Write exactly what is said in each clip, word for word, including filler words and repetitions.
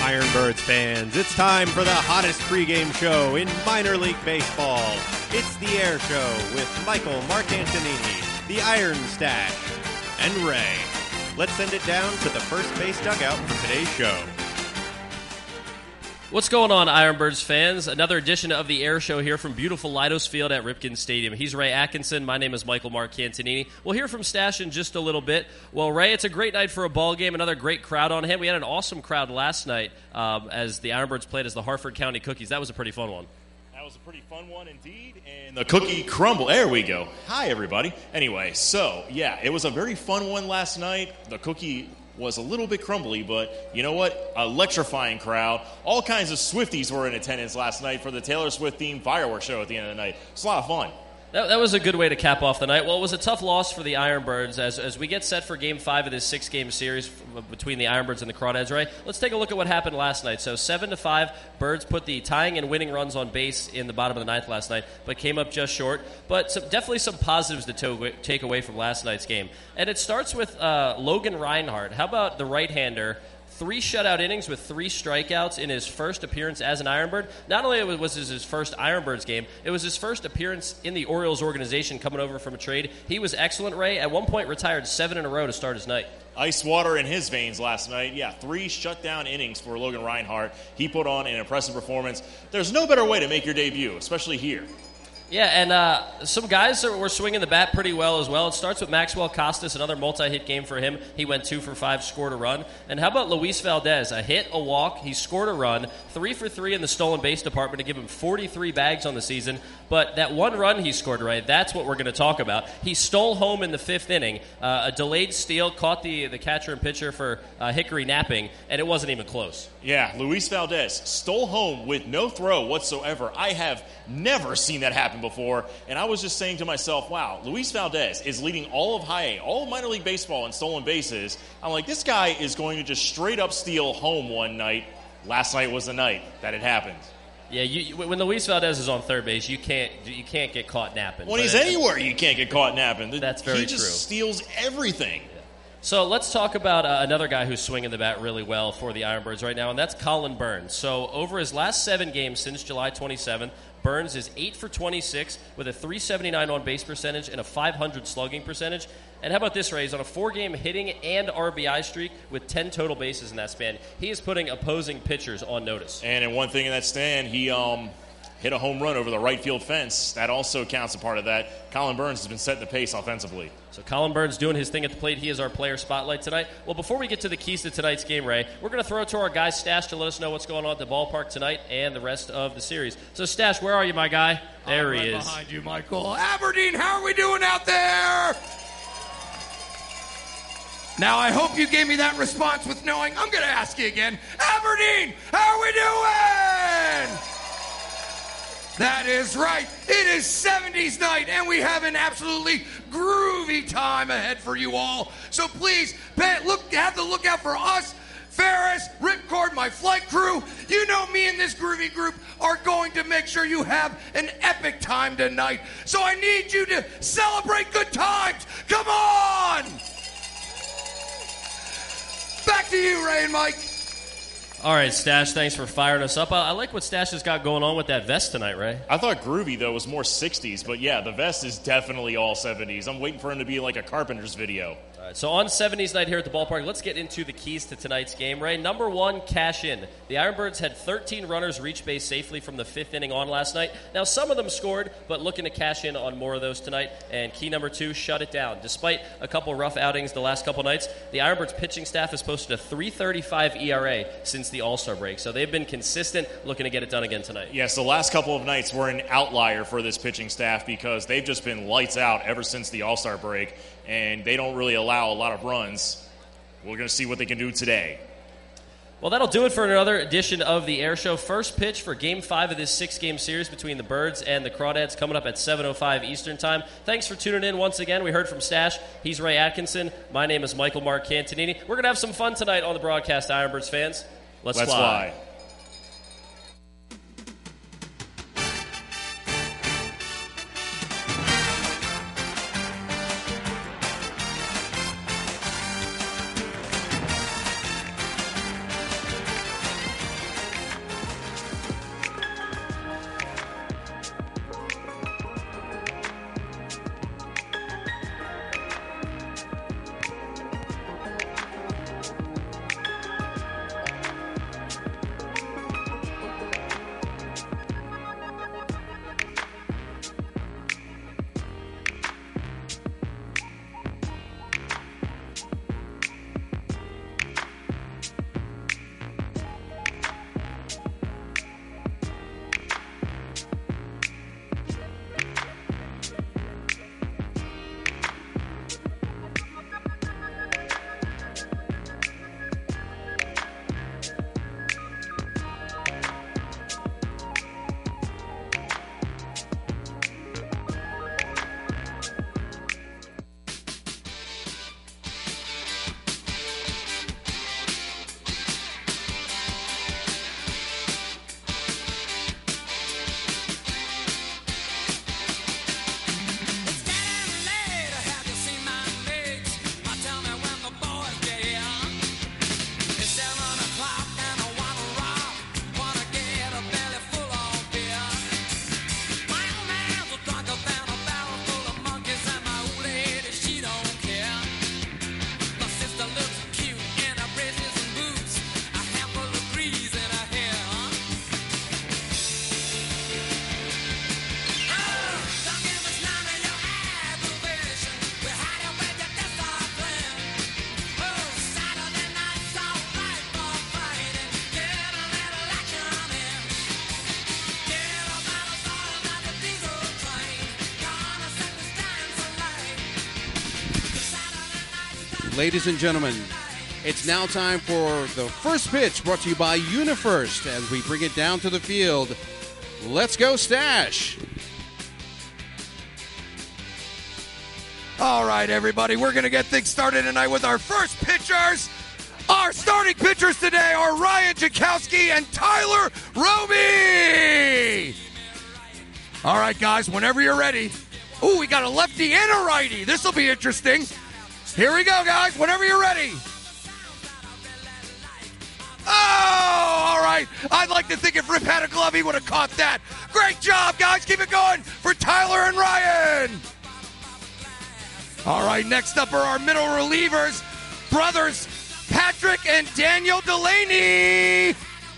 Ironbirds fans. It's time for the hottest pregame show in minor league baseball. It's the Air Show with Michael Mark Antonini, the Iron Stash, and Ray. Let's send it down to the first base dugout for today's show. What's going on, Ironbirds fans? Another edition of the Air Show here from beautiful Leidos Field at Ripken Stadium. He's Ray Atkinson. My name is Michael Mark Cantonini. We'll hear from Stash in just a little bit. Well, Ray, it's a great night for a ball game. Another great crowd on hand. We had an awesome crowd last night um, as the Ironbirds played as the Harford County Cookies. That was a pretty fun one. That was a pretty fun one indeed, and the cookie crumble. There we go. Hi, everybody. Anyway, so, yeah, it was a very fun one last night. The cookie was a little bit crumbly, but you know what? Electrifying crowd. All kinds of Swifties were in attendance last night for the Taylor Swift-themed fireworks show at the end of the night. It's a lot of fun. That, that was a good way to cap off the night. Well, it was a tough loss for the Ironbirds as as we get set for Game five of this six-game series f- between the Ironbirds and the Crawdads, right? Let's take a look at what happened last night. So seven to five, Birds put the tying and winning runs on base in the bottom of the ninth last night, but came up just short. But some, definitely some positives to to- take away from last night's game. And it starts with uh, Logan Reinhardt. How about the right-hander? Three shutout innings with three strikeouts in his first appearance as an Ironbird. Not only was this his first Ironbirds game, it was his first appearance in the Orioles organization coming over from a trade. He was excellent, Ray. At one point retired seven in a row to start his night. Ice water in his veins last night. Yeah, three shutdown innings for Logan Reinhardt. He put on an impressive performance. There's no better way to make your debut, especially here. Yeah, and uh, some guys were swinging the bat pretty well as well. It starts with Maxwell Costas, another multi-hit game for him. He went two for five, scored a run. And how about Luis Valdez? A hit, a walk, he scored a run, three for three in the stolen base department to give him forty-three bags on the season. But that one run he scored, right, that's what we're going to talk about. He stole home in the fifth inning. Uh, a delayed steal, caught the, the catcher and pitcher for uh, Hickory napping, and it wasn't even close. Yeah, Luis Valdez stole home with no throw whatsoever. I have never seen that happen before, and I was just saying to myself, wow, Luis Valdez is leading all of high A, all of minor league baseball in stolen bases. I'm like, this guy is going to just straight up steal home one night. Last night was the night that it happened. Yeah, you, when Luis Valdez is on third base, you can't you can't get caught napping. When he's anywhere, you can't get caught napping. That's very true. He just true. steals everything. So let's talk about uh, another guy who's swinging the bat really well for the Ironbirds right now, and that's Colin Burns. So over his last seven games since July twenty-seventh, Burns is eight for twenty-six with a three seventy-nine on-base percentage and a five hundred slugging percentage. And how about this, Ray? He's on a four-game hitting and R B I streak with ten total bases in that span. He is putting opposing pitchers on notice. And in one thing in that stand, he um, hit a home run over the right field fence. That also counts a part of that. Colin Burns has been setting the pace offensively. So Colin Burns doing his thing at the plate. He is our player spotlight tonight. Well, before we get to the keys to tonight's game, Ray, we're going to throw it to our guy Stash to let us know what's going on at the ballpark tonight and the rest of the series. So Stash, where are you, my guy? There I'm he right is. Behind you, Michael. Aberdeen, how are we doing out there? Now, I hope you gave me that response with knowing I'm going to ask you again. Aberdeen, how are we doing? That is right. It is seventies night, and we have an absolutely groovy time ahead for you all. So please, pay, look, have the lookout for us, Ferris, Ripcord, my flight crew. You know me and this groovy group are going to make sure you have an epic time tonight. So I need you to celebrate good times. Come on! Back to you, Ray and Mike. All right, Stash, thanks for firing us up. I, I like what Stash has got going on with that vest tonight, Ray. I thought groovy, though, was more sixties, but yeah, the vest is definitely all seventies. I'm waiting for him to be like a Carpenter's video. All right, so on seventies night here at the ballpark, let's get into the keys to tonight's game, Ray. Number one, cash in. The Ironbirds had thirteen runners reach base safely from the fifth inning on last night. Now, some of them scored, but looking to cash in on more of those tonight. And key number two, shut it down. Despite a couple rough outings the last couple nights, the Ironbirds pitching staff has posted a three thirty-five E R A since the All-Star break. So they've been consistent, looking to get it done again tonight. Yes, the last couple of nights were an outlier for this pitching staff because they've just been lights out ever since the All-Star break, and they don't really allow a lot of runs. We're going to see what they can do today. Well, that'll do it for another edition of the Air Show. First pitch for Game five of this six-game series between the Birds and the Crawdads coming up at seven oh five Eastern Time. Thanks for tuning in once again. We heard from Stash. He's Ray Atkinson. My name is Michael Mark Cantonini. We're going to have some fun tonight on the broadcast, Ironbirds fans. Let's, Let's fly. fly. ladies and gentlemen, it's now time for the first pitch brought to you by UniFirst as we bring it down to the field. Let's go, Stash. All right, everybody, we're going to get things started tonight with our first pitchers. Our starting pitchers today are Ryan Jakowski and Tyler Roby. All right, guys, whenever you're ready. Ooh, we got a lefty and a righty. This will be interesting. Here we go, guys, whenever you're ready. Oh, all right. I'd like to think if Rip had a glove, he would have caught that. Great job, guys. Keep it going for Tyler and Ryan. All right, next up are our middle relievers, brothers Patrick and Daniel Delaney.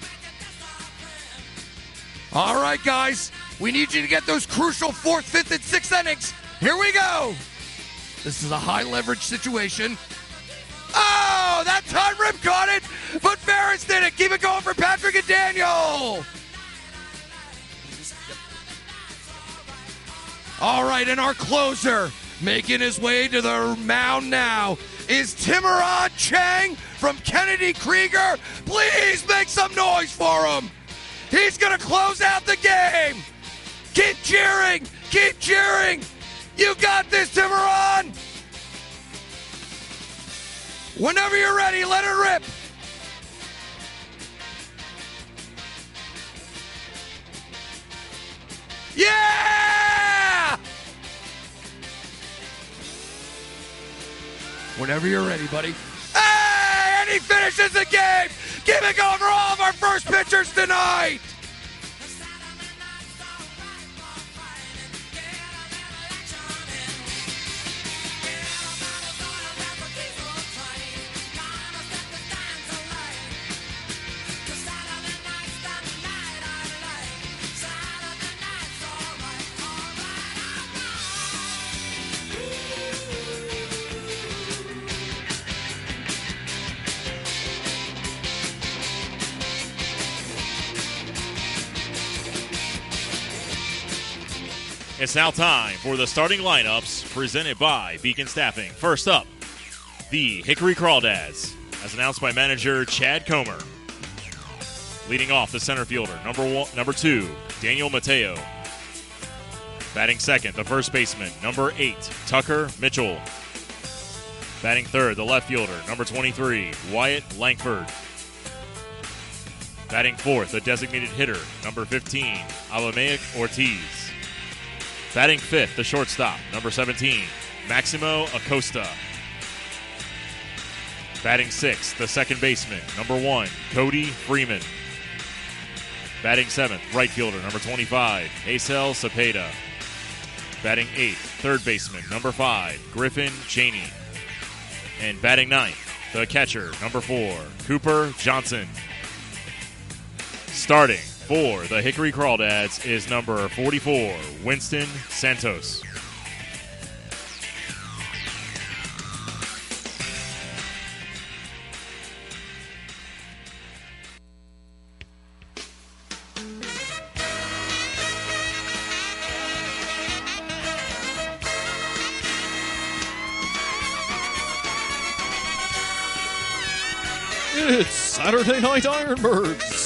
All right, guys, we need you to get those crucial fourth, fifth, and sixth innings. Here we go. This is a high leverage situation. Oh, that time Rip caught it, but Ferris did it. Keep it going for Patrick and Daniel. All right, and our closer, making his way to the mound now, is Timuron Chang from Kennedy Krieger. Please make some noise for him. He's going to close out the game. Keep cheering. Keep cheering. You got this, Timuron. Whenever you're ready, let it rip. Yeah! Whenever you're ready, buddy. Hey, and he finishes the game. Keep it going for all of our first pitchers tonight. It's now time for the starting lineups presented by Beacon Staffing. First up, the Hickory Crawdads, as announced by manager Chad Comer. Leading off, the center fielder, number one, number two, Daniel Mateo. Batting second, the first baseman, number eight, Tucker Mitchell. Batting third, the left fielder, number twenty-three, Wyatt Langford. Batting fourth, the designated hitter, number fifteen, Alamaic Ortiz. Batting fifth, the shortstop, number seventeen, Maximo Acosta. Batting sixth, the second baseman, number one, Cody Freeman. Batting seventh, right fielder, number twenty-five, Hazel Cepeda. Batting eighth, third baseman, number five, Griffin Cheney. And batting ninth, the catcher, number four, Cooper Johnson. Starting for the Hickory Crawdads is number forty-four, Winston Santos. It's Saturday Night Ironbirds,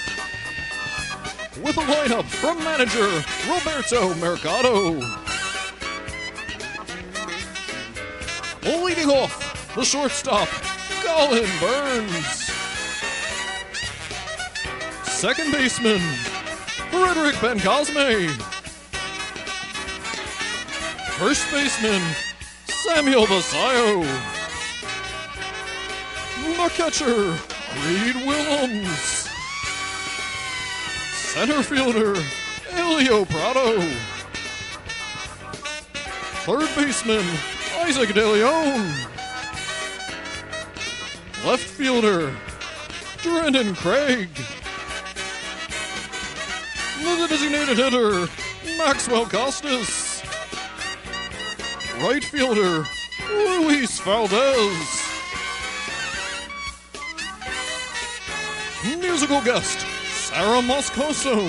with a lineup from manager Roberto Mercado. Leading off, the shortstop, Colin Burns. Second baseman, Frederick Bencosme. First baseman, Samuel Basayo. The catcher, Reed Willems. Center fielder, Elio Prado. Third baseman, Isaac De Leon. Left fielder, Brendan Craig. The designated hitter, Maxwell Costas. Right fielder, Luis Valdez. Musical guest, Sarah Moscoso.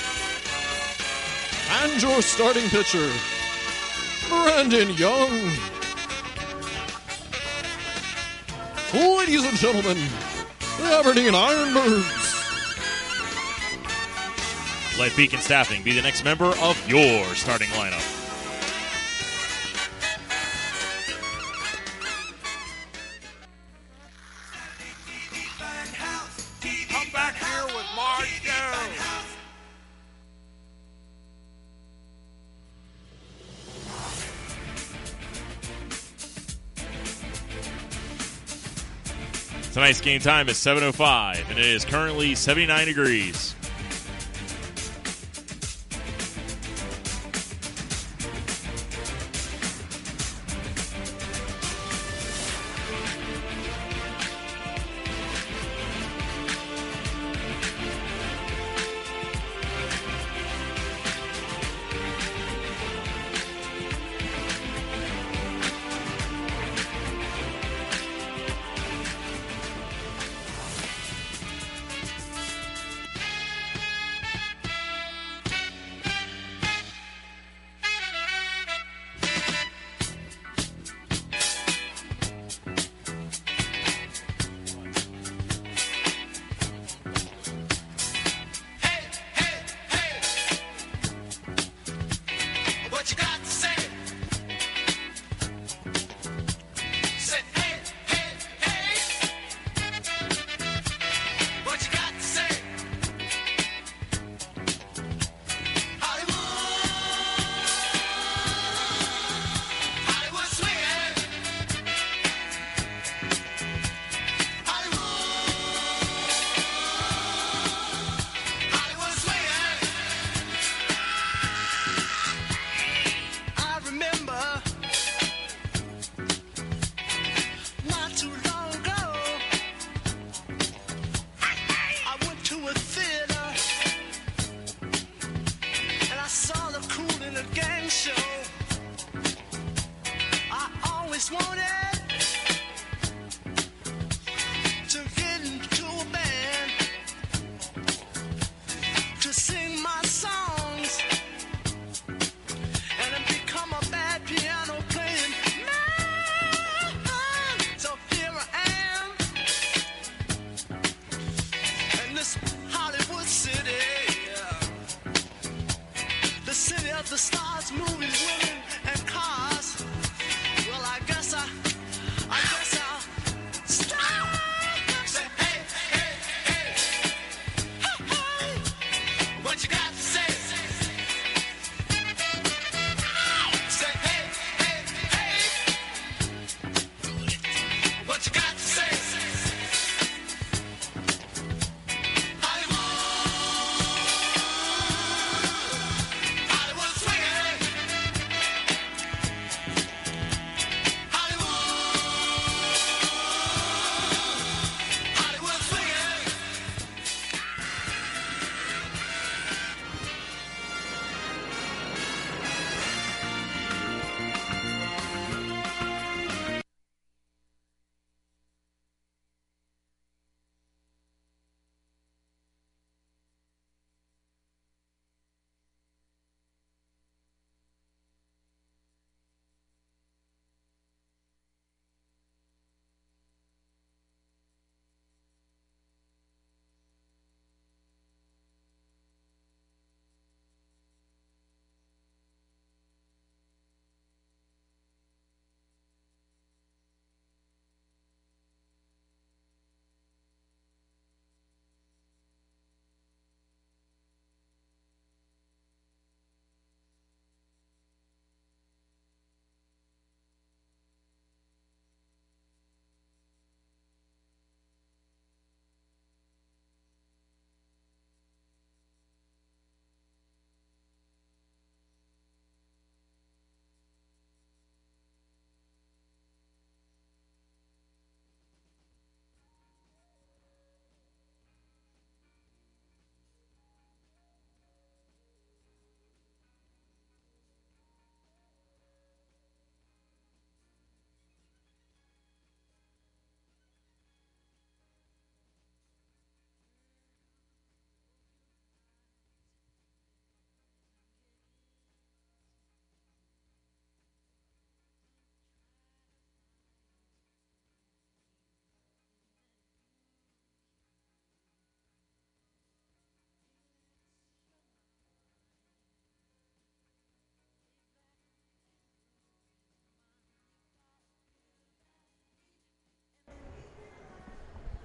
And your starting pitcher, Brandon Young. Ladies and gentlemen, the Aberdeen Ironbirds. Let Beacon Staffing be the next member of your starting lineup. Come back here with Marge Jones. Tonight's game time is seven oh five, and it is currently seventy-nine degrees. The stars, movies, women, and cars. Well, I guess I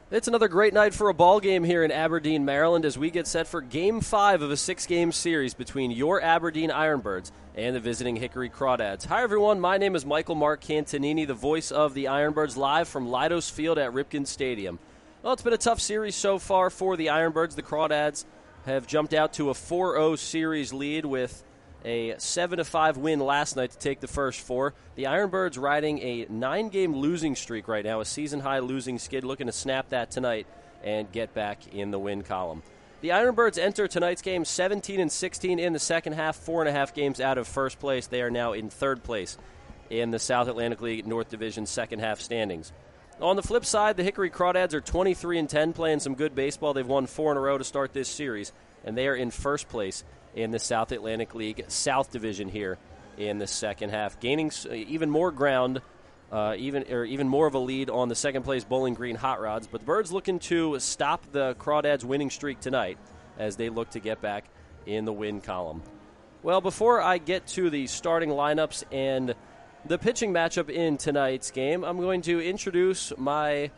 It's another great night for a ball game here in Aberdeen, Maryland, as we get set for Game five of a six-game series between your Aberdeen Ironbirds and the visiting Hickory Crawdads. Hi, everyone. My name is Michael Mark Cantonini, the voice of the Ironbirds, live from Leidos Field at Ripken Stadium. Well, it's been a tough series so far for the Ironbirds. The Crawdads have jumped out to a four oh series lead with a seven to five win last night to take the first four. The Ironbirds riding a nine-game losing streak right now, a season-high losing skid, looking to snap that tonight and get back in the win column. The Ironbirds enter tonight's game seventeen and sixteen in the second half, four and a half games out of first place. They are now in third place in the South Atlantic League North Division second half standings. On the flip side, the Hickory Crawdads are twenty-three and ten, playing some good baseball. They've won four in a row to start this series, and they are in first place in the South Atlantic League South Division here in the second half, gaining even more ground, uh, even or even more of a lead on the second place Bowling Green Hot Rods. But the Birds looking to stop the Crawdads' winning streak tonight as they look to get back in the win column. Well, before I get to the starting lineups and the pitching matchup in tonight's game, I'm going to introduce my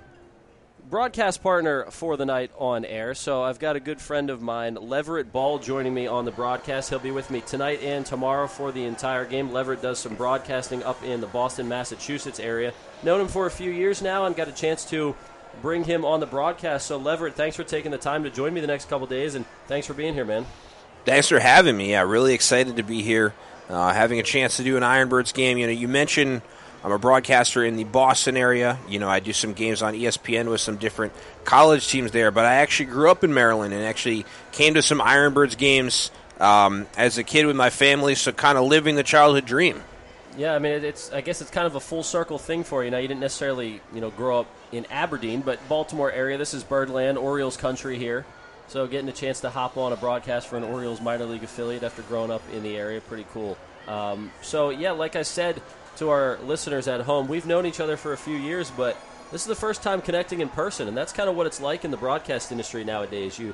broadcast partner for the night on air. So I've got a good friend of mine, Leverett Ball, joining me on the broadcast. He'll be with me tonight and tomorrow for the entire game. Leverett does some broadcasting up in the Boston, Massachusetts area. Known him for a few years now and got a chance to bring him on the broadcast. So Leverett, thanks for taking the time to join me the next couple days, and thanks for being here, man. Thanks for having me. Yeah, really excited to be here, uh, having a chance to do an Ironbirds game. You know, you mentioned I'm a broadcaster in the Boston area. You know, I do some games on E S P N with some different college teams there, but I actually grew up in Maryland and actually came to some Ironbirds games um, as a kid with my family, so kind of living the childhood dream. Yeah, I mean, it's I guess it's kind of a full circle thing for you. Now, you didn't necessarily, you know, grow up in Aberdeen, but Baltimore area, this is Birdland, Orioles country here. So getting a chance to hop on a broadcast for an Orioles minor league affiliate after growing up in the area, pretty cool. Um, so, yeah, like I said to our listeners at home, we've known each other for a few years, but this is the first time connecting in person, and that's kind of what it's like in the broadcast industry nowadays. You,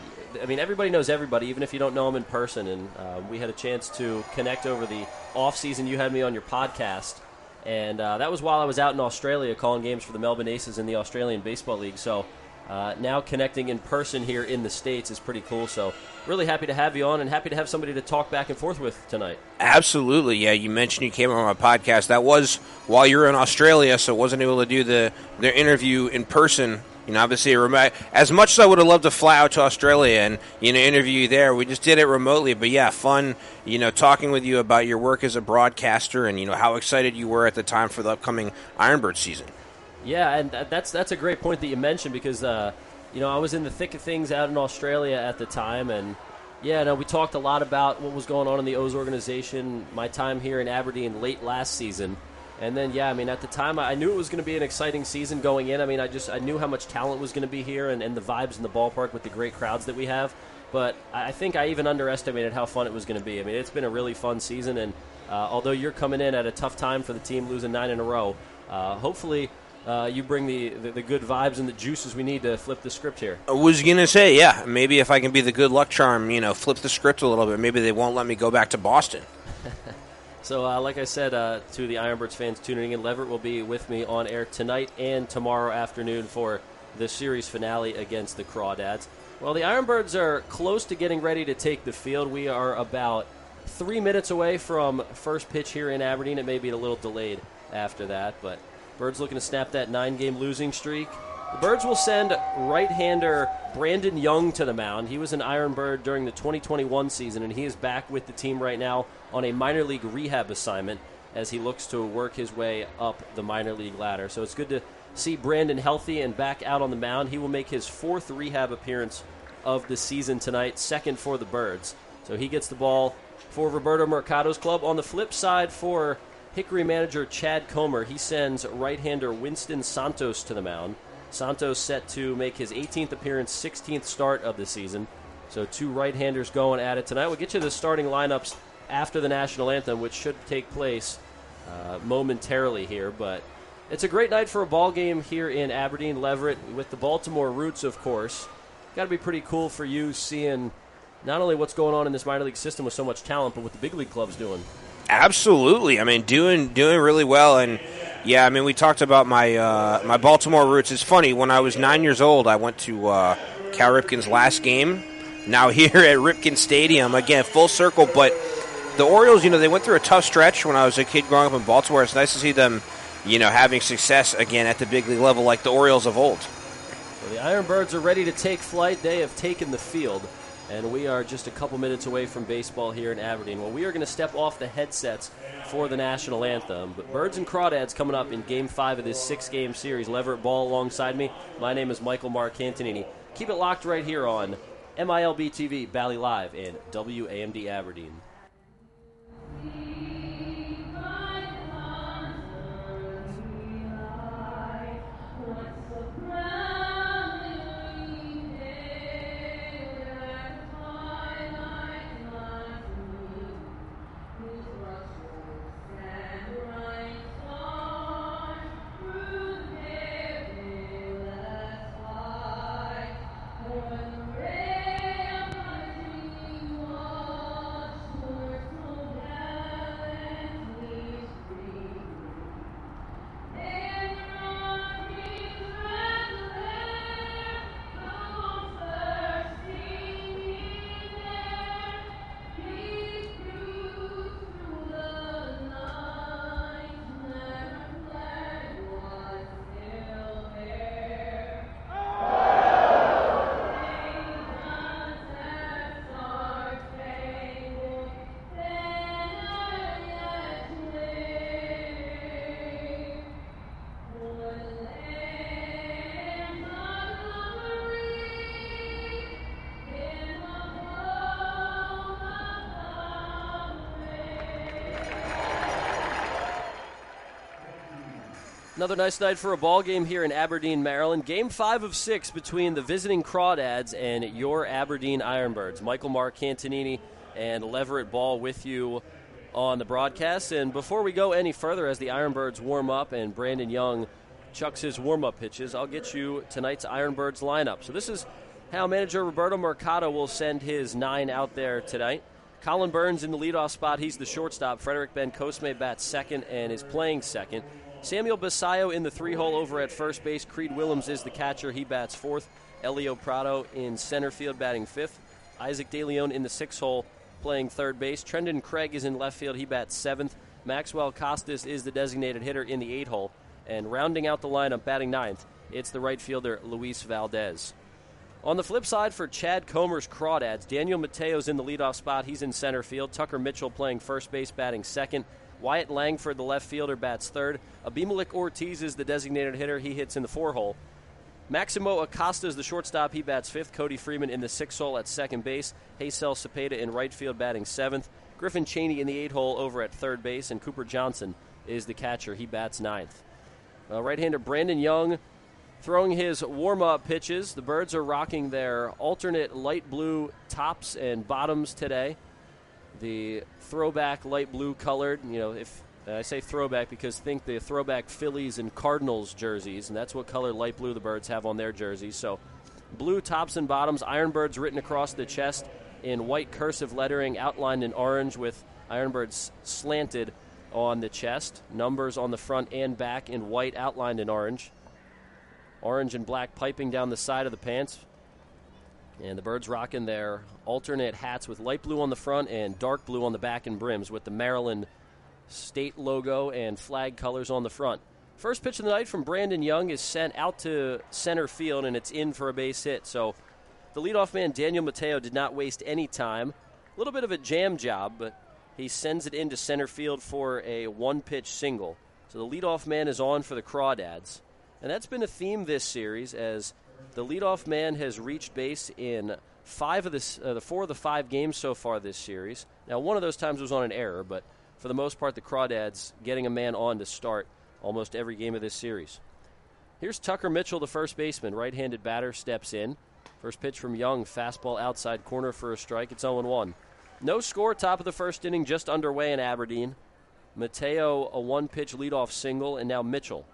I mean, everybody knows everybody, even if you don't know them in person, and uh, we had a chance to connect over the off-season. You had me on your podcast, and uh, that was while I was out in Australia calling games for the Melbourne Aces in the Australian Baseball League, so uh, now connecting in person here in the States is pretty cool, so really happy to have you on and happy to have somebody to talk back and forth with tonight. Absolutely, yeah. You mentioned you came on my podcast. That was while you were in Australia, so wasn't able to do the, the interview in person. You know, obviously, remote. As much as I would have loved to fly out to Australia and, you know, interview you there, we just did it remotely. But, yeah, fun, you know, talking with you about your work as a broadcaster and, you know, how excited you were at the time for the upcoming Ironbird season. Yeah, and that's that's a great point that you mentioned because, uh, you know, I was in the thick of things out in Australia at the time. And, yeah, no, we talked a lot about what was going on in the O's organization, my time here in Aberdeen late last season. And then, yeah, I mean, at the time, I knew it was going to be an exciting season going in. I mean, I just I knew how much talent was going to be here and, and the vibes in the ballpark with the great crowds that we have. But I think I even underestimated how fun it was going to be. I mean, it's been a really fun season. And uh, although you're coming in at a tough time for the team, losing nine in a row, uh, hopefully uh, you bring the, the, the good vibes and the juices we need to flip the script here. I was going to say, yeah, maybe if I can be the good luck charm, you know, flip the script a little bit. Maybe they won't let me go back to Boston. So, uh, like I said, uh, to the Ironbirds fans tuning in, Leverett will be with me on air tonight and tomorrow afternoon for the series finale against the Crawdads. Well, the Ironbirds are close to getting ready to take the field. We are about three minutes away from first pitch here in Aberdeen. It may be a little delayed after that, but Birds looking to snap that nine-game losing streak. The Birds will send right-hander Brandon Young to the mound. He was an Ironbird during the twenty twenty-one season, and he is back with the team right now on a minor league rehab assignment as he looks to work his way up the minor league ladder. So it's good to see Brandon healthy and back out on the mound. He will make his fourth rehab appearance of the season tonight, second for the Birds. So he gets the ball for Roberto Mercado's club. On the flip side for Hickory manager Chad Comer, he sends right-hander Winston Santos to the mound. Santos set to make his eighteenth appearance, sixteenth start of the season. So two right-handers going at it tonight. We'll get you the starting lineups after the national anthem, which should take place uh, momentarily here. But it's a great night for a ball game here in Aberdeen. Leverett with the Baltimore roots, of course. Got to be pretty cool for you seeing not only what's going on in this minor league system with so much talent, but what the big league club's doing. Absolutely. I mean, doing doing really well. And, Yeah, I mean, we talked about my uh, my Baltimore roots. It's funny, when I was nine years old, I went to uh, Cal Ripken's last game. Now here at Ripken Stadium, again, full circle. But the Orioles, you know, they went through a tough stretch when I was a kid growing up in Baltimore. It's nice to see them, you know, having success again at the big league level like the Orioles of old. Well, the Ironbirds are ready to take flight. They have taken the field. And we are just a couple minutes away from baseball here in Aberdeen. Well, we are going to step off the headsets for the national anthem. But Birds and Crawdads coming up in Game five of this six-game series. Leverett Ball alongside me. My name is Michael Marcantonini. Keep it locked right here on M I L B T V, Bally Live, and W A M D Aberdeen. Another nice night for a ball game here in Aberdeen, Maryland. Game five of six between the visiting Crawdads and your Aberdeen Ironbirds. Michael Marcantonini and Leverett Ball with you on the broadcast. And before we go any further, as the Ironbirds warm up and Brandon Young chucks his warm-up pitches, I'll get you tonight's Ironbirds lineup. So this is how manager Roberto Mercado will send his nine out there tonight. Colin Burns in the leadoff spot. He's the shortstop. Frederick Ben Cosme bats second and is playing second. Samuel Basayo in the three-hole over at first base. Creed Willems is the catcher. He bats fourth. Elio Prado in center field batting fifth. Isaac DeLeon in the six-hole playing third base. Trendon Craig is in left field. He bats seventh. Maxwell Costas is the designated hitter in the eight-hole. And rounding out the lineup, batting ninth, it's the right fielder Luis Valdez. On the flip side for Chad Comer's Crawdads, Daniel Mateo's in the leadoff spot. He's in center field. Tucker Mitchell playing first base, batting second. Wyatt Langford, the left fielder, bats third. Abimelech Ortiz is the designated hitter. He hits in the four-hole. Maximo Acosta is the shortstop. He bats fifth. Cody Freeman in the six-hole at second base. Haysel Cepeda in right field batting seventh. Griffin Cheney in the eight-hole over at third base. And Cooper Johnson is the catcher. He bats ninth. Uh, right-hander Brandon Young throwing his warm-up pitches. The Birds are rocking their alternate light blue tops and bottoms today. The throwback light blue colored, you know, if uh, I say throwback because think the throwback Phillies and Cardinals jerseys, and that's what color light blue the Birds have on their jerseys. So blue tops and bottoms, Ironbirds written across the chest in white cursive lettering outlined in orange with Ironbirds slanted on the chest. Numbers on the front and back in white outlined in orange. Orange and black piping down the side of the pants. And the Birds rocking their alternate hats with light blue on the front and dark blue on the back and brims with the Maryland state logo and flag colors on the front. First pitch of the night from Brandon Young is sent out to center field, and it's in for a base hit. So the leadoff man, Daniel Mateo, did not waste any time. A little bit of a jam job, but he sends it into center field for a one-pitch single. So the leadoff man is on for the Crawdads. And that's been a theme this series, as the leadoff man has reached base in five of the, uh, the four of the five games so far this series. Now, one of those times was on an error, but for the most part, the Crawdads getting a man on to start almost every game of this series. Here's Tucker Mitchell, the first baseman. Right-handed batter steps in. First pitch from Young, fastball outside corner for a strike. It's oh one. No score, top of the first inning, just underway in Aberdeen. Mateo, a one-pitch leadoff single, and now Mitchell.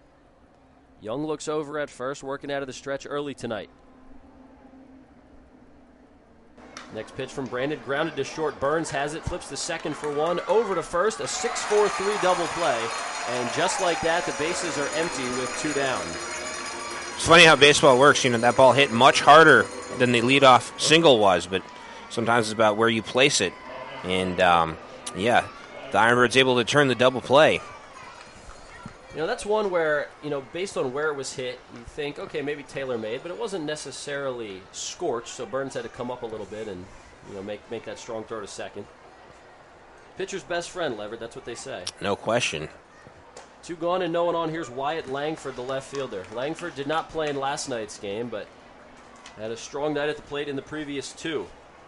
Young looks over at first, working out of the stretch early tonight. Next pitch from Brandon, grounded to short. Burns has it, flips the second for one, over to first, a six four three double play. And just like that, the bases are empty with two down. It's funny how baseball works. You know, that ball hit much harder than the leadoff single was, but sometimes it's about where you place it. And, um, yeah, the Ironbirds able to turn the double play. You know, that's one where, you know, based on where it was hit, you think, okay, maybe tailor-made, but it wasn't necessarily scorched, so Burns had to come up a little bit and, you know, make, make that strong throw to second. Pitcher's best friend, Leverett, that's what they say. No question. Two gone and no one on. Here's Wyatt Langford, the left fielder. Langford did not play in last night's game, but had a strong night at the plate in the previous two.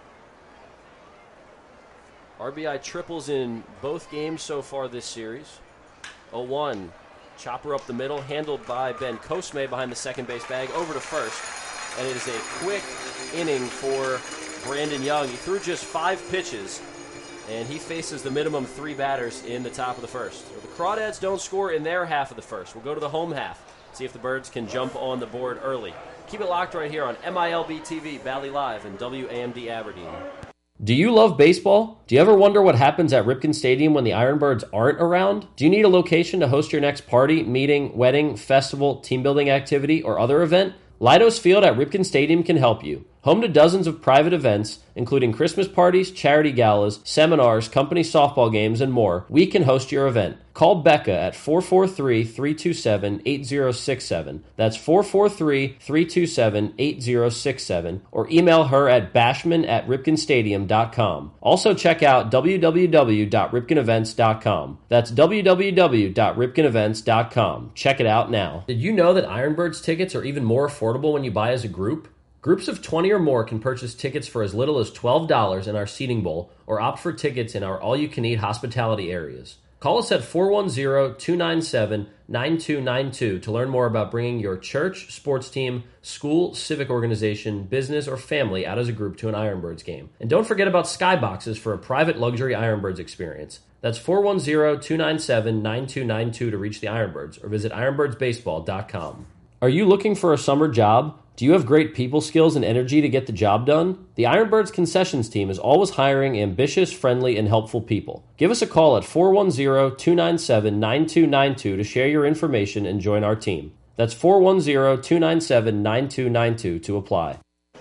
R B I triples in both games so far this series. oh one. Chopper up the middle, handled by Ben Cosme behind the second base bag, over to first. And it is a quick inning for Brandon Young. He threw just five pitches, and he faces the minimum three batters in the top of the first. So the Crawdads don't score in their half of the first. We'll go to the home half, see if the Birds can jump on the board early. Keep it locked right here on M I L B T V, Valley Live, and W A M D Aberdeen. Do you love baseball? Do you ever wonder what happens at Ripken Stadium when the Ironbirds aren't around? Do you need a location to host your next party, meeting, wedding, festival, team building activity, or other event? Leidos Field at Ripken Stadium can help you. Home to dozens of private events, including Christmas parties, charity galas, seminars, company softball games, and more, we can host your event. Call Becca at four four three, three two seven, eight zero six seven. That's four four three, three two seven, eight zero six seven. Or email her at bashman at ripken stadium dot com. Also check out w w w dot ripken events dot com. That's w w w dot ripken events dot com. Check it out now. Did you know that Ironbirds tickets are even more affordable when you buy as a group? Groups of twenty or more can purchase tickets for as little as twelve dollars in our seating bowl or opt for tickets in our all-you-can-eat hospitality areas. Call us at four one zero, two nine seven, nine two nine two to learn more about bringing your church, sports team, school, civic organization, business, or family out as a group to an Ironbirds game. And don't forget about Skyboxes for a private luxury Ironbirds experience. That's four one zero, two nine seven, nine two nine two to reach the Ironbirds or visit ironbirds baseball dot com. Are you looking for a summer job? Do you have great people skills and energy to get the job done? The Ironbirds concessions team is always hiring ambitious, friendly, and helpful people. Give us a call at four one zero, two nine seven, nine two nine two to share your information and join our team. That's four one zero, two nine seven, nine two nine two to apply.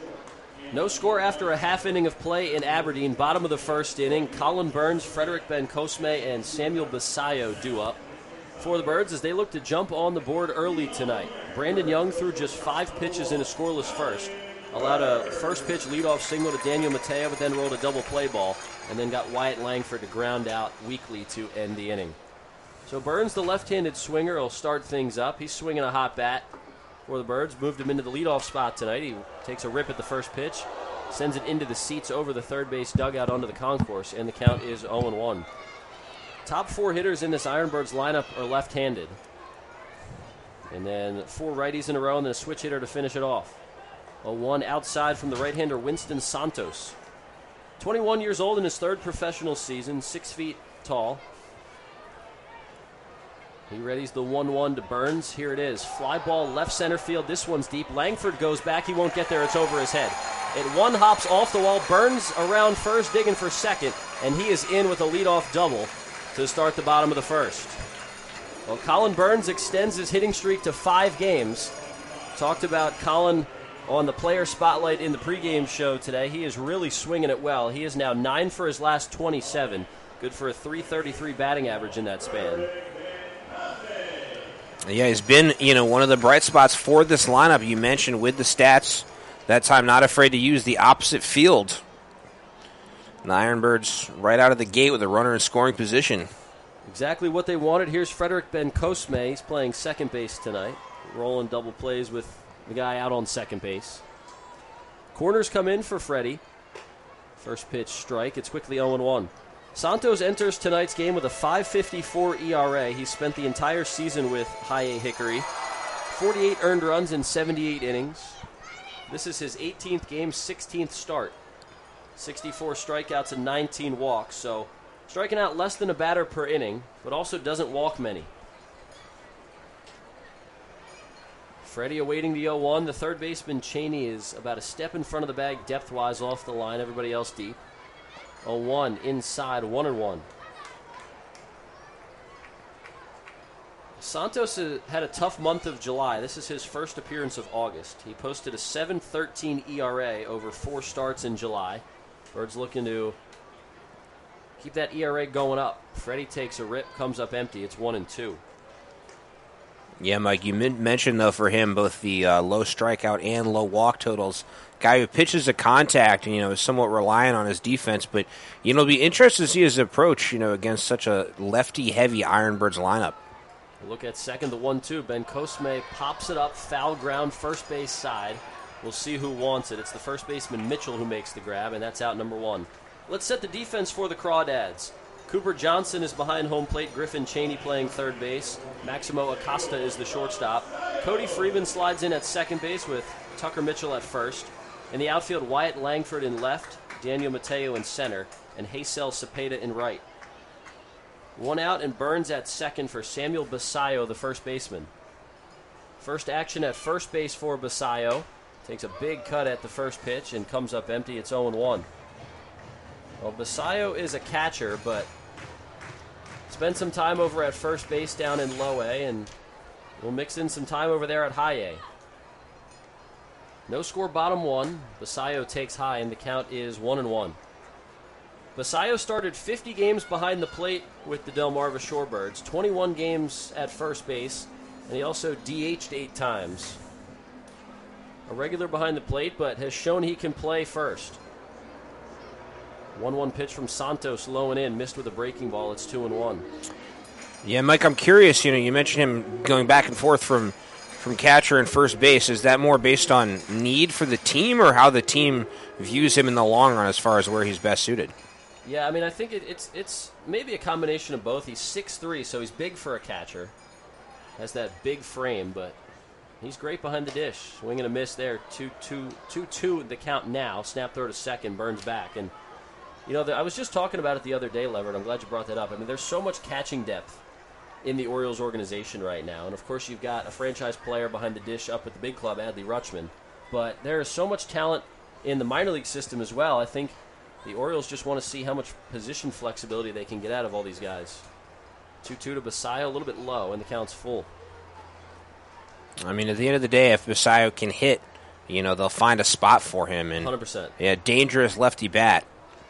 No score after a half inning of play in Aberdeen. Bottom of the first inning, Colin Burns, Frederick Ben Cosme, and Samuel Basayo due up for the Birds as they look to jump on the board early tonight. Brandon Young threw just five pitches in a scoreless first. Allowed a first pitch leadoff single to Daniel Mateo, but then rolled a double play ball, and then got Wyatt Langford to ground out weakly to end the inning. So Burns, the left-handed swinger, will start things up. He's swinging a hot bat for the Birds. Moved him into the leadoff spot tonight. He takes a rip at the first pitch, sends it into the seats over the third base dugout onto the concourse, and the count is oh and one. Top four hitters in this Ironbirds lineup are left-handed. And then four righties in a row and then a switch hitter to finish it off. oh one outside from the right-hander Winston Santos. twenty-one years old in his third professional season, six feet tall. He readies the one one to Burns. Here it is. Fly ball left center field. This one's deep. Langford goes back. He won't get there. It's over his head. It one hops off the wall. Burns around first, digging for second. And he is in with a leadoff double to start the bottom of the first. Well, Colin Burns extends his hitting streak to five games. Talked about Colin on the player spotlight in the pregame show today. He is really swinging it well. He is now nine for his last twenty-seven. Good for a three thirty-three batting average in that span. Yeah, he's been, you know, one of the bright spots for this lineup. You mentioned with the stats, that time not afraid to use the opposite field. And the Ironbirds right out of the gate with a runner in scoring position. Exactly what they wanted. Here's Frederick Ben Cosme. He's playing second base tonight. Rolling double plays with the guy out on second base. Corners come in for Freddie. First pitch strike. It's quickly oh and one. Santos enters tonight's game with a five fifty-four E R A. He spent the entire season with High A Hickory. forty-eight earned runs in seventy-eight innings. This is his eighteenth game, sixteenth start. sixty-four strikeouts and nineteen walks, so striking out less than a batter per inning, but also doesn't walk many. Freddie awaiting the oh one. The third baseman, Cheney, is about a step in front of the bag depth-wise off the line. Everybody else deep. oh one inside, one and one. Santos had a tough month of July. This is his first appearance of August. He posted a seven thirteen E R A over four starts in July. Birds looking to keep that E R A going up. Freddie takes a rip, comes up empty. It's one and two. Yeah, Mike, you mentioned, though, for him, both the uh, low strikeout and low walk totals. Guy who pitches to contact, you know, is somewhat reliant on his defense. But, you know, it'll be interesting to see his approach, you know, against such a lefty-heavy Ironbirds lineup. Look at second, the one two. Ben Cosme pops it up, foul ground, first base side. We'll see who wants it. It's the first baseman, Mitchell, who makes the grab, and that's out number one. Let's set the defense for the Crawdads. Cooper Johnson is behind home plate. Griffin Cheney playing third base. Maximo Acosta is the shortstop. Cody Freeman slides in at second base with Tucker Mitchell at first. In the outfield, Wyatt Langford in left, Daniel Mateo in center, and Haysel Cepeda in right. One out and Burns at second for Samuel Basayo, the first baseman. First action at first base for Basayo. Takes a big cut at the first pitch and comes up empty. It's oh and one. Well, Basayo is a catcher, but spent some time over at first base down in low A, and we'll mix in some time over there at high A. No score, bottom one. Basayo takes high, and the count is one and one. Basayo started fifty games behind the plate with the Delmarva Shorebirds, twenty-one games at first base, and he also D H'd eight times. A regular behind the plate, but has shown he can play first. one one pitch from Santos, low and in, missed with a breaking ball. It's two and one. Yeah, Mike, I'm curious. You know, you mentioned him going back and forth from from catcher and first base. Is that more based on need for the team, or how the team views him in the long run as far as where he's best suited? Yeah, I mean, I think it, it's it's maybe a combination of both. He's six three, so he's big for a catcher. Has that big frame, but he's great behind the dish. Swing and a miss there. two two, two two the count now. Snap throw to second, Burns back. And, you know, the, I was just talking about it the other day, Leverett. I'm glad you brought that up. I mean, there's so much catching depth in the Orioles organization right now. And, of course, you've got a franchise player behind the dish up at the big club, Adley Rutschman. But there is so much talent in the minor league system as well. I think the Orioles just want to see how much position flexibility they can get out of all these guys. two two to Basayo, a little bit low, and the count's full. I mean, at the end of the day, if Basayo can hit, you know, they'll find a spot for him. And one hundred percent. Yeah, dangerous lefty bat.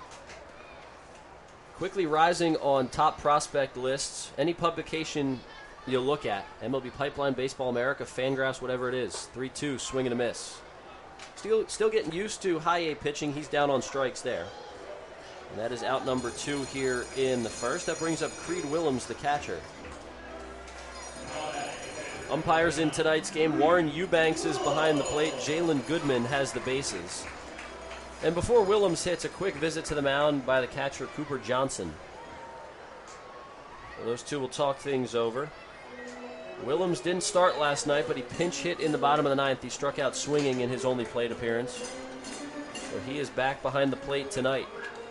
Quickly rising on top prospect lists. Any publication you look at, M L B Pipeline, Baseball America, Fangraphs, whatever it is, three two, swing and a miss. Still, still getting used to high A pitching. He's down on strikes there. And that is out number two here in the first. That brings up Creed Willems, the catcher. Umpires in tonight's game. Warren Eubanks is behind the plate. Jalen Goodman has the bases. And before Willems hits, a quick visit to the mound by the catcher, Cooper Johnson. Well, those two will talk things over. Willems didn't start last night, but he pinch hit in the bottom of the ninth. He struck out swinging in his only plate appearance. So he is back behind the plate tonight.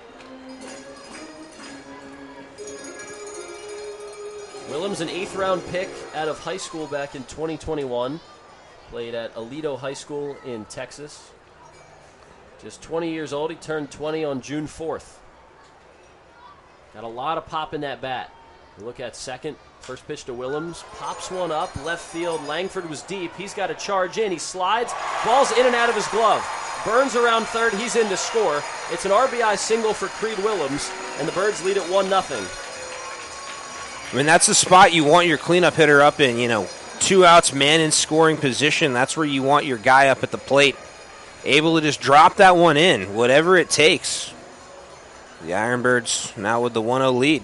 Willems, an eighth round pick out of high school back in twenty twenty-one. Played at Aledo High School in Texas. Just twenty years old. He turned twenty on June fourth. Got a lot of pop in that bat. Look at second. First pitch to Willems. Pops one up. Left field. Langford was deep. He's got to charge in. He slides. Ball's in and out of his glove. Burns around third. He's in to score. It's an R B I single for Creed Willems, and the Birds lead at one nothing. I mean, that's the spot you want your cleanup hitter up in, you know, two outs, man in scoring position. That's where you want your guy up at the plate, able to just drop that one in, whatever it takes. The Ironbirds now with the one oh lead.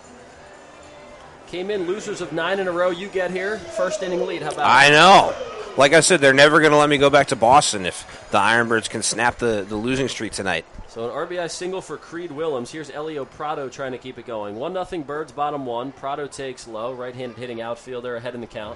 Came in losers of nine in a row. You get here, first inning lead. How about I it? know. Like I said, they're never going to let me go back to Boston if the Ironbirds can snap the, the losing streak tonight. So an R B I single for Creed Willems. Here's Elio Prado trying to keep it going. one nothing Birds, bottom one. Prado takes low. Right-handed hitting outfielder ahead in the count.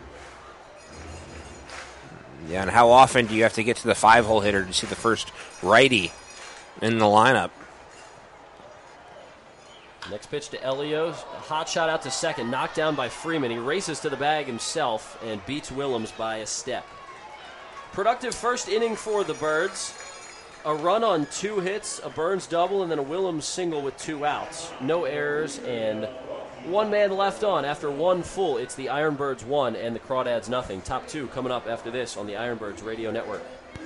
Yeah, and how often do you have to get to the five-hole hitter to see the first righty in the lineup? Next pitch to Elio. A hot shot out to second. Knocked down by Freeman. He races to the bag himself and beats Willems by a step. Productive first inning for the Birds. A run on two hits, a Burns double, and then a Willems single with two outs. No errors and one man left on after one full. It's the Ironbirds one and the Crawdads nothing. Top two coming up after this on the Ironbirds Radio Network.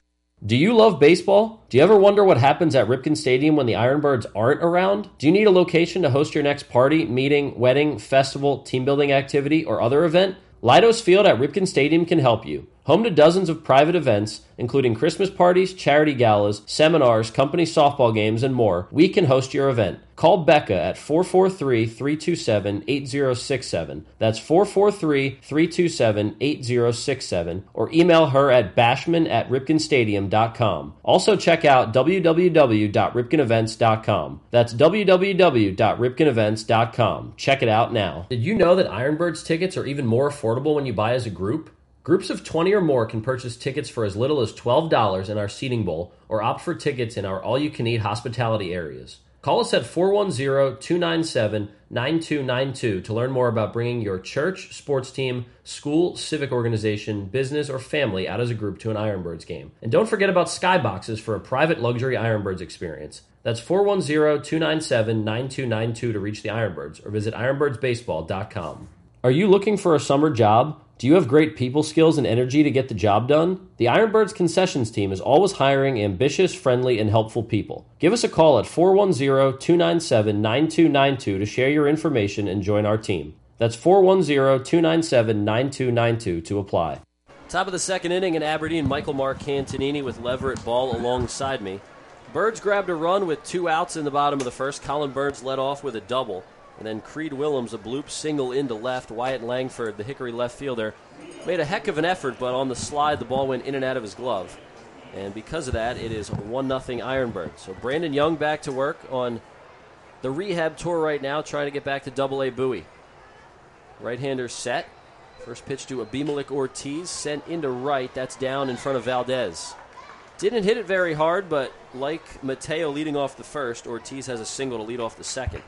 Do you love baseball? Do you ever wonder what happens at Ripken Stadium when the Ironbirds aren't around? Do you need a location to host your next party, meeting, wedding, festival, team building activity, or other event? Leidos Field at Ripken Stadium can help you. Home to dozens of private events, including Christmas parties, charity galas, seminars, company softball games, and more, we can host your event. Call Becca at four four three, three two seven, eight zero six seven. That's four four three, three two seven, eight zero six seven. Or email her at bashman at ripken stadium dot com. Also check out w w w dot ripken events dot com. That's w w w dot ripken events dot com. Check it out now. Did you know that Ironbirds tickets are even more affordable when you buy as a group? Groups of twenty or more can purchase tickets for as little as twelve dollars in our seating bowl or opt for tickets in our all-you-can-eat hospitality areas. Call us at four one zero, two nine seven, nine two nine two to learn more about bringing your church, sports team, school, civic organization, business, or family out as a group to an Ironbirds game. And don't forget about Skyboxes for a private luxury Ironbirds experience. That's four one zero, two nine seven, nine two nine two to reach the Ironbirds or visit ironbirds baseball dot com. Are you looking for a summer job? Do you have great people skills and energy to get the job done? The Ironbirds concessions team is always hiring ambitious, friendly, and helpful people. Give us a call at four one zero, two nine seven, nine two nine two to share your information and join our team. That's four one zero, two nine seven, nine two nine two to apply. Top of the second inning in Aberdeen, Michael Marcantonini with Leverett Ball alongside me. Birds grabbed a run with two outs in the bottom of the first. Colin Burns led off with a double. And then Creed Willems, a bloop single into left. Wyatt Langford, the Hickory left fielder, made a heck of an effort, but on the slide, the ball went in and out of his glove. And because of that, it is one nothing Ironbirds. So Brandon Young back to work on the rehab tour right now, trying to get back to double A Bowie. Right-hander set. First pitch to Abimelech Ortiz, sent into right. That's down in front of Valdez. Didn't hit it very hard, but like Mateo leading off the first, Ortiz has a single to lead off the second.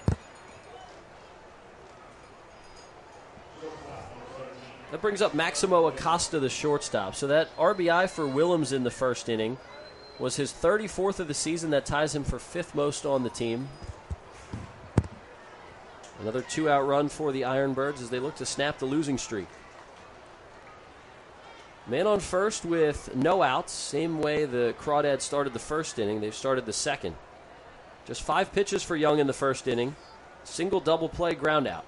That brings up Maximo Acosta, the shortstop. So that R B I for Willems in the first inning was his thirty-fourth of the season. That ties him for fifth most on the team. Another two-out run for the Ironbirds as they look to snap the losing streak. Man on first with no outs. Same way the Crawdads started the first inning. They've started the second. Just five pitches for Young in the first inning. Single double play ground out.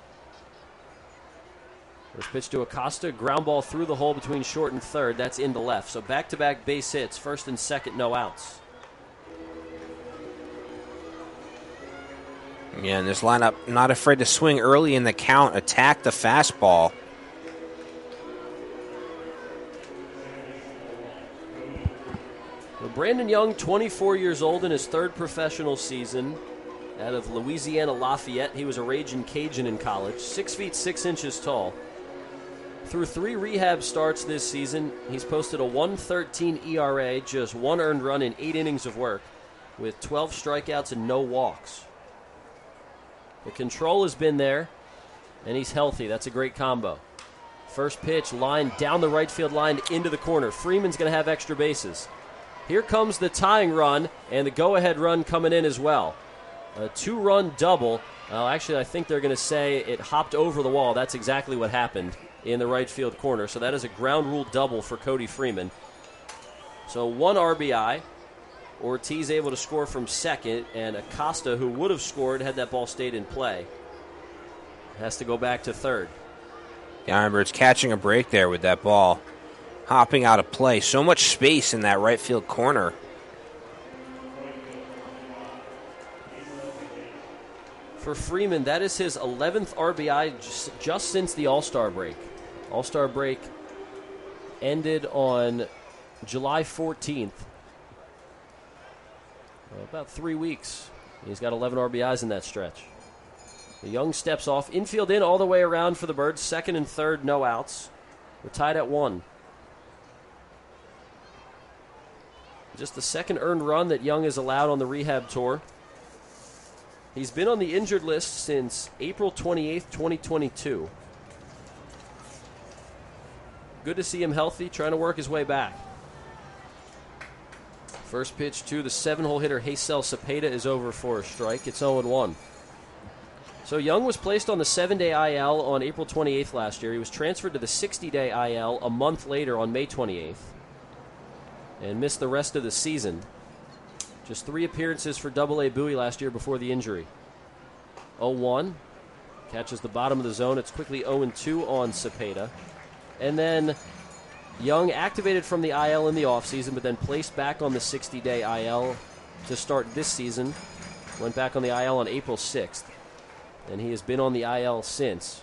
First pitch to Acosta, ground ball through the hole between short and third. That's into left. So back-to-back base hits, first and second, no outs. Yeah, and this lineup not afraid to swing early in the count, attack the fastball. Well, Brandon Young, twenty-four years old in his third professional season. Out of Louisiana Lafayette, he was a raging Cajun in college, six feet six inches tall. Through three rehab starts this season, he's posted a one thirteen E R A, just one earned run in eight innings of work, with twelve strikeouts and no walks. The control has been there, and he's healthy. That's a great combo. First pitch, line down the right field line into the corner. Freeman's going to have extra bases. Here comes the tying run, and the go-ahead run coming in as well. A two-run double. Uh, actually, I think they're going to say it hopped over the wall. That's exactly what happened in the right field corner. So that is a ground rule double for Cody Freeman. So one R B I. Ortiz able to score from second, and Acosta, who would have scored had that ball stayed in play, has to go back to third. The Ironbirds catching a break there with that ball. Hopping out of play. So much space in that right field corner. For Freeman, that is his eleventh R B I just, just since the All-Star break. All-Star break ended on July fourteenth. About three weeks. He's got eleven R B Is in that stretch. The Young steps off. Infield in all the way around for the Birds. Second and third, no outs. We're tied at one. Just the second earned run that Young has allowed on the rehab tour. He's been on the injured list since April twenty-eighth, twenty twenty-two. Good to see him healthy, trying to work his way back. First pitch to the seven-hole hitter, Haysel Cepeda, is over for a strike. It's oh and one. So Young was placed on the seven-day I L on April twenty-eighth last year. He was transferred to the sixty-day I L a month later on May twenty-eighth and missed the rest of the season. Just three appearances for double A Bowie last year before the injury. oh one. Catches the bottom of the zone. It's quickly oh and two on Cepeda. And then Young activated from the I L in the offseason, but then placed back on the sixty-day I L to start this season. Went back on the I L on April sixth. And he has been on the I L since.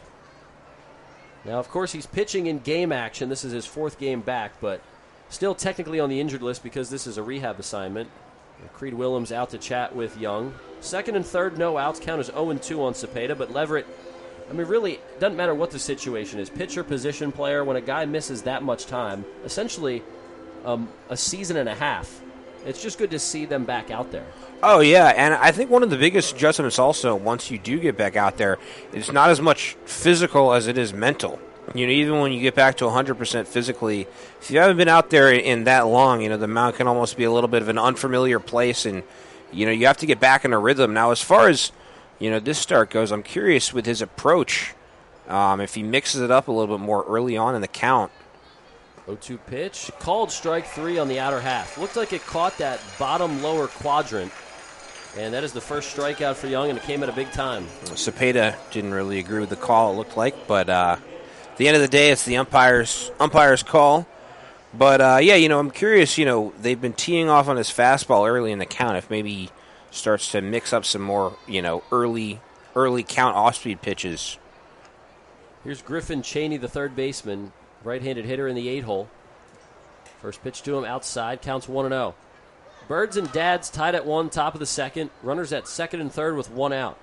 Now, of course, he's pitching in game action. This is his fourth game back, but still technically on the injured list because this is a rehab assignment. Creed Willems out to chat with Young. Second and third, no outs. Count is oh and two on Cepeda, but Leverett, I mean, really, doesn't matter what the situation is. Pitcher, position player, when a guy misses that much time, essentially um, a season and a half, it's just good to see them back out there. Oh, yeah, and I think one of the biggest adjustments also, once you do get back out there, it's not as much physical as it is mental. You know, even when you get back to one hundred percent physically, if you haven't been out there in that long, you know, the mound can almost be a little bit of an unfamiliar place, and, you know, you have to get back in a rhythm. Now, as far as, you know, this start goes, I'm curious with his approach, um, if he mixes it up a little bit more early on in the count. oh two pitch, called strike three on the outer half. Looked like it caught that bottom lower quadrant. And that is the first strikeout for Young, and it came at a big time. Cepeda didn't really agree with the call, it looked like. But uh, at the end of the day, it's the umpire's, umpire's call. But, uh, yeah, you know, I'm curious, you know, they've been teeing off on his fastball early in the count. If maybe he starts to mix up some more, you know, early early count off-speed pitches. Here's Griffin Chaney, the third baseman, right-handed hitter in the eight-hole. First pitch to him outside, counts one and oh. Birds and Dads tied at one, top of the second. Runners at second and third with one out.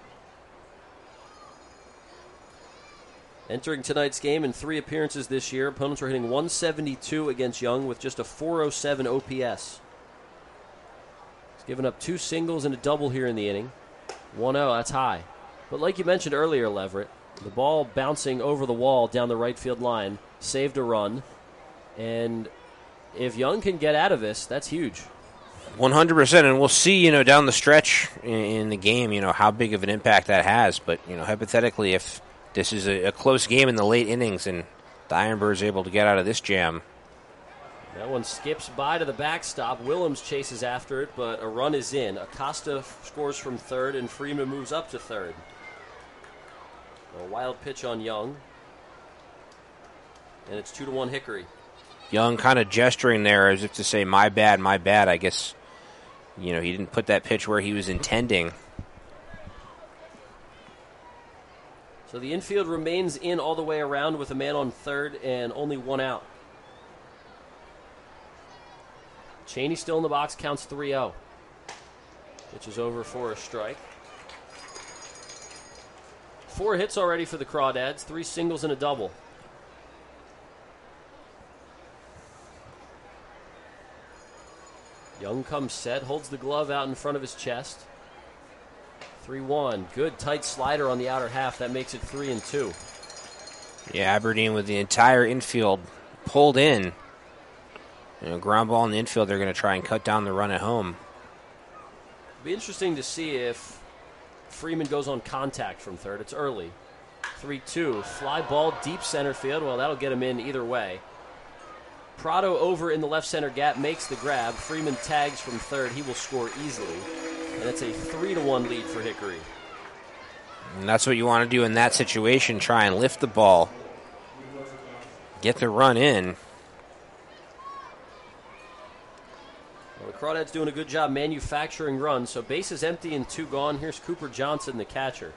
Entering tonight's game in three appearances this year, opponents were hitting one seventy-two against Young with just a four oh seven O P S. He's given up two singles and a double here in the inning. one oh, that's high. But like you mentioned earlier, Leverett, the ball bouncing over the wall down the right field line saved a run. And if Young can get out of this, that's huge. one hundred percent, and we'll see, you know, down the stretch in, in the game, you know, how big of an impact that has. But, you know, hypothetically, if this is a, a close game in the late innings and the Ironbirds are able to get out of this jam. That one skips by to the backstop. Willems chases after it, but a run is in. Acosta scores from third, and Freeman moves up to third. A wild pitch on Young. And it's two to one Hickory. Young kind of gesturing there as if to say, my bad, my bad. I guess, you know, he didn't put that pitch where he was intending. So the infield remains in all the way around with a man on third and only one out. Chaney still in the box, counts three oh. Pitch is over for a strike. Four hits already for the Crawdads, three singles and a double. Young comes set, holds the glove out in front of his chest. three one. Good tight slider on the outer half. That makes it three and two. Yeah, Aberdeen with the entire infield pulled in. You know, ground ball in the infield, they're going to try and cut down the run at home. It'll be interesting to see if Freeman goes on contact from third. It's early. three two. Fly ball deep center field. Well, that'll get him in either way. Prado over in the left center gap makes the grab. Freeman tags from third. He will score easily. And it's a three to one lead for Hickory. And that's what you want to do in that situation. Try and lift the ball. Get the run in. Well, the Crawdads doing a good job manufacturing runs. So bases empty and two gone. Here's Cooper Johnson, the catcher.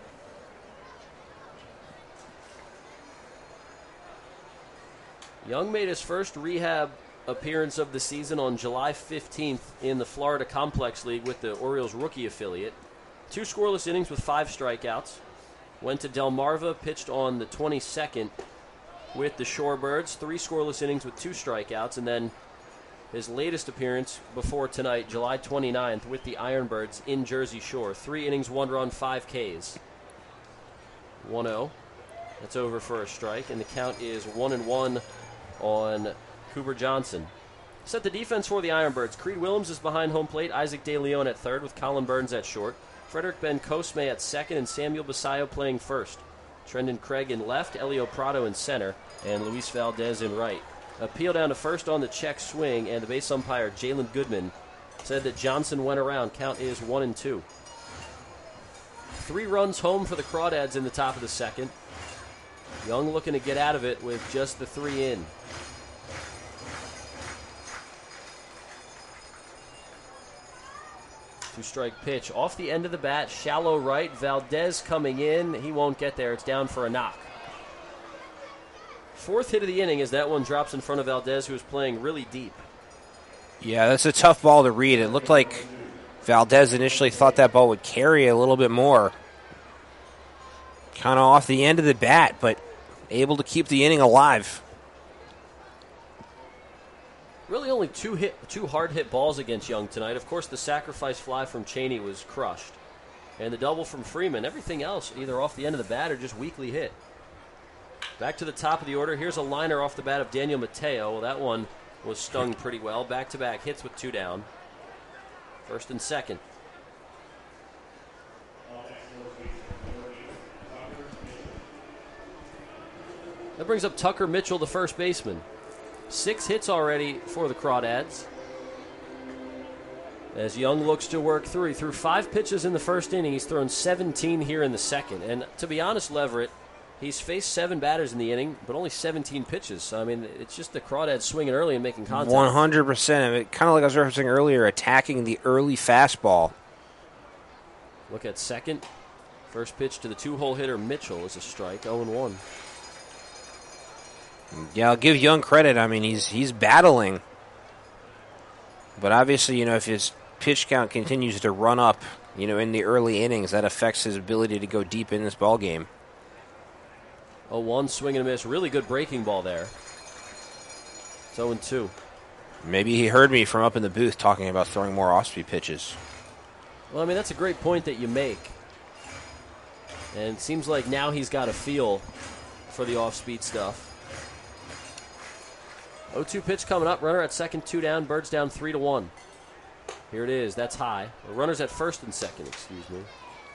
Young made his first rehab appearance of the season on July fifteenth in the Florida Complex League with the Orioles rookie affiliate. Two scoreless innings with five strikeouts. Went to Delmarva, pitched on the twenty-second with the Shorebirds. Three scoreless innings with two strikeouts, and then his latest appearance before tonight, July twenty-ninth, with the Ironbirds in Jersey Shore. Three innings, one run, five Ks. one oh. That's over for a strike, and the count is one and one on Cooper Johnson. Set the defense for the Ironbirds. Creed Willems is behind home plate. Isaac De Leon at third with Colin Burns at short. Frederick Ben Cosme at second and Samuel Basayo playing first. Trendon Craig in left, Elio Prado in center, and Luis Valdez in right. Appeal down to first on the check swing, and the base umpire, Jalen Goodman, said that Johnson went around. Count is one and two. Three runs home for the Crawdads in the top of the second. Young looking to get out of it with just the three in. Two-strike pitch off the end of the bat, shallow right. Valdez coming in. He won't get there. It's down for a knock. Fourth hit of the inning as that one drops in front of Valdez, who was playing really deep. Yeah, that's a tough ball to read. It looked like Valdez initially thought that ball would carry a little bit more. Kind of off the end of the bat, but able to keep the inning alive. Really only two hit, two hard-hit balls against Young tonight. Of course, the sacrifice fly from Cheney was crushed. And the double from Freeman. Everything else either off the end of the bat or just weakly hit. Back to the top of the order. Here's a liner off the bat of Daniel Mateo. Well, that one was stung pretty well. Back-to-back hits with two down. First and second. That brings up Tucker Mitchell, the first baseman. Six hits already for the Crawdads. As Young looks to work through. He threw five pitches in the first inning. He's thrown seventeen here in the second. And to be honest, Leverett, he's faced seven batters in the inning, but only seventeen pitches. So, I mean, it's just the Crawdads swinging early and making contact. one hundred percent of it. Kind of like I was referencing earlier, attacking the early fastball. Look at second. First pitch to the two-hole hitter Mitchell is a strike, oh and one. Yeah, I'll give Young credit. I mean, he's he's battling. But obviously, you know, if his pitch count continues to run up, you know, in the early innings, that affects his ability to go deep in this ball game. oh one, swing and a miss. Really good breaking ball there. It's oh and two. Maybe he heard me from up in the booth talking about throwing more off-speed pitches. Well, I mean, that's a great point that you make. And it seems like now he's got a feel for the off-speed stuff. oh two pitch coming up. Runner at second, two down. Birds down three to one. Here it is. That's high. Or runners at first and second, excuse me.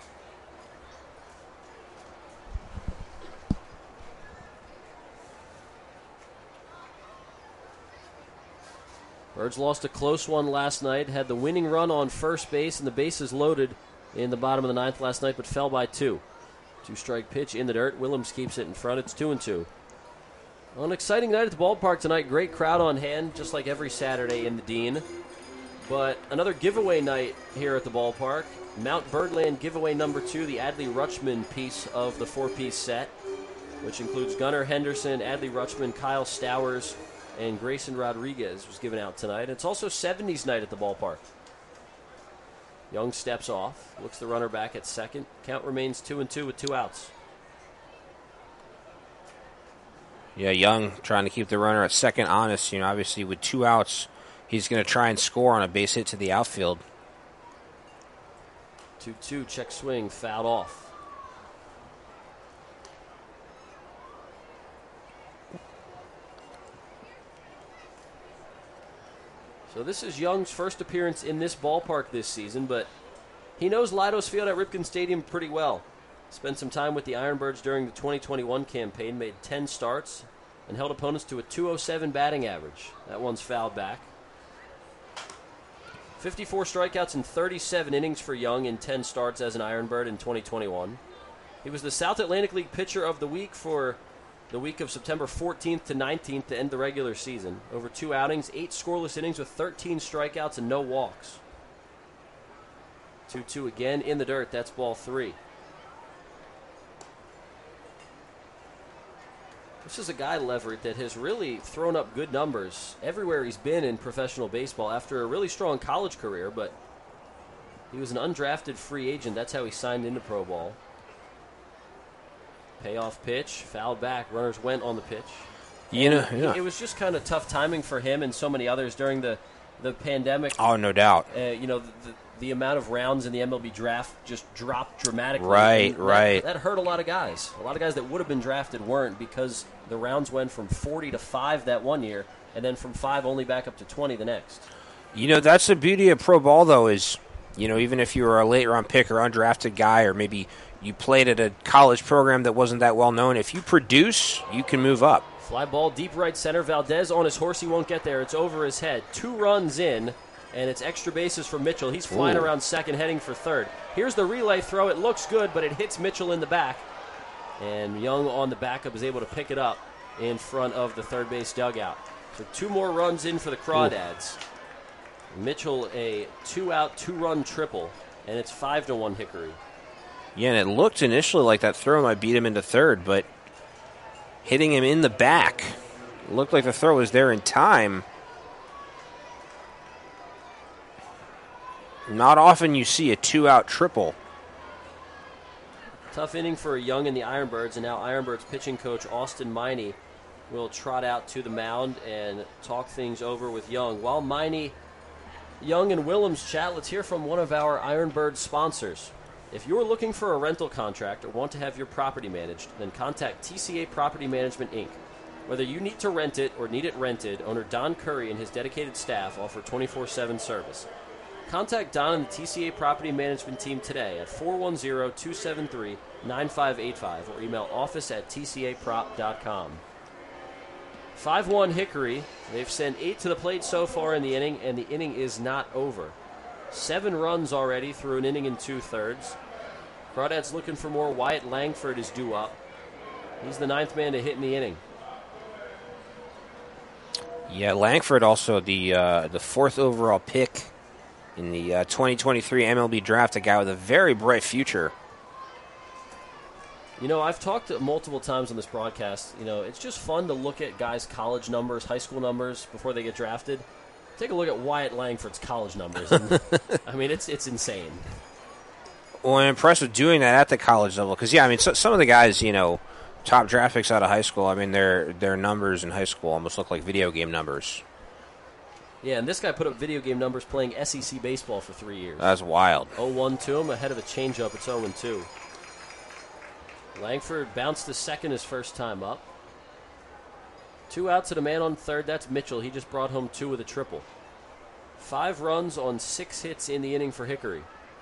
Birds lost a close one last night. Had the winning run on first base and the bases loaded in the bottom of the ninth last night, but fell by two. Two-strike pitch in the dirt. Willems keeps it in front. It's two and two. Well, an exciting night at the ballpark tonight. Great crowd on hand, just like every Saturday in the Dean. But another giveaway night here at the ballpark. Mount Birdland giveaway number two, the Adley Rutschman piece of the four-piece set, which includes Gunnar Henderson, Adley Rutschman, Kyle Stowers, and Grayson Rodriguez was given out tonight. It's also seventies night at the ballpark. Young steps off, looks the runner back at second. Count remains two and two with two outs. Yeah, Young trying to keep the runner at second honest. You know, obviously with two outs, he's going to try and score on a base hit to the outfield. two two, check swing, fouled off. So this is Young's first appearance in this ballpark this season, but he knows Leidos Field at Ripken Stadium pretty well. Spent some time with the Ironbirds during the twenty twenty-one campaign, made ten starts, and held opponents to a two oh seven batting average. That one's fouled back. fifty-four strikeouts in thirty-seven innings for Young in ten starts as an Ironbird in twenty twenty-one. He was the South Atlantic League Pitcher of the Week for the week of September fourteenth to nineteenth to end the regular season. Over two outings, eight scoreless innings with thirteen strikeouts and no walks. two two again in the dirt. That's ball three. This is a guy, Leverett, that has really thrown up good numbers everywhere he's been in professional baseball after a really strong college career, but he was an undrafted free agent. That's how he signed into pro ball. Payoff pitch, fouled back. Runners went on the pitch. You know, And yeah. It was just kind of tough timing for him and so many others during the, the pandemic. Oh, no doubt. Uh, you know, the, the amount of rounds in the M L B draft just dropped dramatically. Right, And that, right. That hurt a lot of guys. A lot of guys that would have been drafted weren't because the rounds went from forty to five that one year, and then from five only back up to twenty the next. You know, that's the beauty of pro ball, though, is, you know, even if you were a late-round pick or undrafted guy, or maybe you played at a college program that wasn't that well-known, if you produce, you can move up. Fly ball deep right center. Valdez on his horse. He won't get there. It's over his head. Two runs in, and it's extra bases for Mitchell. He's flying Ooh. around second, heading for third. Here's the relay throw. It looks good, but it hits Mitchell in the back. And Young on the backup is able to pick it up in front of the third base dugout. So two more runs in for the Crawdads. Ooh. Mitchell a two-out, two-run triple, and it's five to one Hickory. Yeah, and it looked initially like that throw might beat him into third, but hitting him in the back, it looked like the throw was there in time. Not often you see a two-out triple. Tough inning for Young and the Ironbirds, and now Ironbirds pitching coach Austin Miney will trot out to the mound and talk things over with Young. While Miney, Young, and Willems chat, let's hear from one of our Ironbirds sponsors. If you're looking for a rental contract or want to have your property managed, then contact T C A Property Management, Incorporated. Whether you need to rent it or need it rented, owner Don Curry and his dedicated staff offer twenty-four seven service. Contact Don and the T C A Property Management team today at four one zero, two seven three, nine five eight five or email office at t c a prop dot com. five one Hickory. They've sent eight to the plate so far in the inning, and the inning is not over. Seven runs already through an inning and two-thirds. Crawdads looking for more. Wyatt Langford is due up. He's the ninth man to hit in the inning. Yeah, Langford also the uh, the fourth overall pick in the uh, twenty twenty-three M L B draft, a guy with a very bright future. You know, I've talked multiple times on this broadcast, you know, it's just fun to look at guys' college numbers, high school numbers before they get drafted. Take a look at Wyatt Langford's college numbers. And, I mean, it's it's insane. Well, I'm impressed with doing that at the college level because, yeah, I mean, so, some of the guys, you know, top draft picks out of high school, I mean, their their numbers in high school almost look like video game numbers. Yeah, and this guy put up video game numbers playing S E C baseball for three years. That's wild. oh one to him, ahead of a changeup. It's oh two. Langford bounced to second his first time up. Two outs and a man on third. That's Mitchell. He just brought home two with a triple. Five runs on six hits in the inning for Hickory.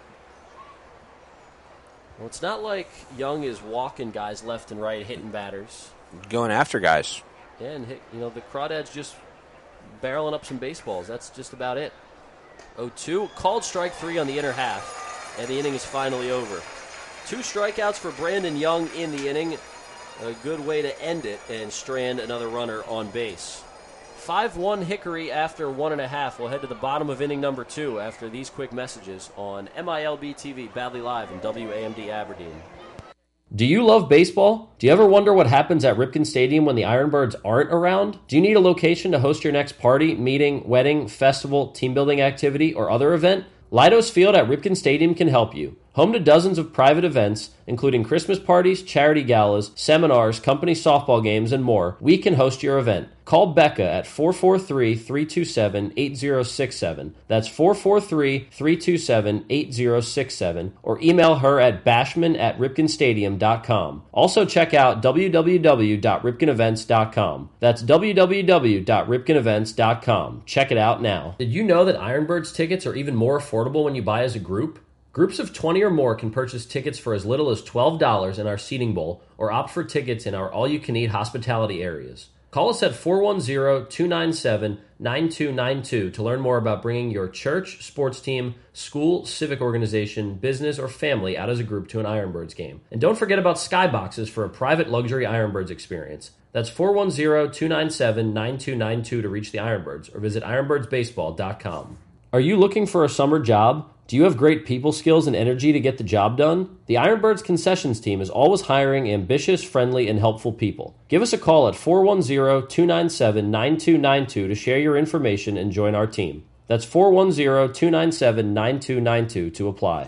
Well, it's not like Young is walking guys left and right, hitting batters. Going after guys. Yeah, and hit, you know, the Crawdads just barreling up some baseballs. That's just about it. oh two, called strike three on the inner half, and the inning is finally over. Two strikeouts for Brandon Young in the inning. A good way to end it and strand another runner on base. five one Hickory after one and a half. We'll head to the bottom of inning number two after these quick messages on M I L B T V, Badly Live, and W A M D Aberdeen. Do you love baseball? Do you ever wonder what happens at Ripken Stadium when the Ironbirds aren't around? Do you need a location to host your next party, meeting, wedding, festival, team building activity, or other event? Leidos Field at Ripken Stadium can help you. Home to dozens of private events, including Christmas parties, charity galas, seminars, company softball games, and more, we can host your event. Call Becca at four four three, three two seven, eight zero six seven. That's four four three, three two seven, eight zero six seven. Or email her at bashman at ripken stadium dot com. Also check out w w w dot ripken events dot com. That's w w w dot ripken events dot com. Check it out now. Did you know that Ironbirds tickets are even more affordable when you buy as a group? Groups of twenty or more can purchase tickets for as little as twelve dollars in our seating bowl or opt for tickets in our all-you-can-eat hospitality areas. Call us at four one zero, two nine seven, nine two nine two to learn more about bringing your church, sports team, school, civic organization, business, or family out as a group to an Ironbirds game. And don't forget about Skyboxes for a private luxury Ironbirds experience. That's four one zero, two nine seven, nine two nine two to reach the Ironbirds or visit ironbirds baseball dot com. Are you looking for a summer job? Do you have great people skills and energy to get the job done? The Ironbirds concessions team is always hiring ambitious, friendly, and helpful people. Give us a call at four one zero, two nine seven, nine two nine two to share your information and join our team. That's four one zero, two nine seven, nine two nine two to apply.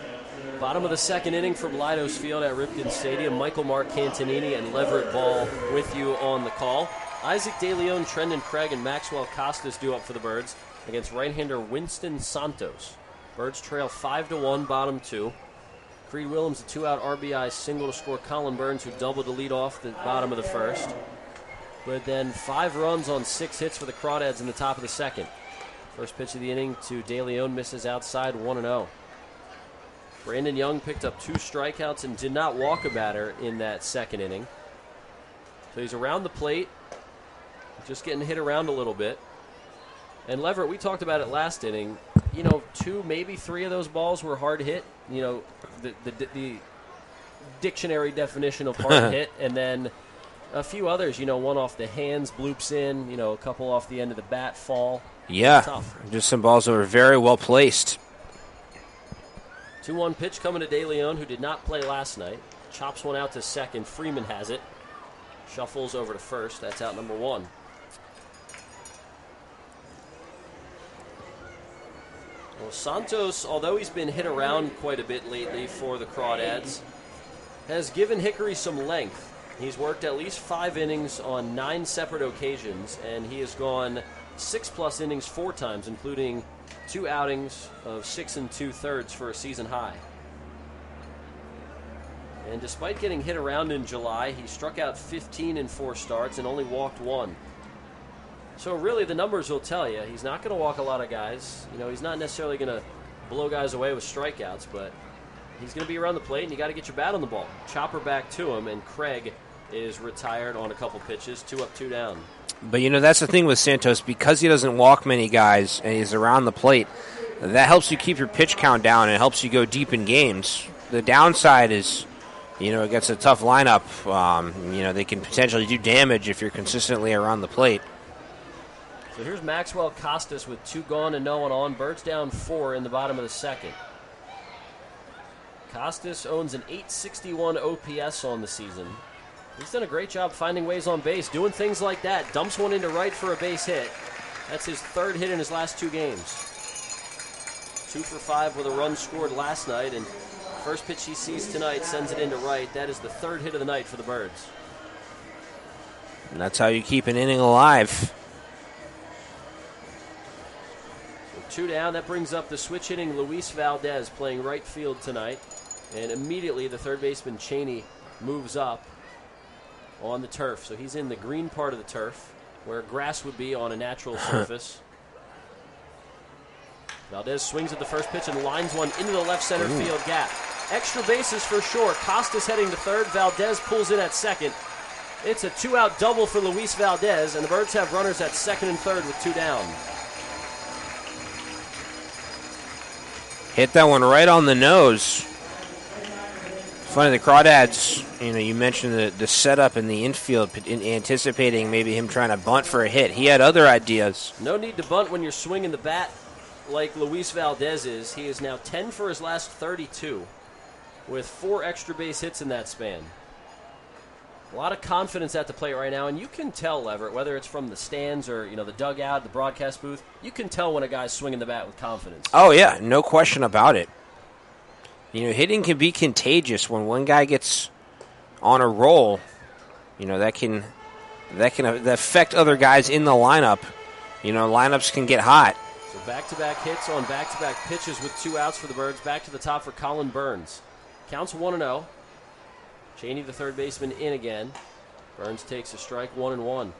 Bottom of the second inning from Leidos Field at Ripken Stadium. Michael Mark Cantonini and Leverett Ball with you on the call. Isaac DeLeon, Trendon Craig, and Maxwell Costas due up for the Birds against right-hander Winston Santos. Birds trail five to one, bottom two. Creed Willems, a two-out R B I single to score Colin Burns, who doubled to lead off the bottom of the first. But then five runs on six hits for the Crawdads in the top of the second. First pitch of the inning to DeLeon, misses outside, one and oh. Brandon Young picked up two strikeouts and did not walk a batter in that second inning. So he's around the plate, just getting hit around a little bit. And Leverett, we talked about it last inning. You know, two, maybe three of those balls were hard hit. You know, the the, the dictionary definition of hard hit. And then a few others, you know, one off the hands, bloops in. You know, a couple off the end of the bat, fall. Yeah, Tough. Just some balls that were very well placed. two one pitch coming to DeLeon, who did not play last night. Chops one out to second. Freeman has it. Shuffles over to first. That's out number one. Well, Santos, although he's been hit around quite a bit lately for the Crawdads, has given Hickory some length. He's worked at least five innings on nine separate occasions, and he has gone six-plus innings four times, including two outings of six and two-thirds for a season high. And despite getting hit around in July, he struck out fifteen in four starts and only walked one. So really, the numbers will tell you. He's not going to walk a lot of guys. You know, he's not necessarily going to blow guys away with strikeouts, but he's going to be around the plate, and you got to get your bat on the ball. Chopper back to him, and Craig is retired on a couple pitches, two up, two down. But, you know, that's the thing with Santos. Because he doesn't walk many guys and he's around the plate, that helps you keep your pitch count down and it helps you go deep in games. The downside is, you know, against a tough lineup, um, you know, they can potentially do damage if you're consistently around the plate. So here's Maxwell Costas with two gone and no one on. Birds down four in the bottom of the second. Costas owns an eight sixty-one O P S on the season. He's done a great job finding ways on base, doing things like that. Dumps one into right for a base hit. That's his third hit in his last two games. Two for five with a run scored last night, and first pitch he sees tonight sends it into right. That is the third hit of the night for the Birds. And that's how you keep an inning alive. Two down, that brings up the switch hitting Luis Valdez playing right field tonight. And immediately the third baseman Cheney moves up on the turf. So he's in the green part of the turf where grass would be on a natural surface. Valdez swings at the first pitch and lines one into the left center Ooh. field gap. Extra bases for sure. Costas heading to third. Valdez pulls in at second. It's a two-out double for Luis Valdez, and the Birds have runners at second and third with two down. Hit that one right on the nose. Funny, the Crawdads, you know, you mentioned the, the setup in the infield, in anticipating maybe him trying to bunt for a hit. He had other ideas. No need to bunt when you're swinging the bat like Luis Valdez is. He is now ten for his last thirty-two with four extra base hits in that span. A lot of confidence at the plate right now, and you can tell, Leverett, whether it's from the stands or, you know, the dugout, the broadcast booth, you can tell when a guy's swinging the bat with confidence. Oh, yeah, no question about it. You know, hitting can be contagious. When one guy gets on a roll, you know, that can that can affect other guys in the lineup. You know, lineups can get hot. So back-to-back hits on back-to-back pitches with two outs for the Birds. Back to the top for Colin Burns. Counts one and oh. Cheney, the third baseman, in again. Burns takes a strike, one and one.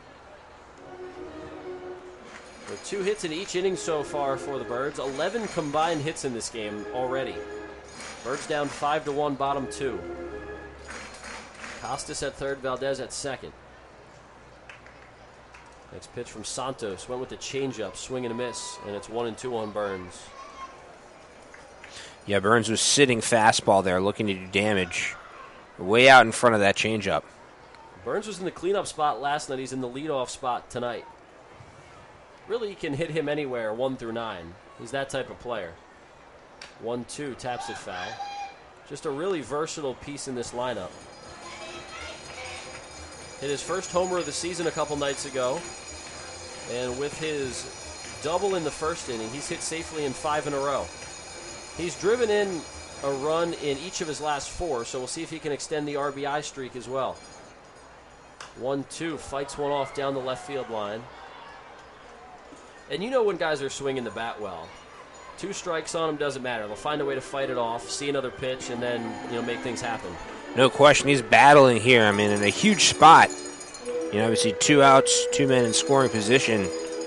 With two hits in each inning so far for the Birds. eleven combined hits in this game already. Birds down five to one, bottom two. Costas at third, Valdez at second. Next pitch from Santos. Went with the changeup, swing and a miss, and it's one and two on Burns. Yeah, Burns was sitting fastball there, looking to do damage. Way out in front of that changeup. Burns was in the cleanup spot last night. He's in the leadoff spot tonight. Really, you can hit him anywhere, one through nine. He's that type of player. One, two, taps it foul. Just a really versatile piece in this lineup. Hit his first homer of the season a couple nights ago. And with his double in the first inning, he's hit safely in five in a row. He's driven in a run in each of his last four, so we'll see if he can extend the R B I streak as well. one two, fights one off down the left field line. And you know when guys are swinging the bat well. Two strikes on them doesn't matter. They'll find a way to fight it off, see another pitch, and then, you know, make things happen. No question. He's battling here. I mean, in a huge spot. You know, obviously two outs, two men in scoring position.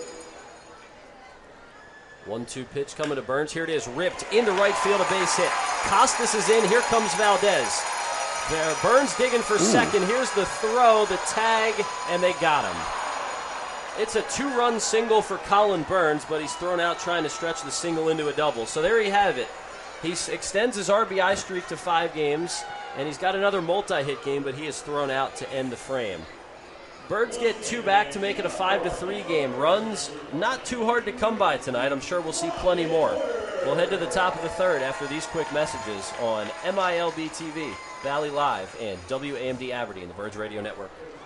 one two pitch coming to Burns. Here it is, ripped into right field, a base hit. Costas is in. Here comes Valdez. There, Burns digging for Ooh. second. Here's the throw, the tag, and they got him. It's a two-run single for Colin Burns, but he's thrown out trying to stretch the single into a double. So there you have it. He extends his R B I streak to five games, and he's got another multi-hit game, but he is thrown out to end the frame. Birds get two back to make it a five to three game. Runs not too hard to come by tonight. I'm sure we'll see plenty more. We'll head to the top of the third after these quick messages on M I L B T V, Valley Live, and W A M D Aberdeen, the Birds Radio Network.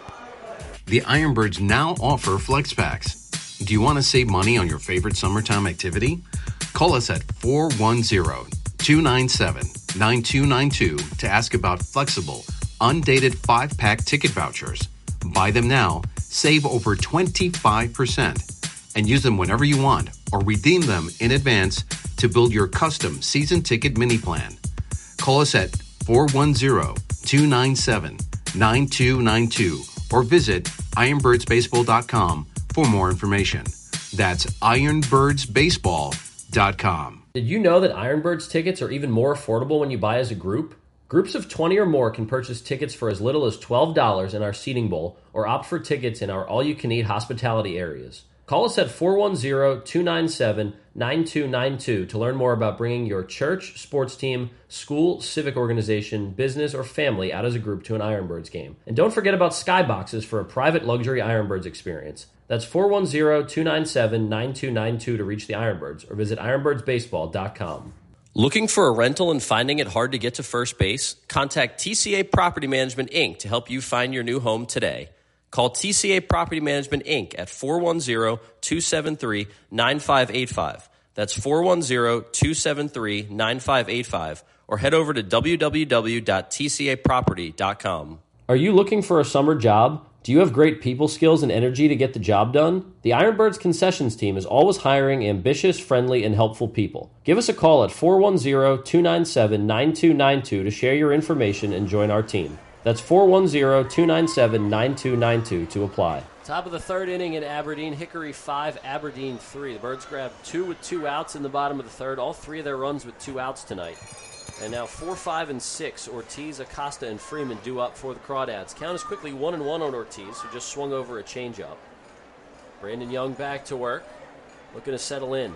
The Ironbirds now offer Flex Packs. Do you want to save money on your favorite summertime activity? Call us at four one zero, two nine seven, nine two nine two to ask about flexible, undated five-pack ticket vouchers. Buy them now, save over twenty-five percent, and use them whenever you want or redeem them in advance to build your custom season ticket mini plan. Call us at four one zero, two nine seven, nine two nine two or visit ironbirds baseball dot com for more information. That's ironbirds baseball dot com. Did you know that Ironbirds tickets are even more affordable when you buy as a group? Groups of twenty or more can purchase tickets for as little as twelve dollars in our seating bowl or opt for tickets in our all-you-can-eat hospitality areas. Call us at four one zero, two nine seven, nine two nine two to learn more about bringing your church, sports team, school, civic organization, business, or family out as a group to an Ironbirds game. And don't forget about skyboxes for a private luxury Ironbirds experience. That's four one zero, two nine seven, nine two nine two to reach the Ironbirds or visit ironbirds baseball dot com. Looking for a rental and finding it hard to get to first base? Contact T C A Property Management, Incorporated to help you find your new home today. Call T C A Property Management, Incorporated at four one zero, two seven three, nine five eight five. That's four one zero, two seven three, nine five eight five. Or head over to w w w dot t c a property dot com. Are you looking for a summer job? Do you have great people skills and energy to get the job done? The Ironbirds concessions team is always hiring ambitious, friendly, and helpful people. Give us a call at four one zero, two nine seven, nine two nine two to share your information and join our team. That's four one zero, two nine seven, nine two nine two to apply. Top of the third inning in Aberdeen. Hickory five, Aberdeen three. The Birds grabbed two with two outs in the bottom of the third. All three of their runs with two outs tonight. And now four, five, and six. Ortiz, Acosta, and Freeman due up for the Crawdads. Count is quickly one and one on Ortiz, who just swung over a changeup. Brandon Young back to work, looking to settle in.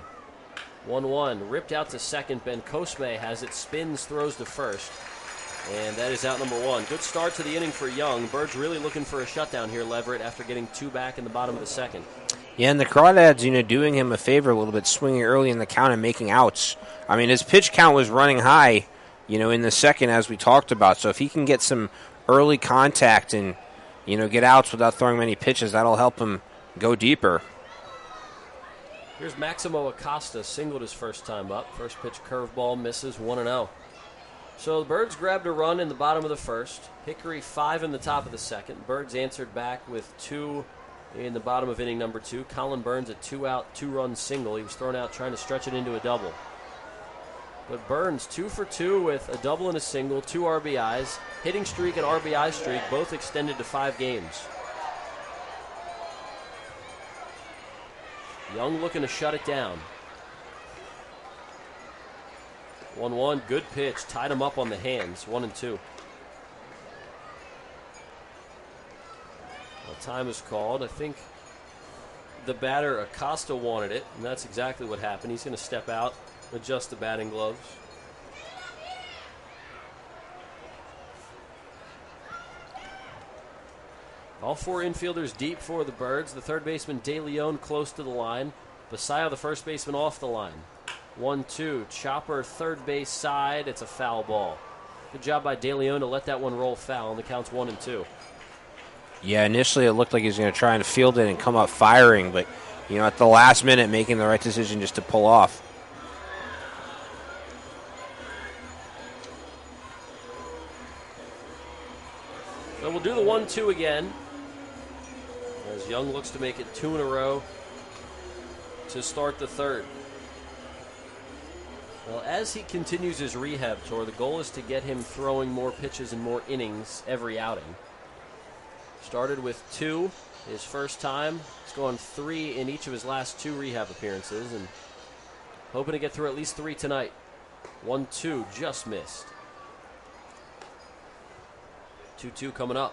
one one, ripped out to second. Ben Cosme has it, spins, throws to first. And that is out number one. Good start to the inning for Young. Birds really looking for a shutdown here, Leverett, after getting two back in the bottom of the second. Yeah, and the Crawdads, you know, doing him a favor a little bit, swinging early in the count and making outs. I mean, his pitch count was running high, you know, in the second, as we talked about. So if he can get some early contact and, you know, get outs without throwing many pitches, that'll help him go deeper. Here's Maximo Acosta, singled his first time up. First pitch curveball misses, one and oh. So the Birds grabbed a run in the bottom of the first. Hickory five in the top of the second. Birds answered back with two in the bottom of inning number two. Colin Burns, a two-out, two-run single. He was thrown out trying to stretch it into a double. But Burns, two for two with a double and a single, two R B Is. Hitting streak and R B I streak both extended to five games. Young looking to shut it down. one one, good pitch. Tied him up on the hands, one and two. Well, time is called. I think the batter, Acosta, wanted it, and that's exactly what happened. He's going to step out, adjust the batting gloves. All four infielders deep for the Birds. The third baseman, De Leon, close to the line. Basayo, the first baseman, off the line. one two, chopper, third base side. It's a foul ball. Good job by De Leon to let that one roll foul, and the count's one and two. Yeah, initially it looked like he was going to try and field it and come up firing, but, you know, at the last minute making the right decision just to pull off. So we'll do the one two again. as Young looks to make it two in a row to start the third. Well, as he continues his rehab tour, the goal is to get him throwing more pitches and more innings every outing. Started with two his first time. He's gone three in each of his last two rehab appearances, and hoping to get through at least three tonight. one two just missed. two two coming up.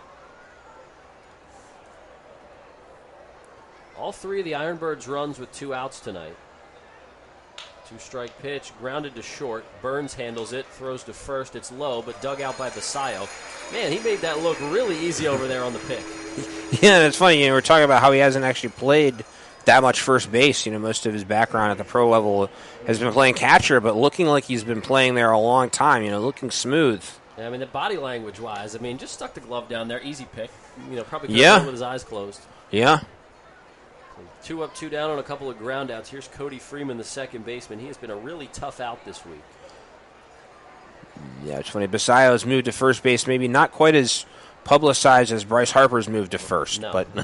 All three of the Ironbirds runs with two outs tonight. Two-strike pitch, grounded to short. Burns handles it, throws to first. It's low, but dug out by Basayo. Man, he made that look really easy over there on the pick. Yeah, and it's funny. You know, we're talking about how he hasn't actually played that much first base. You know, most of his background at the pro level has been playing catcher, but looking like he's been playing there a long time. You know, looking smooth. Yeah, I mean, the body language-wise, I mean, just stuck the glove down there, easy pick. You know, probably could yeah. have done with his eyes closed. Yeah. Two up, two down on a couple of ground outs. Here's Cody Freeman, the second baseman. He has been a really tough out this week. Yeah, it's funny. Basayo's moved to first base, maybe not quite as publicized as Bryce Harper's moved to first. No. But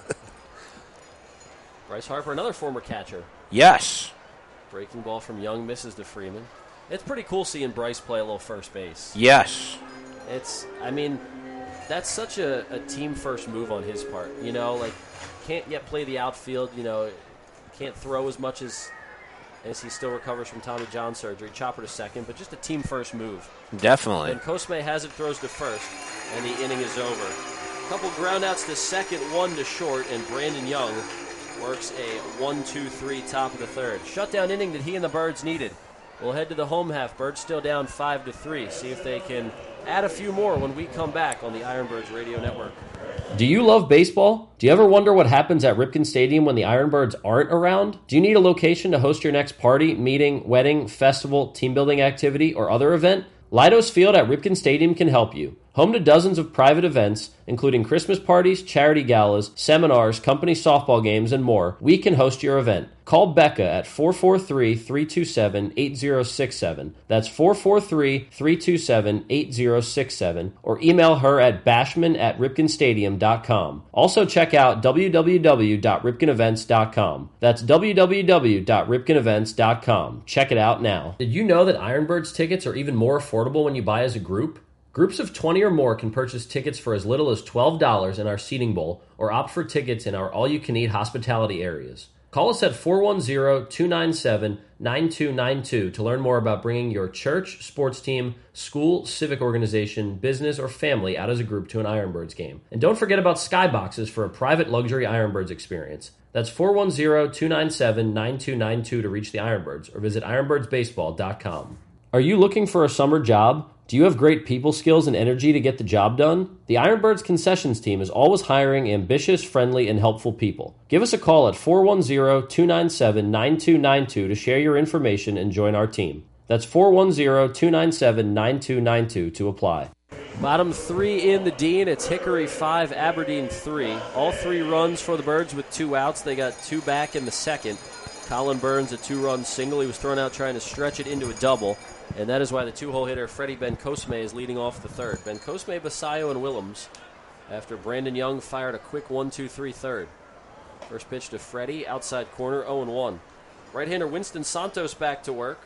Bryce Harper, another former catcher. Yes. Breaking ball from Young, misses to Freeman. It's pretty cool seeing Bryce play a little first base. Yes. It's, I mean, that's such a, a team-first move on his part. You know, like, can't yet play the outfield, you know, can't throw as much as as he still recovers from Tommy John surgery. Chopper to second, but just a team-first move. Definitely. And Cosme has it, throws to first, and the inning is over. A couple groundouts to second, one to short, and Brandon Young works a one two three top of the third. Shutdown inning that he and the Birds needed. We'll head to the home half. Birds still down five to three. See if they can add a few more when we come back on the Ironbirds Radio Network. Do you love baseball? Do you ever wonder what happens at Ripken Stadium when the Ironbirds aren't around? Do you need a location to host your next party, meeting, wedding, festival, team building activity, or other event? Leidos Field at Ripken Stadium can help you. Home to dozens of private events, including Christmas parties, charity galas, seminars, company softball games, and more, we can host your event. Call Becca at four four three, three two seven, eight zero six seven. That's four four three, three two seven, eight zero six seven. Or email her at bashman at ripken stadium dot com. Also check out w w w dot ripken events dot com. That's w w w dot ripken events dot com. Check it out now. Did you know that Ironbirds tickets are even more affordable when you buy as a group? Groups of twenty or more can purchase tickets for as little as twelve dollars in our seating bowl or opt for tickets in our all-you-can-eat hospitality areas. Call us at four one zero, two nine seven, nine two nine two to learn more about bringing your church, sports team, school, civic organization, business, or family out as a group to an Ironbirds game. And don't forget about Skyboxes for a private luxury Ironbirds experience. That's four one zero, two nine seven, nine two nine two to reach the Ironbirds or visit ironbirds baseball dot com. Are you looking for a summer job? Do you have great people skills and energy to get the job done? The Ironbirds concessions team is always hiring ambitious, friendly, and helpful people. Give us a call at four one zero, two nine seven, nine two nine two to share your information and join our team. That's four one zero, two nine seven, nine two nine two to apply. Bottom three in the Dean. It's Hickory five, Aberdeen three. All three runs for the Birds with two outs. They got two back in the second. Colin Burns, a two-run single. He was thrown out trying to stretch it into a double. And that is why the two-hole hitter, Freddie Bencosme, is leading off the third. Bencosme, Basayo, and Willems after Brandon Young fired a quick one two three third. First pitch to Freddie, outside corner, oh and one. Right-hander Winston Santos back to work.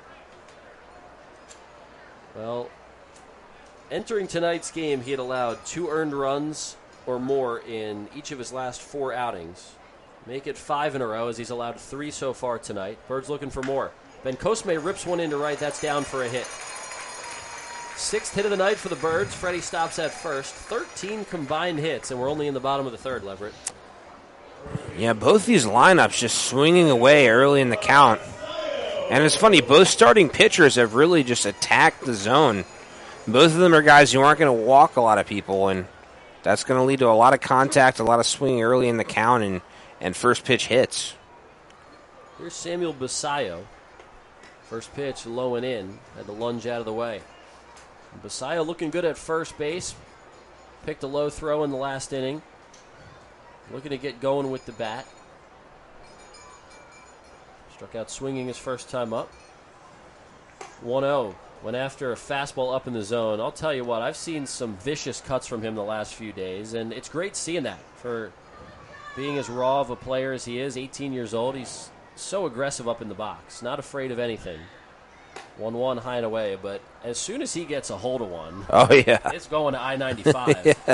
Well, entering tonight's game, he had allowed two earned runs or more in each of his last four outings. Make it five in a row as he's allowed three so far tonight. Birds looking for more. Bencosme rips one into right. That's down for a hit. Sixth hit of the night for the Birds. Freddie stops at first. thirteen combined hits, and we're only in the bottom of the third, Leverett. Yeah, both these lineups just swinging away early in the count. And it's funny, both starting pitchers have really just attacked the zone. Both of them are guys who aren't going to walk a lot of people, and that's going to lead to a lot of contact, a lot of swinging early in the count, and, and first pitch hits. Here's Samuel Basayo. First pitch, low and in. Had to lunge out of the way. Basayo looking good at first base. Picked a low throw in the last inning. Looking to get going with the bat. Struck out swinging his first time up. one oh. Went after a fastball up in the zone. I'll tell you what, I've seen some vicious cuts from him the last few days, and it's great seeing that for being as raw of a player as he is, eighteen years old, he's so aggressive up in the box, not afraid of anything. one one high and away, but as soon as he gets a hold of one, oh yeah, it's going to I ninety-five. Yeah.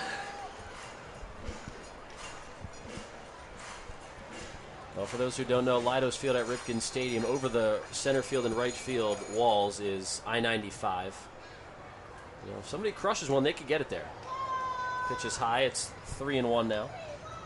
Well, for those who don't know, Leidos Field at Ripken Stadium, over the center field and right field walls is I ninety-five. You know, if somebody crushes one, they could get it there. Pitch is high. It's three and one now.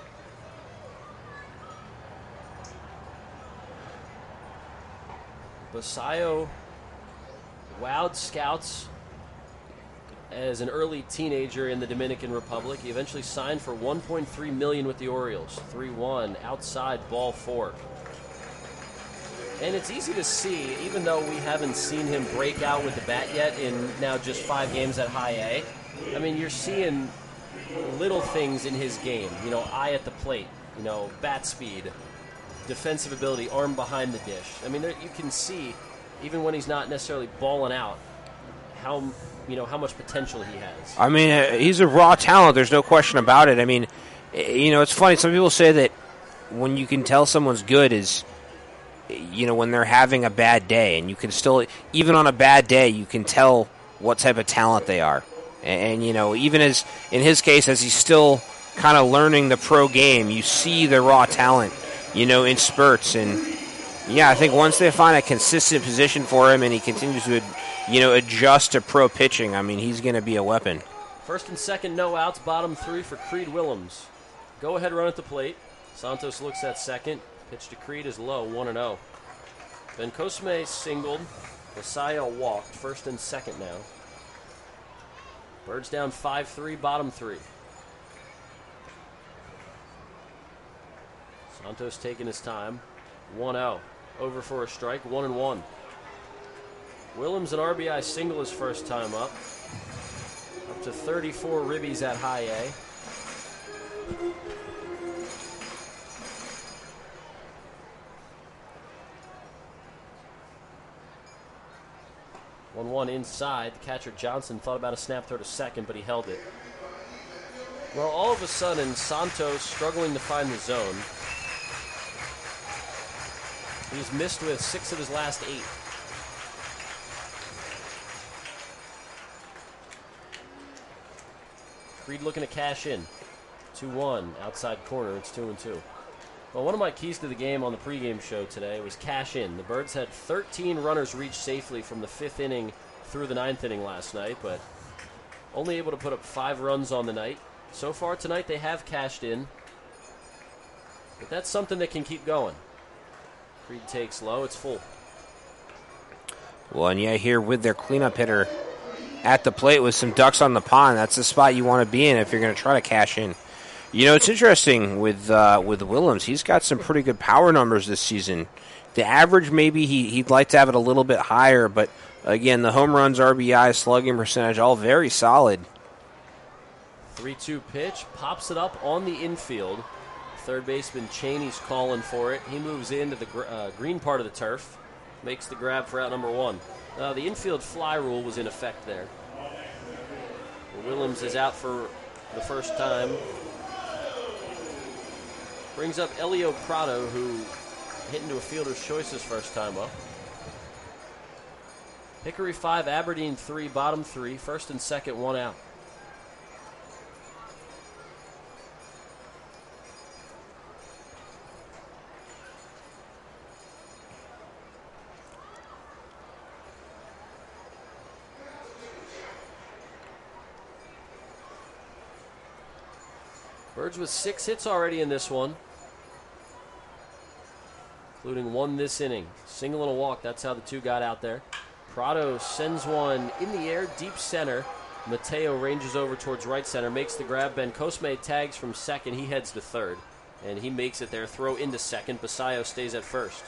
Basayo wowed scouts as an early teenager in the Dominican Republic. He eventually signed for one point three million dollars with the Orioles. three one, outside, ball four. And it's easy to see, even though we haven't seen him break out with the bat yet in now just five games at high A. I mean, you're seeing little things in his game. You know, eye at the plate, you know, bat speed, defensive ability, arm behind the dish. I mean, there, you can see, even when he's not necessarily balling out, how you know how much potential he has. I mean, uh, he's a raw talent. There's no question about it. I mean, you know, it's funny. Some people say that when you can tell someone's good is, you know, when they're having a bad day, and you can still, even on a bad day, you can tell what type of talent they are. And, and you know, even as in his case, as he's still kind of learning the pro game, you see the raw talent, you know, in spurts. And yeah, I think once they find a consistent position for him and he continues to, you know, adjust to pro pitching, I mean, he's going to be a weapon. First and second, no outs, bottom three for Creed Willems. Go ahead run at the plate. Santos looks at second. Pitch to Creed is low, one and oh. Ben Cosme singled. Basayo walked. First and second now. Birds down five three, bottom three. Santos taking his time. one oh. Over for a strike, one and one. Willems an R B I single his first time up. Up to thirty-four ribbies at high A. one one inside. The catcher Johnson thought about a snap throw to second, but he held it. Well, all of a sudden, Santos struggling to find the zone. He's missed with six of his last eight. Creed looking to cash in. two one, outside corner, it's two and two. Well, one of my keys to the game on the pregame show today was cash in. The Birds had thirteen runners reach safely from the fifth inning through the ninth inning last night, but only able to put up five runs on the night. So far tonight, they have cashed in, but that's something that can keep going. Creed takes low, it's full. Well, and yeah, here with their cleanup hitter at the plate with some ducks on the pond, that's the spot you want to be in if you're going to try to cash in. You know, it's interesting with uh, with Willems. He's got some pretty good power numbers this season. The average, maybe he, he'd like to have it a little bit higher, but again, the home runs, R B I, slugging percentage, all very solid. three two pitch, pops it up on the infield. Third baseman Cheney's calling for it. He moves into the gr- uh, green part of the turf, makes the grab for out number one. Uh, the infield fly rule was in effect there. Willems is out for the first time. Brings up Elio Prado, who hit into a fielder's choice his first time up. Hickory five, Aberdeen three, bottom three. First and second, one out. Birds with six hits already in this one, including one this inning. Single and a walk, that's how the two got out there. Prado sends one in the air, deep center. Mateo ranges over towards right center, makes the grab. Ben Cosme tags from second. He heads to third, and he makes it there. Throw into second. Basayo stays at first.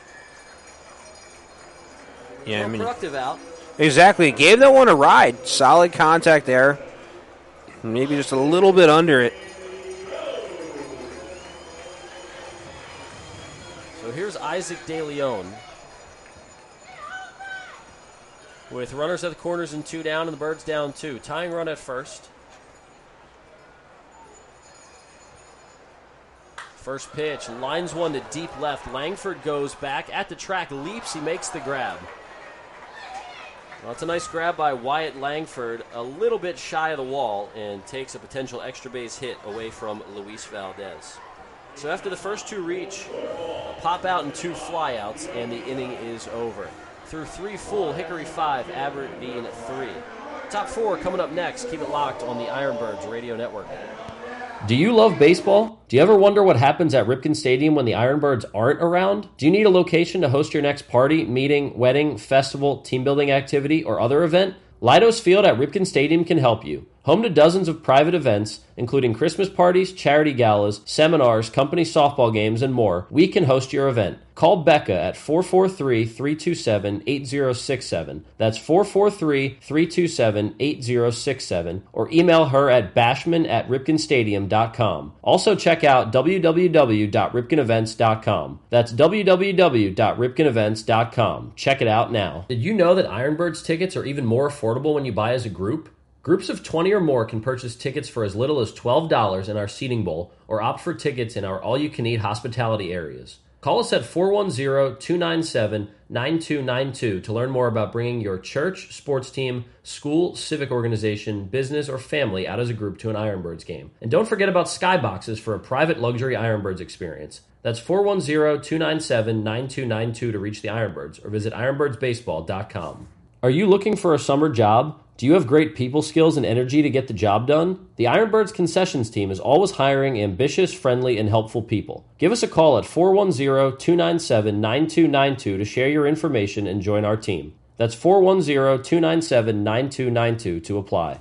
Yeah, I mean, productive out. Exactly. Gave that one a ride. Solid contact there. Maybe just a little bit under it. So here's Isaac De Leon with runners at the corners and two down, and the Birds down two. Tying run at first. First pitch, lines one to deep left. Langford goes back at the track, leaps, he makes the grab. Well, it's a nice grab by Wyatt Langford, a little bit shy of the wall, and takes a potential extra base hit away from Luis Valdez. So after the first two reach, a pop out and two flyouts, and the inning is over. Through three full, Hickory five, Aberdeen three. Top four coming up next. Keep it locked on the Ironbirds Radio Network. Do you love baseball? Do you ever wonder what happens at Ripken Stadium when the Ironbirds aren't around? Do you need a location to host your next party, meeting, wedding, festival, team building activity, or other event? Leidos Field at Ripken Stadium can help you. Home to dozens of private events, including Christmas parties, charity galas, seminars, company softball games, and more, we can host your event. Call Becca at four four three, three two seven, eight zero six seven. That's four four three, three two seven, eight zero six seven. Or email her at bashman at ripken stadium dot com. Also check out w w w dot ripken events dot com. That's w w w dot ripken events dot com. Check it out now. Did you know that Ironbirds tickets are even more affordable when you buy as a group? Groups of twenty or more can purchase tickets for as little as twelve dollars in our seating bowl or opt for tickets in our all-you-can-eat hospitality areas. Call us at four one zero, two nine seven, nine two nine two to learn more about bringing your church, sports team, school, civic organization, business, or family out as a group to an Ironbirds game. And don't forget about Skyboxes for a private luxury Ironbirds experience. That's four one zero, two nine seven, nine two nine two to reach the Ironbirds or visit ironbirds baseball dot com. Are you looking for a summer job? Do you have great people skills and energy to get the job done? The Ironbirds concessions team is always hiring ambitious, friendly, and helpful people. Give us a call at four one zero, two nine seven, nine two nine two to share your information and join our team. That's four one zero, two nine seven, nine two nine two to apply.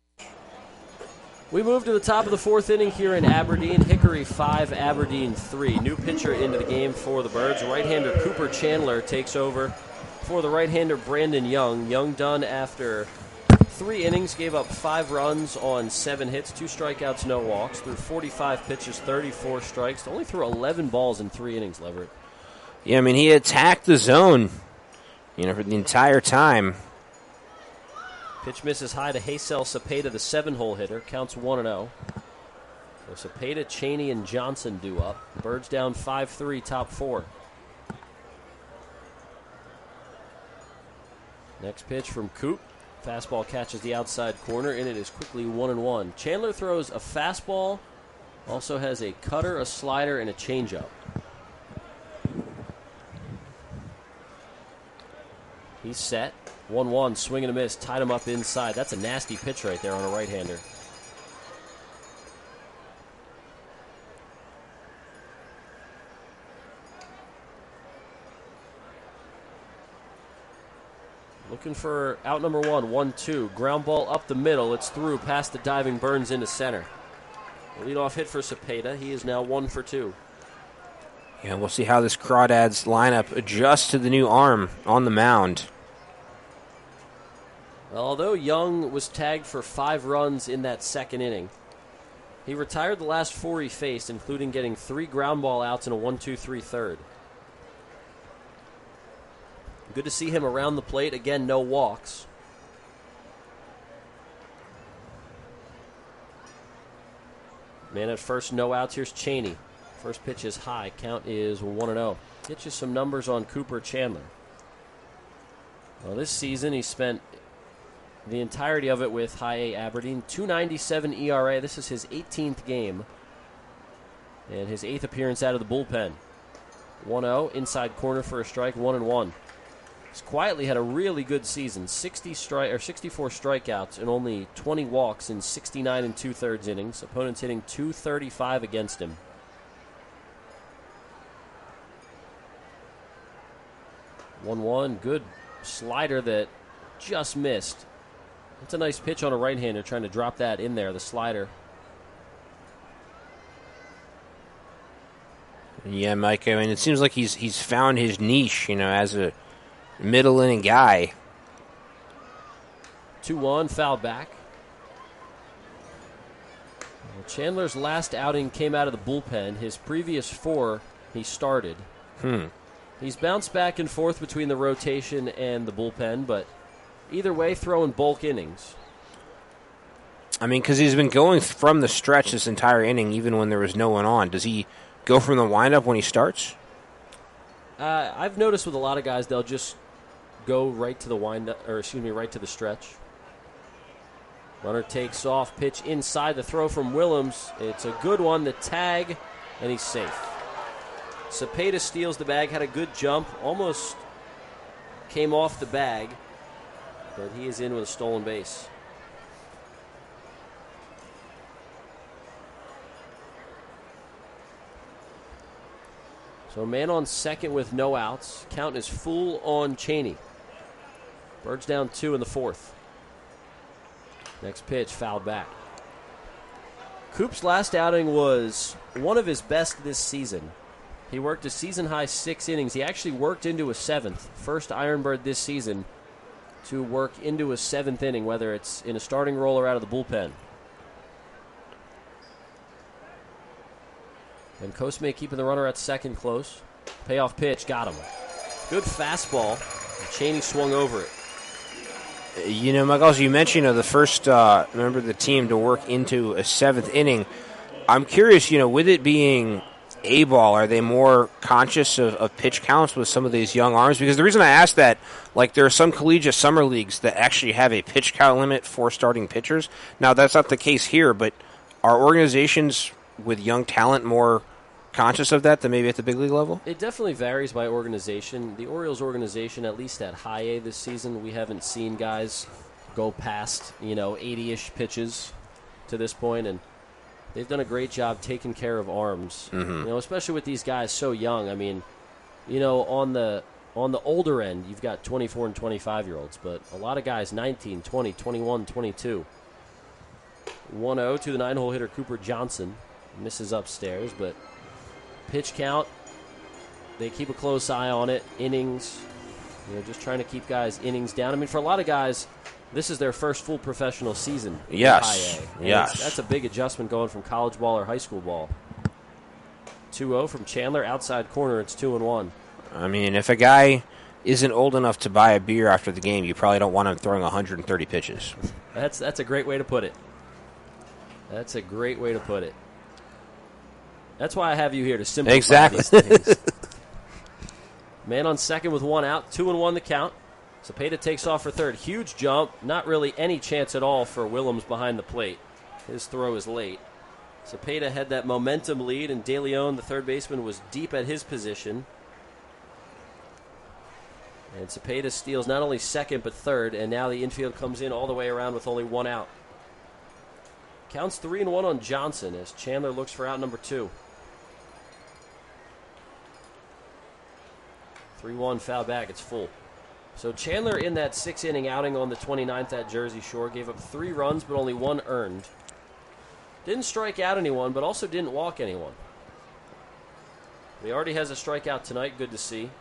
We move to the top of the fourth inning here in Aberdeen. Hickory five, Aberdeen three. New pitcher into the game for the Birds. Right-hander Cooper Chandler takes over for the right-hander Brandon Young. Young done after three innings, gave up five runs on seven hits, two strikeouts, no walks, threw forty-five pitches, thirty-four strikes, only threw eleven balls in three innings, Leverett. Yeah, I mean, he attacked the zone, you know, for the entire time. Pitch misses high to Haysel Cepeda, the seven-hole hitter, counts one and oh. So Cepeda, Cheney, and Johnson do up. Birds down five three, top four. Next pitch from Coop. Fastball catches the outside corner, and it is quickly one and one. Chandler throws a fastball, also has a cutter, a slider, and a changeup. He's set. one one, swing and a miss, tied him up inside. That's a nasty pitch right there on a right-hander. Looking for out number one, one two. Ground ball up the middle. It's through past the diving Burns into center. The leadoff hit for Cepeda. He is now one for two. Yeah, we'll see how this Crawdads lineup adjusts to the new arm on the mound. Well, although Young was tagged for five runs in that second inning, he retired the last four he faced, including getting three ground ball outs in a one two three third. Good to see him around the plate. Again, no walks. Man at first, no outs. Here's Cheney. First pitch is high. Count is one and oh. Get you some numbers on Cooper Chandler. Well, this season he spent the entirety of it with High A Aberdeen. two ninety-seven E R A. This is his eighteenth game. And his eighth appearance out of the bullpen. one oh. Inside corner for a strike. one and one. He's quietly had a really good season. sixty stri- or sixty-four strikeouts and only twenty walks in sixty-nine and two-thirds innings. Opponents hitting two thirty-five against him. one one. Good slider that just missed. That's a nice pitch on a right-hander, trying to drop that in there, the slider. Yeah, Mike, I mean, it seems like he's he's found his niche, you know, as a middle inning guy. two one, foul back. Well, Chandler's last outing came out of the bullpen. His previous four, he started. Hmm. He's bounced back and forth between the rotation and the bullpen, but either way, throwing bulk innings. I mean, because he's been going from the stretch this entire inning, even when there was no one on. Does he go from the windup when he starts? Uh, I've noticed with a lot of guys, they'll just go right to the windup, or excuse me, right to the stretch. Runner takes off, pitch inside, the throw from Willems. It's a good one, the tag, and he's safe. Cepeda steals the bag, had a good jump, almost came off the bag, but he is in with a stolen base. So man on second with no outs. Count is full on Cheney. Birds down two in the fourth. Next pitch, fouled back. Coop's last outing was one of his best this season. He worked a season-high six innings. He actually worked into a seventh. First Ironbird this season to work into a seventh inning, whether it's in a starting role or out of the bullpen. And Cosme keeping the runner at second close. Payoff pitch, got him. Good fastball. Cheney swung over it. You know, Michael, you mentioned, you know, the first uh, member of the team to work into a seventh inning. I'm curious, you know, with it being A-ball, are they more conscious of, of pitch counts with some of these young arms? Because the reason I ask that, like, there are some collegiate summer leagues that actually have a pitch count limit for starting pitchers. Now, that's not the case here, but are organizations with young talent more conscious of that than maybe at the big league level? It definitely varies by organization. The Orioles organization, at least at high A this season, we haven't seen guys go past, you know, eighty-ish pitches to this point, and they've done a great job taking care of arms. Mm-hmm. You know, especially with these guys so young. I mean, you know, on the on the older end, you've got twenty-four and twenty-five year olds, but a lot of guys nineteen, twenty, twenty-one, twenty-two. one oh to the nine-hole hitter Cooper Johnson. Misses upstairs, but pitch count, they keep a close eye on it. Innings, you know, just trying to keep guys' innings down. I mean, for a lot of guys, this is their first full professional season. Yes, in high A. yes. That's, that's a big adjustment going from college ball or high school ball. two oh from Chandler, outside corner, it's two and one. I mean, if a guy isn't old enough to buy a beer after the game, you probably don't want him throwing one hundred thirty pitches. That's, that's a great way to put it. That's a great way to put it. That's why I have you here, to simplify exactly. these things. Man on second with one out, two and one the count. Cepeda takes off for third. Huge jump. Not really any chance at all for Willems behind the plate. His throw is late. Cepeda had that momentum lead, and De Leon, the third baseman, was deep at his position. And Cepeda steals not only second but third, and now the infield comes in all the way around with only one out. Counts three and one on Johnson as Chandler looks for out number two. three one, foul back, it's full. So Chandler in that six-inning outing on the twenty-ninth at Jersey Shore gave up three runs but only one earned. Didn't strike out anyone, but also didn't walk anyone. He already has a strikeout tonight, good to see.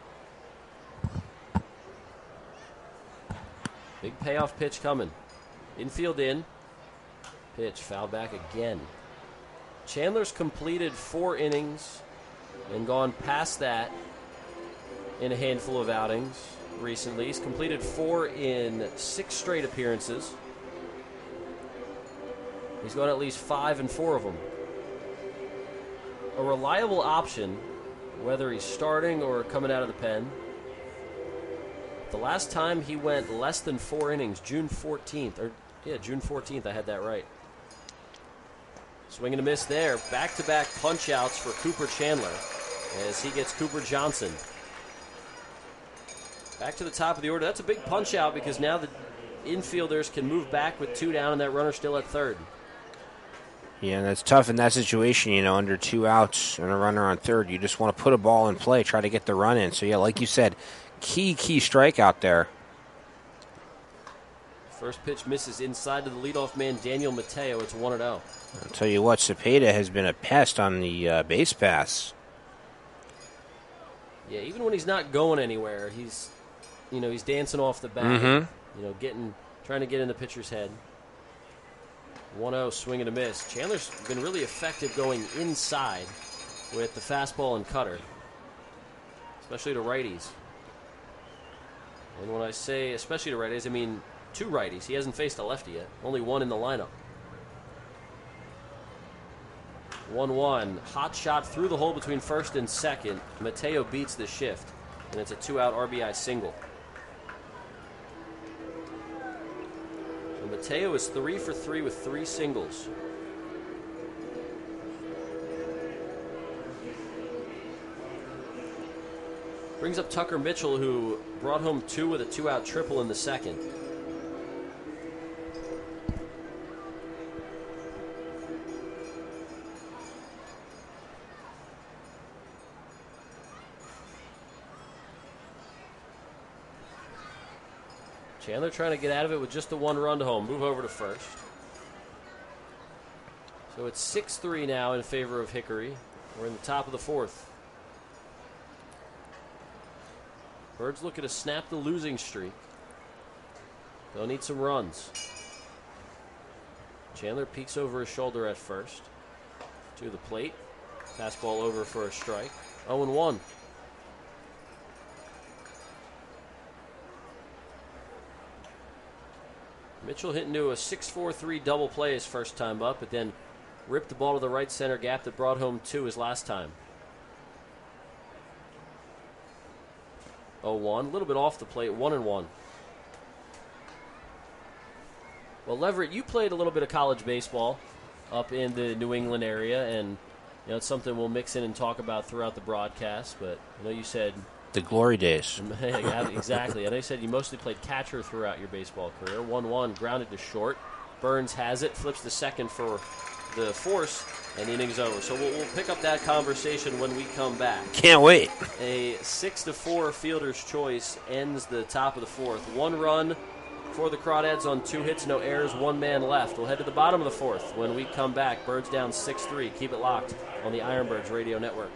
Big payoff pitch coming. Infield in. Pitch, foul back again. Chandler's completed four innings and gone past that in a handful of outings recently. He's completed four in six straight appearances. He's gone at least five in four of them. A reliable option, whether he's starting or coming out of the pen. The last time he went less than four innings, June fourteenth, or yeah, June fourteenth, I had that right. Swing and a miss there. Back-to-back punch-outs for Cooper Chandler as he gets Cooper Johnson. Back to the top of the order. That's a big punch-out because now the infielders can move back with two down and that runner still at third. Yeah, that's tough in that situation, you know, under two outs and a runner on third. You just want to put a ball in play, try to get the run in. So, yeah, like you said, key, key strikeout there. First pitch misses inside to the leadoff man, Daniel Mateo. It's one and oh. I'll tell you what, Cepeda has been a pest on the uh, base pass. Yeah, even when he's not going anywhere, he's, you know, he's dancing off the bat. Mm-hmm. You know, getting, trying to get in the pitcher's head. one oh, swing and a miss. Chandler's been really effective going inside with the fastball and cutter, especially to righties. And when I say especially to righties, I mean two righties. He hasn't faced a lefty yet. Only one in the lineup. one one. Hot shot through the hole between first and second. Mateo beats the shift, and it's a two-out R B I single. So Mateo is three for three with three singles. Brings up Tucker Mitchell, who brought home two with a two-out triple in the second. Chandler trying to get out of it with just the one run to home. Move over to first. So it's six three now in favor of Hickory. We're in the top of the fourth. Birds looking to snap the losing streak. They'll need some runs. Chandler peeks over his shoulder at first. To the plate. Fastball over for a strike. oh and one. Mitchell hit into a six four three double play his first time up, but then ripped the ball to the right center gap that brought home two his last time. oh one, a little bit off the plate, one and one. Well, Leverett, you played a little bit of college baseball up in the New England area, and you know it's something we'll mix in and talk about throughout the broadcast. But I know you said the glory days. Exactly. I know you said you mostly played catcher throughout your baseball career. one one, grounded to short. Burns has it, flips the second for the force, and the inning's over. So we'll, we'll pick up that conversation when we come back. Can't wait. A six to four fielder's choice ends the top of the fourth. One run for the Crawdads on two hits, no errors, one man left. We'll head to the bottom of the fourth when we come back. Birds down six three. Keep it locked on the Ironbirds Radio Network.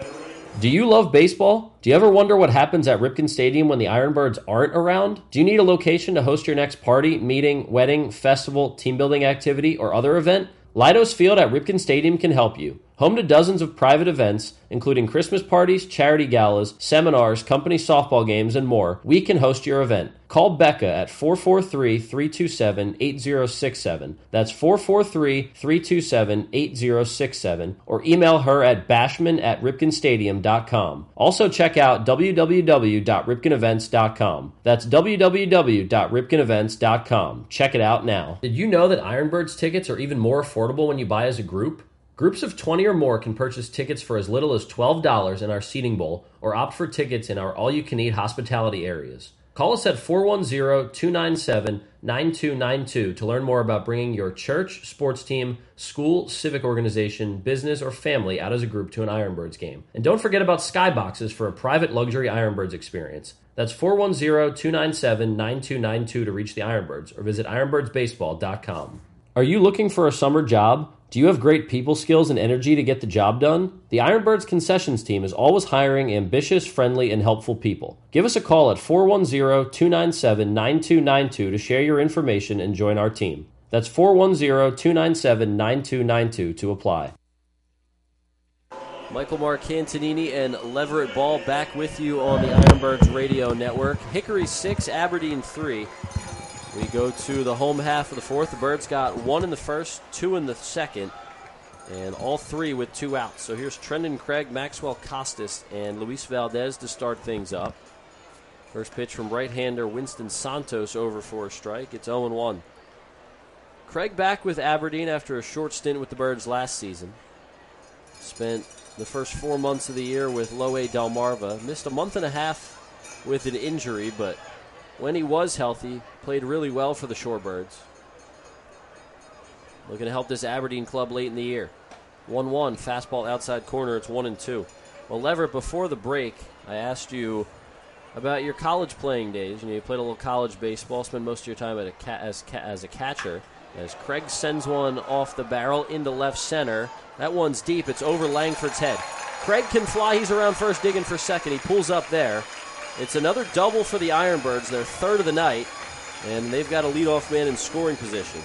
Do you love baseball? Do you ever wonder what happens at Ripken Stadium when the Ironbirds aren't around? Do you need a location to host your next party, meeting, wedding, festival, team building activity, or other event? Leidos Field at Ripken Stadium can help you. Home to dozens of private events, including Christmas parties, charity galas, seminars, company softball games, and more, we can host your event. Call Becca at four four three, three two seven, eight zero six seven. That's four four three, three two seven, eight zero six seven. Or email her at bashman at ripken stadium dot com. Also check out w w w dot ripken events dot com. That's w w w dot ripken events dot com. Check it out now. Did you know that Ironbirds tickets are even more affordable when you buy as a group? Groups of twenty or more can purchase tickets for as little as twelve dollars in our seating bowl or opt for tickets in our all-you-can-eat hospitality areas. Call us at four one zero, two nine seven, nine two nine two to learn more about bringing your church, sports team, school, civic organization, business, or family out as a group to an Ironbirds game. And don't forget about Skyboxes for a private luxury Ironbirds experience. That's four one zero, two nine seven, nine two nine two to reach the Ironbirds or visit ironbirds baseball dot com. Are you looking for a summer job? Do you have great people skills and energy to get the job done? The Ironbirds concessions team is always hiring ambitious, friendly, and helpful people. Give us a call at four one zero, two nine seven, nine two nine two to share your information and join our team. That's four one zero, two nine seven, nine two nine two to apply. Michael Marcantonini and Leverett Ball back with you on the Ironbirds Radio Network. Hickory six, Aberdeen three. We go to the home half of the fourth. The Birds got one in the first, two in the second, and all three with two outs. So here's Trendon Craig, Maxwell Costas, and Luis Valdez to start things up. First pitch from right-hander Winston Santos over for a strike. It's oh and one. Craig back with Aberdeen after a short stint with the Birds last season. Spent the first four months of the year with Loe Delmarva. Missed a month and a half with an injury, but when he was healthy, played really well for the Shorebirds. Looking to help this Aberdeen club late in the year. one one, fastball outside corner, it's one and two. Well, Leverett, before the break, I asked you about your college playing days. You know, you played a little college baseball, spent most of your time at a ca- as, ca- as a catcher. As Craig sends one off the barrel into left center. That one's deep, it's over Langford's head. Craig can fly, he's around first, digging for second. He pulls up there. It's another double for the Ironbirds, their third of the night, and they've got a leadoff man in scoring position.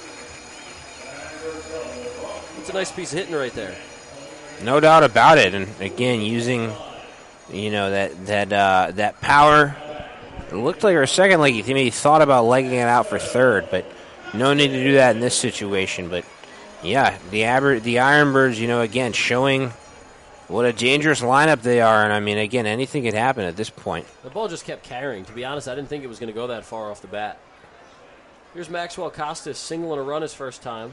It's a nice piece of hitting right there. No doubt about it, and again, using, you know, that that uh, that power. It looked like for a second like he maybe thought about legging it out for third, but no need to do that in this situation. But Yeah, the Aber- the Ironbirds, you know, again, showing what a dangerous lineup they are. And, I mean, again, anything could happen at this point. The ball just kept carrying. To be honest, I didn't think it was going to go that far off the bat. Here's Maxwell Costas singling a run his first time.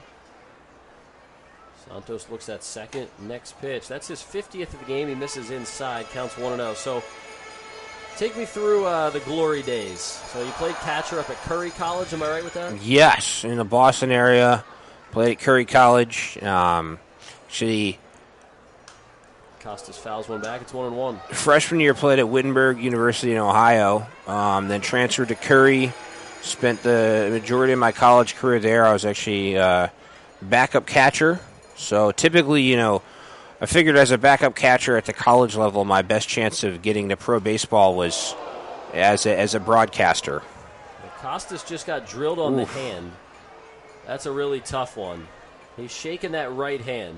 Santos looks at second. Next pitch. That's his fiftieth of the game. He misses inside. Counts one and oh. So take me through uh, the glory days. So you played catcher up at Curry College. Am I right with that? Yes, in the Boston area. Played at Curry College. Um, actually, Costas fouls one back. It's one and one. Freshman year played at Wittenberg University in Ohio. Um, then transferred to Curry. Spent the majority of my college career there. I was actually uh, backup catcher. So typically, you know, I figured as a backup catcher at the college level, my best chance of getting to pro baseball was as a, as a broadcaster. Costas just got drilled on Oof. the hand. That's a really tough one. He's shaking that right hand.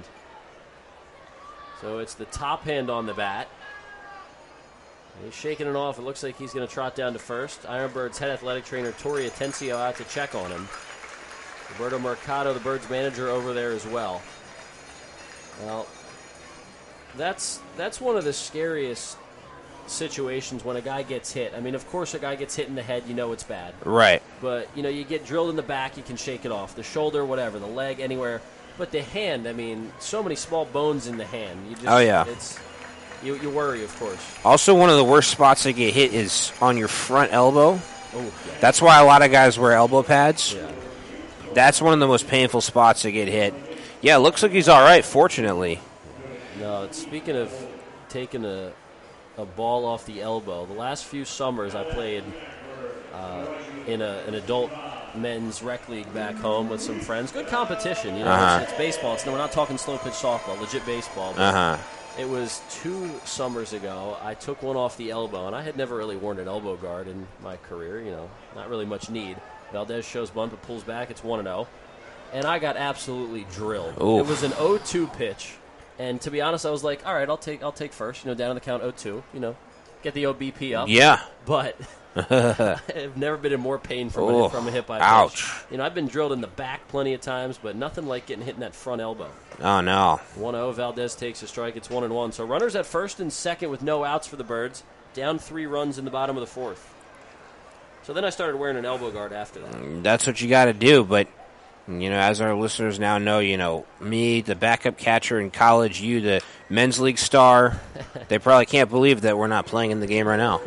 So it's the top hand on the bat. He's shaking it off. It looks like he's going to trot down to first. Ironbirds head athletic trainer Tori Atencio out to check on him. Roberto Mercado, the Birds manager, over there as well. Well, that's that's one of the scariest situations when a guy gets hit. I mean, of course, a guy gets hit in the head, you know it's bad. Right. But, you know, you get drilled in the back, you can shake it off. The shoulder, whatever, the leg, anywhere. But the hand, I mean, so many small bones in the hand. You just, Oh, yeah. It's, you, you worry, of course. Also, one of the worst spots to get hit is on your front elbow. Oh, yeah. That's why a lot of guys wear elbow pads. Yeah. That's one of the most painful spots to get hit. Yeah, looks like he's all right, fortunately. No, it's, speaking of taking a, a ball off the elbow, the last few summers I played uh, in a, an adult men's rec league back home with some friends. Good competition, you know. Uh-huh. It's, it's baseball. It's, no, we're not talking slow pitch softball, legit baseball. But Uh-huh. It was two summers ago. I took one off the elbow, and I had never really worn an elbow guard in my career. You know, not really much need. Valdez shows bunt, but pulls back. It's one and oh. And I got absolutely drilled. Oof. It was an oh two pitch. And to be honest, I was like, all right, I'll take I'll take first. You know, down on the count oh two. You know, get the O B P up. Yeah. But I've never been in more pain from, a, Oof. from a hit by Ouch. pitch. You know, I've been drilled in the back plenty of times, but nothing like getting hit in that front elbow. Oh, no. one oh, Valdez takes a strike. It's one and one. So runners at first and second with no outs for the Birds. Down three runs in the bottom of the fourth. So then I started wearing an elbow guard after that. That's what you got to do, but, you know, as our listeners now know, you know, me, the backup catcher in college, you, the men's league star, they probably can't believe that we're not playing in the game right now.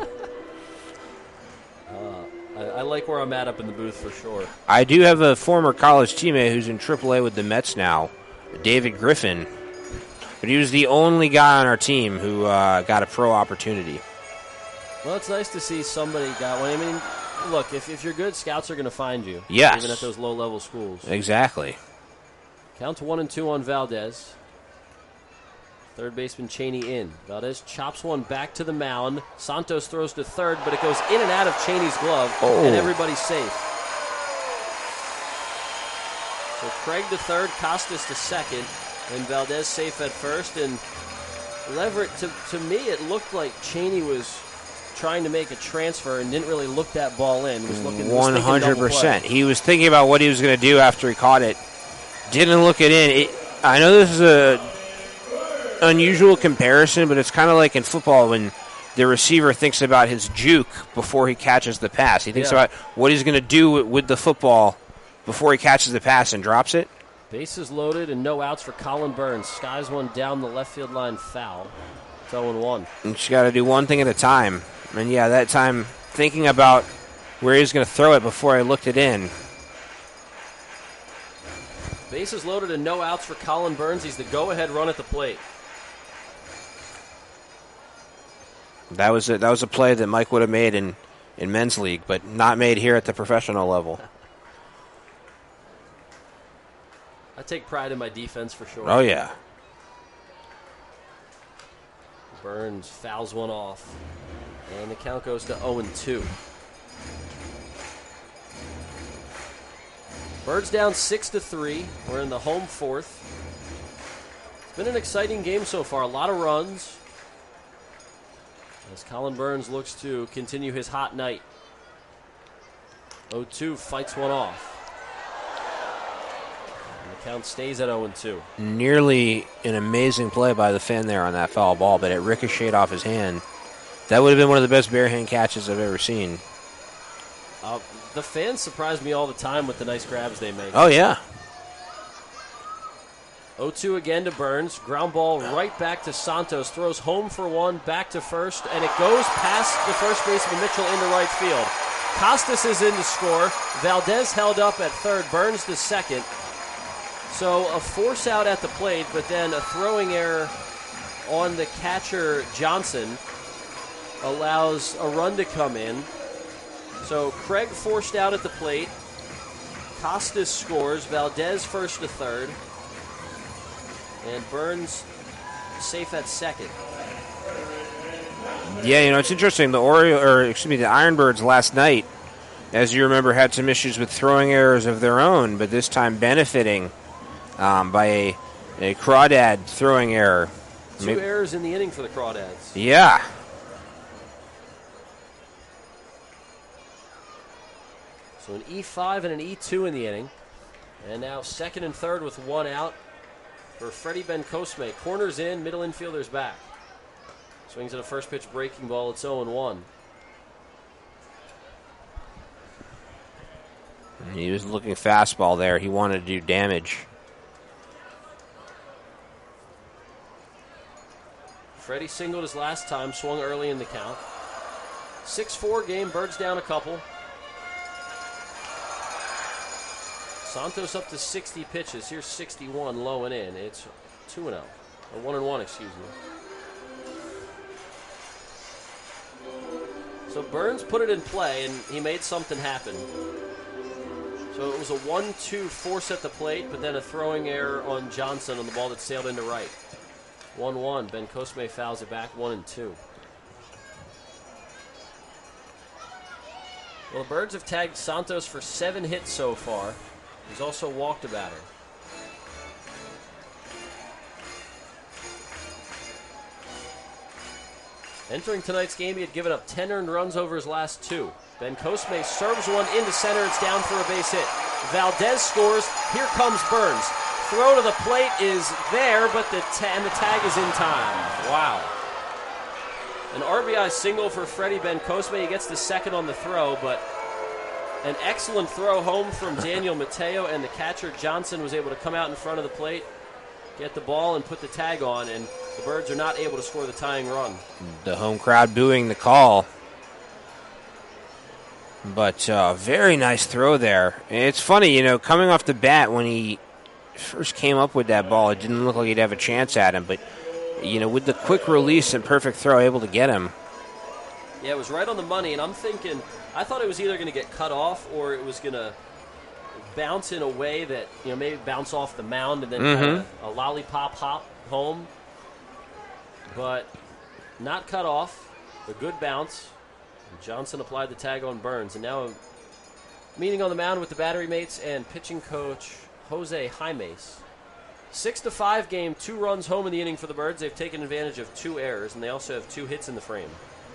I, I like where I'm at up in the booth for sure. I do have a former college teammate who's in triple A with the Mets now, David Griffin, but he was the only guy on our team who uh, got a pro opportunity. Well, it's nice to see somebody got one. I mean, look, if, if you're good, scouts are going to find you. Yes. Even at those low-level schools. Exactly. Count to one and two on Valdez. Third baseman Cheney in. Valdez chops one back to the mound. Santos throws to third, but it goes in and out of Cheney's glove, Oh. and everybody's safe. So Craig to third, Costas to second, and Valdez safe at first. And Leverett, to, to me, it looked like Cheney was trying to make a transfer and didn't really look that ball in. Was looking was one thinking hundred double percent. play. He was thinking about what he was going to do after he caught it. Didn't look it in. It, I know this is a unusual comparison, but it's kind of like in football when the receiver thinks about his juke before he catches the pass. He thinks Yeah. about what he's going to do with, with the football before he catches the pass and drops it. Bases loaded and no outs for Colin Burns. Skies one down the left field line foul. It's oh and one. And you got to do one thing at a time. And, yeah, that time thinking about where he was going to throw it before I looked it in. Bases loaded and no outs for Colin Burns. He's the go-ahead run at the plate. That was a, that was a play that Mike would have made in, in men's league, but not made here at the professional level. I take pride in my defense for sure. Oh, yeah. Burns fouls one off. And the count goes to oh and two. Birds down six to three. We're in the home fourth. It's been an exciting game so far. A lot of runs. As Colin Burns looks to continue his hot night. oh two fights one off. And count stays at oh and two. Nearly an amazing play by the fan there on that foul ball, but it ricocheted off his hand. That would have been one of the best bare hand catches I've ever seen. Uh, the fans surprise me all the time with the nice grabs they make. Oh, yeah. oh two again to Burns. Ground ball right back to Santos. Throws home for one, back to first, and it goes past the first baseman Mitchell into right field. Costas is in to score. Valdez held up at third. Burns the second. So a force out at the plate, but then a throwing error on the catcher Johnson allows a run to come in. So Craig forced out at the plate. Costas scores. Valdez first to third. And Burns safe at second. Yeah, you know, it's interesting. The Orioles, or excuse me, the Ironbirds last night, as you remember, had some issues with throwing errors of their own, but this time benefiting um, by a, a crawdad throwing error. Two Maybe, errors in the inning for the Crawdads. Yeah. So an E five and an E two in the inning. And now second and third with one out for Freddie Bencosme. Corners in, middle infielder's back. Swings at a first pitch breaking ball. It's oh and one. He was looking fastball there. He wanted to do damage. Freddie singled his last time, swung early in the count. six four game, Birds down a couple. Santos up to sixty pitches. Here's sixty-one, low and in. It's two and oh. Or one and one, excuse me. So Burns put it in play, and he made something happen. So it was a one two force at the plate, but then a throwing error on Johnson on the ball that sailed into right. one one. Bencosme fouls it back, one and two. Well, the Birds have tagged Santos for seven hits so far. He's also walked a batter. Entering tonight's game, he had given up ten earned runs over his last two. Bencosme serves one into center. It's down for a base hit. Valdez scores. Here comes Burns. Throw to the plate is there, but the ta- and the tag is in time. Wow. An R B I single for Freddie Bencosme. He gets the second on the throw, but an excellent throw home from Daniel Mateo, and the catcher Johnson was able to come out in front of the plate, get the ball, and put the tag on, and the Birds are not able to score the tying run. The home crowd booing the call. But uh, very nice throw there. And it's funny, you know, coming off the bat when he first came up with that ball, it didn't look like he'd have a chance at him. But, you know, with the quick release and perfect throw, able to get him. Yeah, it was right on the money, and I'm thinking, I thought it was either going to get cut off or it was going to bounce in a way that, you know, maybe bounce off the mound and then mm-hmm. kind of a lollipop hop home. But not cut off. A good bounce. Johnson applied the tag on Burns, and now a meeting on the mound with the battery mates and pitching coach Jose Jaimes. Six to five game, two runs home in the inning for the Birds. They've taken advantage of two errors, and they also have two hits in the frame.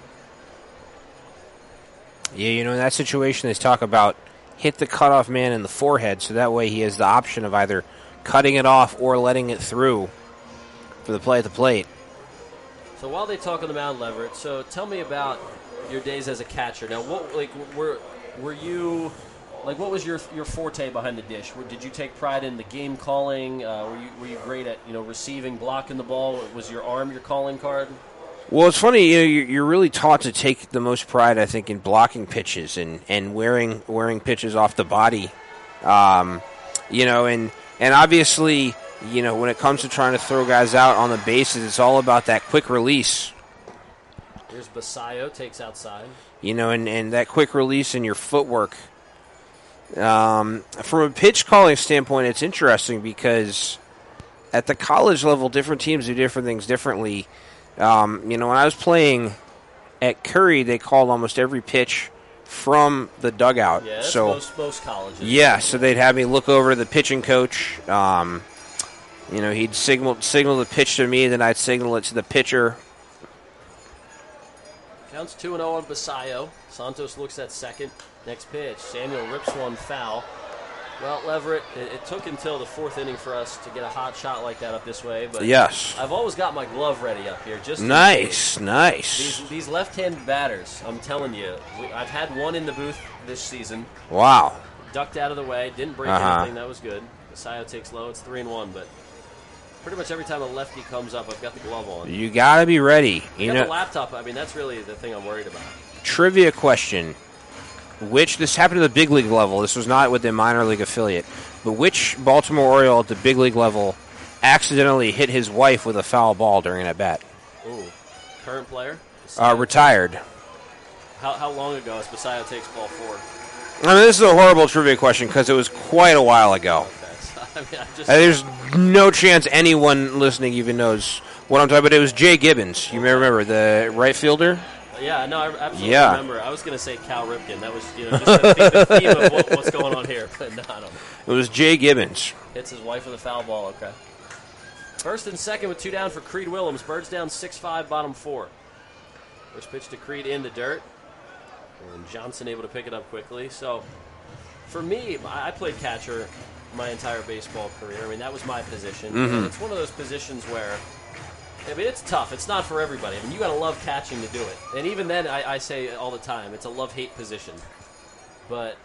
Yeah, you know, in that situation, they talk about hit the cutoff man in the forehead, so that way he has the option of either cutting it off or letting it through for the play at the plate. So while they talk on the mound, Leverett, so tell me about your days as a catcher. Now, what like were were you like? What was your your forte behind the dish? Were, did you take pride in the game calling? Uh, were you were you great at you know receiving, blocking the ball? Was your arm your calling card? Well, it's funny. You know, you're, you're really taught to take the most pride, I think, in blocking pitches and, and wearing wearing pitches off the body. Um, you know, and and obviously, you know, when it comes to trying to throw guys out on the bases, it's all about that quick release. Here's Basayo, takes outside. You know, and, and that quick release and your footwork. Um, from a pitch calling standpoint, it's interesting because at the college level, different teams do different things differently. Um, you know, when I was playing at Curry, they called almost every pitch from the dugout. Yeah, that's so most, most colleges. Yeah, so they'd have me look over to the pitching coach. Um, you know, he'd signal signal the pitch to me, then I'd signal it to the pitcher. Counts two and oh on Basayo. Santos looks at second. Next pitch. Samuel rips one foul. Well, Leverett, it, it took until the fourth inning for us to get a hot shot like that up this way. But yes. I've always got my glove ready up here. Just nice, nice. These, these left-handed batters, I'm telling you, we, I've had one in the booth this season. Wow. Ducked out of the way, didn't break uh-huh. anything. That was good. The Sayo takes low. It's three and one, but pretty much every time a lefty comes up, I've got the glove on. You got to be ready. I you got know, the laptop. I mean, that's really the thing I'm worried about. Trivia question. Which, this happened at the big league level. This was not with the minor league affiliate. But which Baltimore Oriole at the big league level accidentally hit his wife with a foul ball during an at-bat? Ooh. Current player? Uh, retired. How, how long ago is Basayo takes ball four? I mean, this is a horrible trivia question because it was quite a while ago. Okay, so, I mean, I just, and there's no chance anyone listening even knows what I'm talking about. It was Jay Gibbons. You may remember, the right fielder? Yeah, no, I absolutely yeah. remember. I was going to say Cal Ripken. That was, you know, just the, the theme of what, what's going on here. But no, I don't know. It was Jay Gibbons. Hits his wife with a foul ball, okay. First and second with two down for Creed Willems. Birds down six five, bottom four. First pitch to Creed in the dirt. And Johnson able to pick it up quickly. So, for me, I played catcher my entire baseball career. I mean, that was my position. Mm-hmm. And it's one of those positions where, I mean, it's tough. It's not for everybody. I mean, you got to love catching to do it. And even then, I, I say all the time, it's a love-hate position. But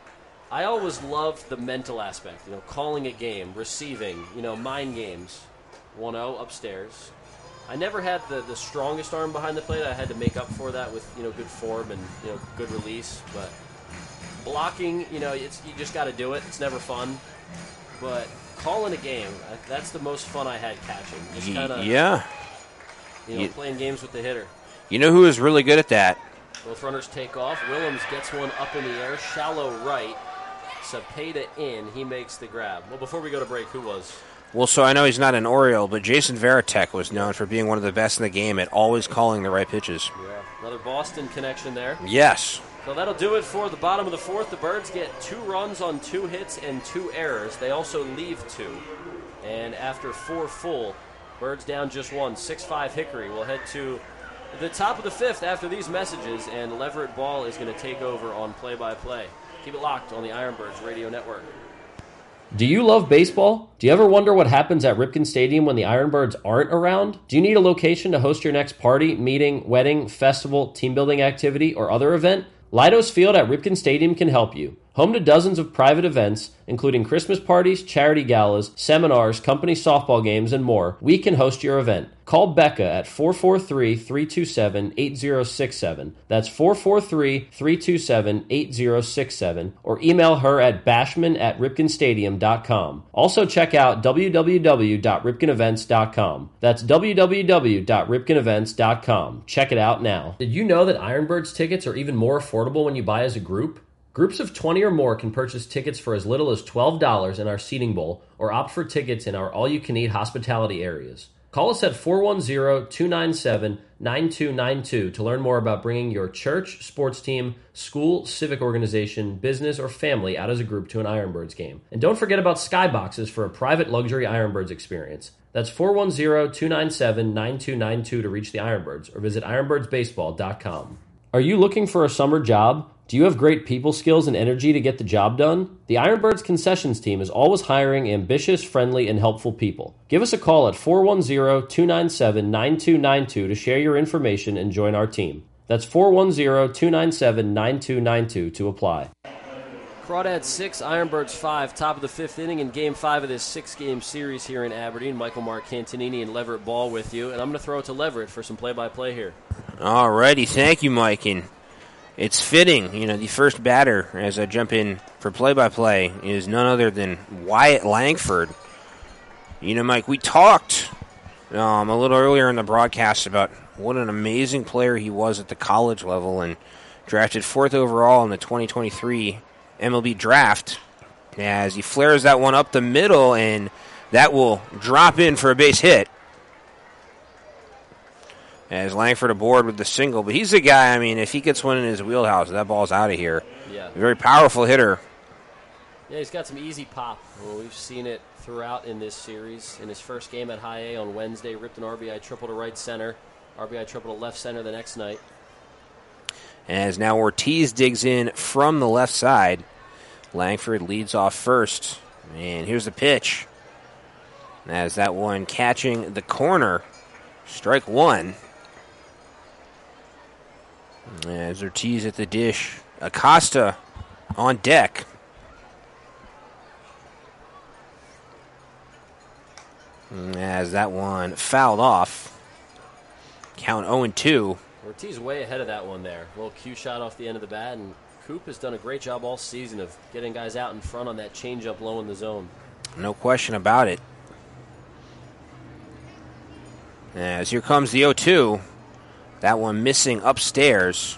I always loved the mental aspect, you know, calling a game, receiving, you know, mind games, one oh upstairs. I never had the, the strongest arm behind the plate. I had to make up for that with, you know, good form and, you know, good release. But blocking, you know, it's, you just got to do it. It's never fun. But calling a game, that's the most fun I had catching. Just kind of, yeah. you know, you, playing games with the hitter. You know who is really good at that? Both runners take off. Willems gets one up in the air, shallow right. Cepeda in. He makes the grab. Well, before we go to break, who was? Well, so I know he's not an Oriole, but Jason Varitek was known for being one of the best in the game at always calling the right pitches. Yeah, another Boston connection there. Yes. So that'll do it for the bottom of the fourth. The Birds get two runs on two hits and two errors. They also leave two. And after four full, Birds down just one. six five Hickory will head to the top of the fifth after these messages, and Leverett Ball is going to take over on play-by-play. Keep it locked on the Ironbirds Radio Network. Do you love baseball? Do you ever wonder what happens at Ripken Stadium when the Ironbirds aren't around? Do you need a location to host your next party, meeting, wedding, festival, team building activity, or other event? Leidos Field at Ripken Stadium can help you. Home to dozens of private events, including Christmas parties, charity galas, seminars, company softball games, and more, we can host your event. Call Becca at four four three, three two seven, eight zero six seven. That's four four three, three two seven, eight zero six seven. Or email her at bashman at ripken stadium dot com. Also check out w w w dot ripken events dot com. That's w w w dot ripken events dot com. Check it out now. Did you know that Ironbirds tickets are even more affordable when you buy as a group? Groups of twenty or more can purchase tickets for as little as twelve dollars in our seating bowl or opt for tickets in our all-you-can-eat hospitality areas. Call us at four one zero, two nine seven, nine two nine two to learn more about bringing your church, sports team, school, civic organization, business, or family out as a group to an Ironbirds game. And don't forget about Skyboxes for a private luxury Ironbirds experience. That's four one zero, two nine seven, nine two nine two to reach the Ironbirds or visit ironbirds baseball dot com. Are you looking for a summer job? Do you have great people skills and energy to get the job done? The Ironbirds concessions team is always hiring ambitious, friendly, and helpful people. Give us a call at four one zero, two nine seven, nine two nine two to share your information and join our team. That's four one zero, two nine seven, nine two nine two to apply. Crawdads six, Ironbirds five, top of the fifth inning in Game five of this six-game series here in Aberdeen. Michael Marcantonini and Leverett Ball with you, and I'm going to throw it to Leverett for some play-by-play here. All righty, thank you, Mike. And it's fitting, you know, the first batter, as I jump in for play-by-play, is none other than Wyatt Langford. You know, Mike, we talked um, a little earlier in the broadcast about what an amazing player he was at the college level and drafted fourth overall in the twenty twenty-three M L B draft as he flares that one up the middle, and that will drop in for a base hit. As Langford aboard with the single. But he's a guy, I mean, if he gets one in his wheelhouse, that ball's out of here. Yeah. Very powerful hitter. Yeah, he's got some easy pop. Well, we've seen it throughout in this series. In his first game at High A on Wednesday, ripped an R B I triple to right center, R B I triple to left center the next night. As now Ortiz digs in from the left side. Langford leads off first. And here's the pitch. As that one catching the corner. Strike one. As Ortiz at the dish. Acosta on deck. As that one fouled off. Count oh and two. Ortiz way ahead of that one there. A little cue shot off the end of the bat, and Coop has done a great job all season of getting guys out in front on that changeup low in the zone. No question about it. As here comes the oh two. That one missing upstairs.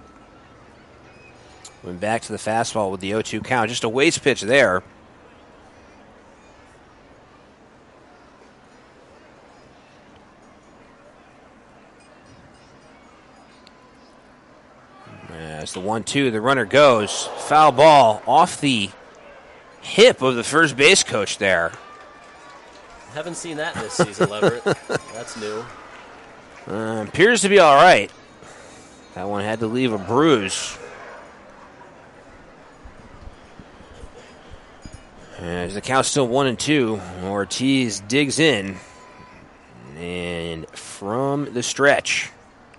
Went back to the fastball with the oh two count. Just a waste pitch there. As the one two, the runner goes. Foul ball off the hip of the first base coach there. Haven't seen that this season, Leverett. That's new. Uh, appears to be all right. That one had to leave a bruise. As the count's still one and two, Ortiz digs in. And from the stretch.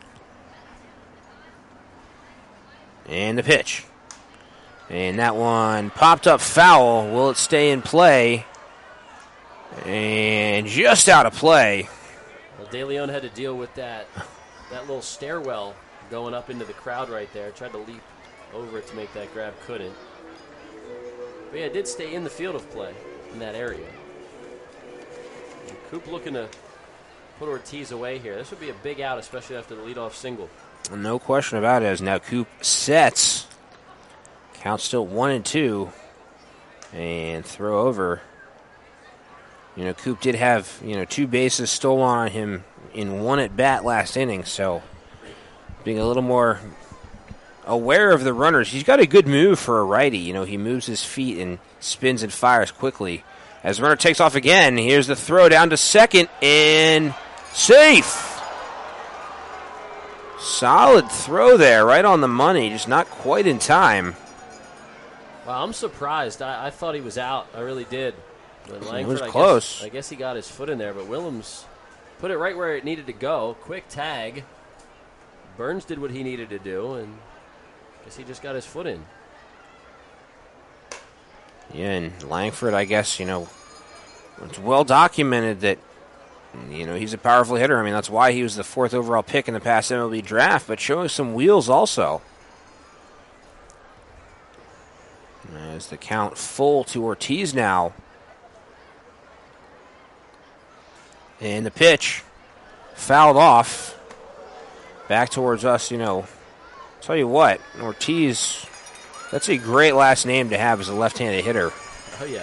And the pitch. And that one popped up foul. Will it stay in play? And just out of play. Well, De Leon had to deal with that that little stairwell going up into the crowd right there. Tried to leap over it to make that grab, couldn't. But yeah, it did stay in the field of play in that area. And Coop looking to put Ortiz away here. This would be a big out, especially after the leadoff single. No question about it, as now Coop sets. Count still one and two. And throw over. You know, Coop did have, you know, two bases stolen on him in one at bat last inning, so being a little more aware of the runners. He's got a good move for a righty. You know, he moves his feet and spins and fires quickly. As the runner takes off again, here's the throw down to second, and safe. Solid throw there, right on the money, just not quite in time. Wow, I'm surprised. I, I thought he was out. I really did. But Langford, it was I close. Guess, I guess he got his foot in there, but Willems put it right where it needed to go. Quick tag. Burns did what he needed to do, and I guess he just got his foot in. Yeah, and Langford, I guess, you know, it's well documented that, you know, he's a powerful hitter. I mean, that's why he was the fourth overall pick in the past M L B draft, but showing some wheels also. As the count full to Ortiz now. And the pitch fouled off. Back towards us, you know. Tell you what, Ortiz, that's a great last name to have as a left-handed hitter. Oh, yeah.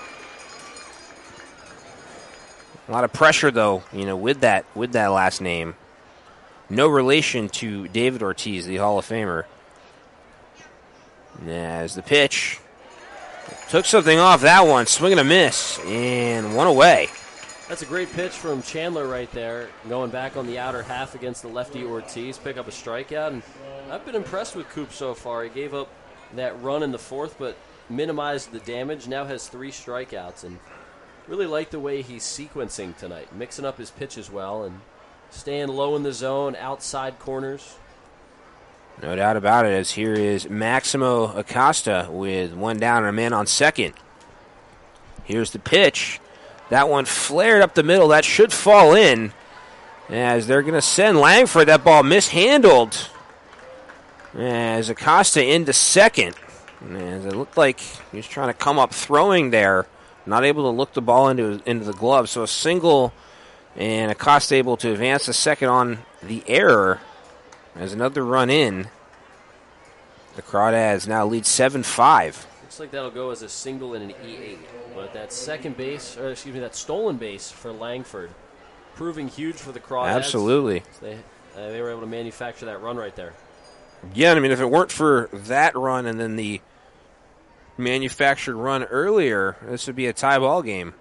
A lot of pressure, though, you know, with that with that last name. No relation to David Ortiz, the Hall of Famer. As the pitch took something off that one, swing and a miss, and one away. That's a great pitch from Chandler right there, going back on the outer half against the lefty Ortiz, pick up a strikeout. And I've been impressed with Coop so far. He gave up that run in the fourth, but minimized the damage. Now has three strikeouts, and really like the way he's sequencing tonight, mixing up his pitches well and staying low in the zone, outside corners. No doubt about it, as here is Maximo Acosta with one down and a man on second. Here's the pitch. That one flared up the middle. That should fall in, as they're going to send Langford. That ball mishandled as Acosta into second. As it looked like he was trying to come up throwing there, not able to look the ball into, into the glove. So a single, and Acosta able to advance to second on the error. As another run in. The Crawdads now lead seven five. Looks like that'll go as a single and an E eight. But that second base, or excuse me, that stolen base for Langford, proving huge for the Crawdads. Absolutely. They, uh, they were able to manufacture that run right there. Yeah, I mean, if it weren't for that run and then the manufactured run earlier, this would be a tie ball game.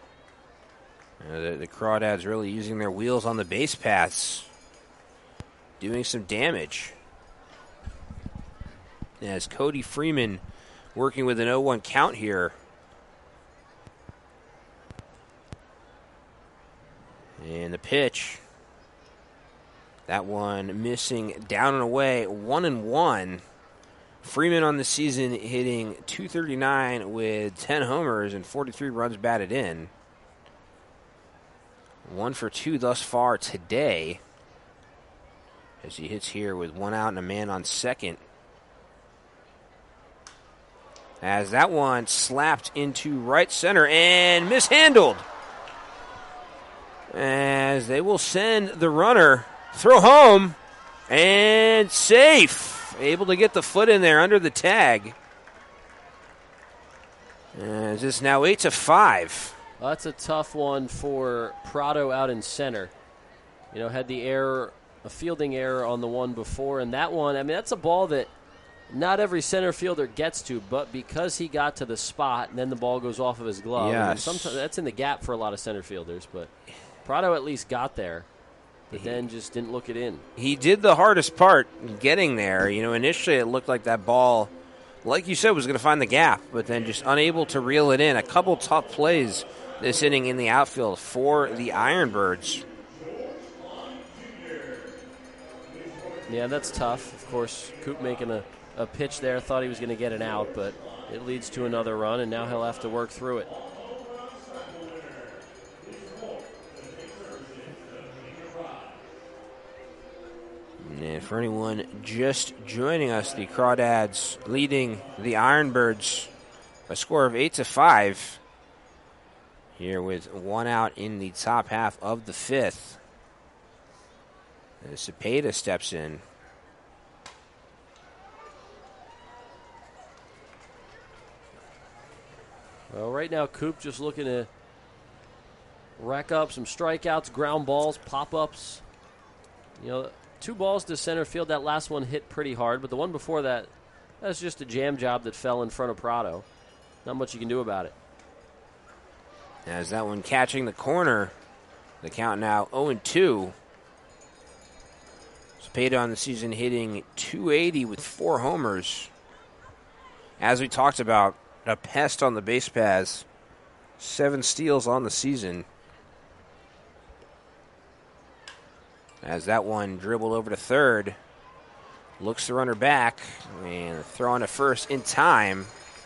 Uh, the, the Crawdads really using their wheels on the base paths. doing some damage. As Cody Freeman working with an oh one count here. And the pitch. That one missing down and away, one and one. Freeman on the season hitting two thirty-nine with ten homers and forty-three runs batted in. One for two thus far today. As he hits here with one out and a man on second. As that one slapped into right center and mishandled. As they will send the runner, throw home, and safe. Able to get the foot in there under the tag. As it's now eight to five. Well, that's a tough one for Prado out in center. You know, had the error, a fielding error on the one before, and that one, I mean, that's a ball that not every center fielder gets to, but because he got to the spot, and then the ball goes off of his glove. Yes. I mean, sometimes that's in the gap for a lot of center fielders, but Prado at least got there, but then just didn't look it in. He did the hardest part getting there. You know, initially it looked like that ball, like you said, was going to find the gap, but then just unable to reel it in. A couple tough plays this inning in the outfield for the Ironbirds. Yeah, that's tough. Of course, Coop making a, a pitch there, thought he was going to get it out, but it leads to another run, and now he'll have to work through it. And for anyone just joining us, the Crawdads leading the Ironbirds a score of eight to five. Here with one out in the top half of the fifth. As Cepeda steps in. Well, right now, Coop just looking to rack up some strikeouts, ground balls, pop-ups. You know, two balls to center field. That last one hit pretty hard, but the one before that, that's just a jam job that fell in front of Prado. Not much you can do about it. As that one catching the corner, the count now oh and two. Cepeda on the season hitting two eighty with four homers. As we talked about, a pest on the base paths. Seven steals on the season. As that one dribbled over to third. Looks the runner back. And throw on to first in time.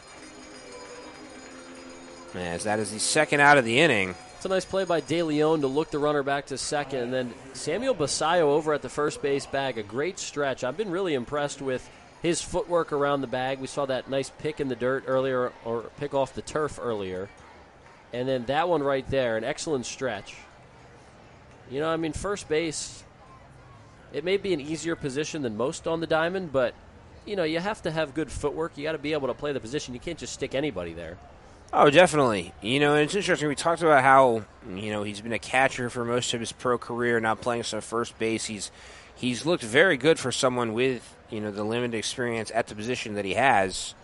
As that is the second out of the inning. It's a nice play by De Leon to look the runner back to second. And then Samuel Basayo over at the first base bag. A great stretch. I've been really impressed with his footwork around the bag. We saw that nice pick in the dirt earlier, or pick off the turf earlier. And then that one right there, an excellent stretch. You know, I mean, first base, it may be an easier position than most on the diamond, but, you know, you have to have good footwork. You got to be able to play the position. You can't just stick anybody there. Oh, definitely. You know, and it's interesting. We talked about how, you know, he's been a catcher for most of his pro career, not playing some first base. He's he's looked very good for someone with, you know, the limited experience at the position that he has.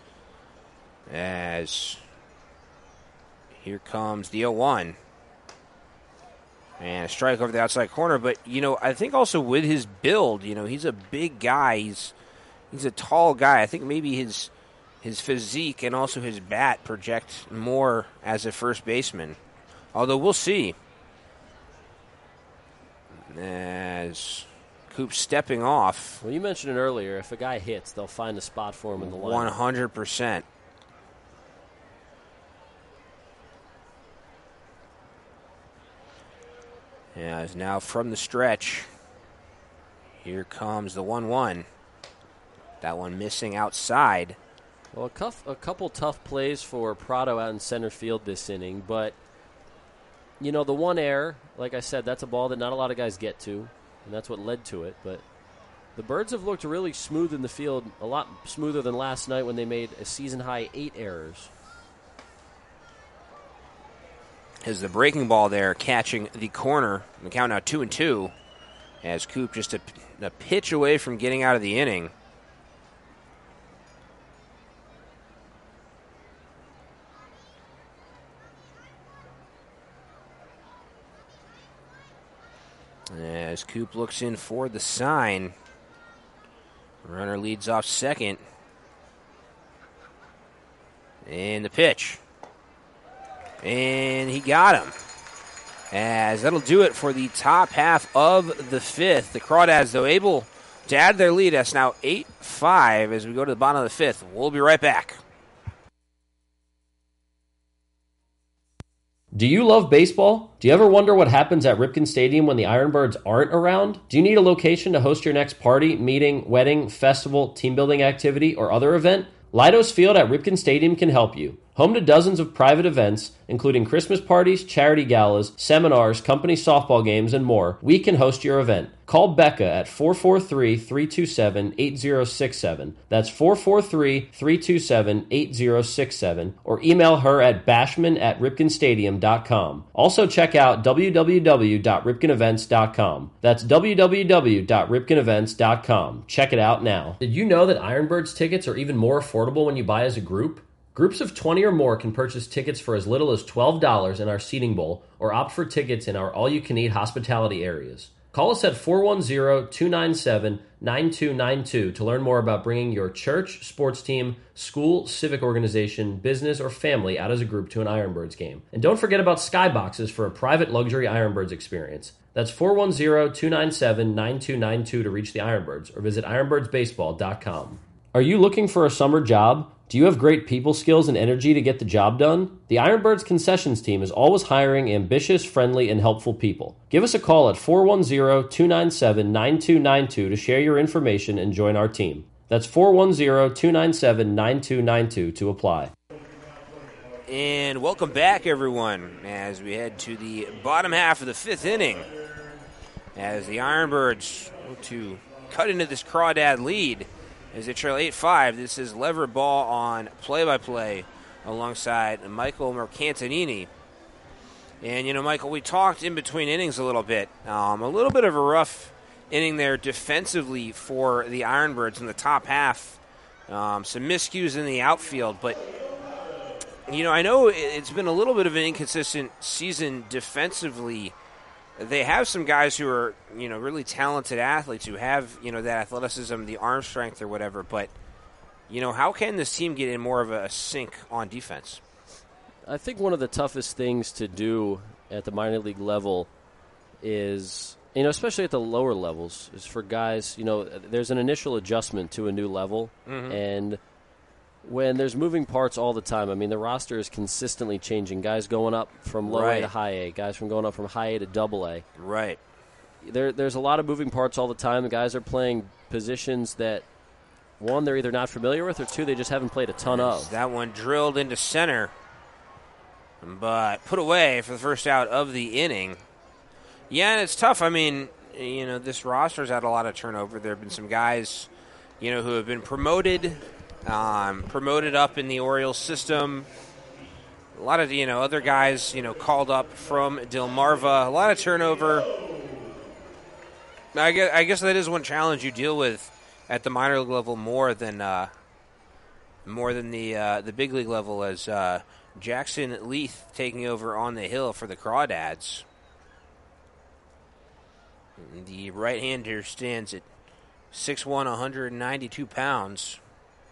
As here comes the oh one. And a strike over the outside corner. But, you know, I think also with his build, you know, he's a big guy. He's he's a tall guy. I think maybe his his physique and also his bat project more as a first baseman. Although we'll see. As Coop stepping off. Well, you mentioned it earlier. If a guy hits, they'll find a spot for him in the line. one hundred percent. Yeah, as now from the stretch. Here comes the one one. That one missing outside. Well, a, cuff, a couple tough plays for Prado out in center field this inning, but, you know, the one error, like I said, that's a ball that not a lot of guys get to, and that's what led to it. But the Birds have looked really smooth in the field, a lot smoother than last night when they made a season-high eight errors. As the breaking ball there catching the corner, the count now two and two, as Coop just a, a pitch away from getting out of the inning. As Coop looks in for the sign. Runner leads off second. And the pitch. And he got him. As that'll do it for the top half of the fifth. The Crawdads, though, able to add their lead. That's now eight five as we go to the bottom of the fifth. We'll be right back. Do you love baseball? Do you ever wonder what happens at Ripken Stadium when the Ironbirds aren't around? Do you need a location to host your next party, meeting, wedding, festival, team building activity, or other event? Leidos Field at Ripken Stadium can help you. Home to dozens of private events, including Christmas parties, charity galas, seminars, company softball games, and more, we can host your event. Call Becca at four four three, three two seven, eight zero six seven. That's four four three, three two seven, eight zero six seven. Or email her at bashman at ripken stadium dot com. Also check out w w w dot ripken events dot com. That's w w w dot ripken events dot com. Check it out now. Did you know that Ironbirds tickets are even more affordable when you buy as a group? Groups of twenty or more can purchase tickets for as little as twelve dollars in our seating bowl or opt for tickets in our all-you-can-eat hospitality areas. Call us at four one zero, two nine seven, nine two nine two to learn more about bringing your church, sports team, school, civic organization, business, or family out as a group to an Ironbirds game. And don't forget about Skyboxes for a private luxury Ironbirds experience. That's four one zero, two nine seven, nine two nine two to reach the Ironbirds or visit ironbirds baseball dot com. Are you looking for a summer job? Do you have great people skills and energy to get the job done? The Ironbirds concessions team is always hiring ambitious, friendly, and helpful people. Give us a call at four one zero, two nine seven, nine two nine two to share your information and join our team. That's four one zero, two nine seven, nine two nine two to apply. And welcome back, everyone, as we head to the bottom half of the fifth inning. As the Ironbirds look to cut into this Crawdad lead. As they trail eight five, this is Lever Ball on play-by-play alongside Michael Mercantonini. And, you know, Michael, we talked in between innings a little bit. Um, a little bit of a rough inning there defensively for the Ironbirds in the top half. Um, some miscues in the outfield. But, you know, I know it's been a little bit of an inconsistent season defensively. They have some guys who are, you know, really talented athletes who have, you know, that athleticism, the arm strength or whatever. But, you know, how can this team get in more of a sync on defense? I think one of the toughest things to do at the minor league level is, you know, especially at the lower levels, is for guys, you know, there's an initial adjustment to a new level. Mm-hmm. And when there's moving parts all the time, I mean, the roster is consistently changing. Guys going up from low right. A to high A, guys from going up from high A to double A. Right. There, there's a lot of moving parts all the time. The guys are playing positions that, one, they're either not familiar with, or two, they just haven't played a ton of. That one drilled into center, but put away for the first out of the inning. Yeah, and it's tough. I mean, you know, this roster's had a lot of turnover. There have been some guys, you know, who have been promoted Um, promoted up in the Orioles system. A lot of, you know, other guys, you know, called up from Delmarva. A lot of turnover. I guess, I guess that is one challenge you deal with at the minor league level more than uh, more than the uh, the big league level, as uh, Jackson Leith taking over on the hill for the Crawdads. The right-hander stands at six one, one hundred ninety-two pounds.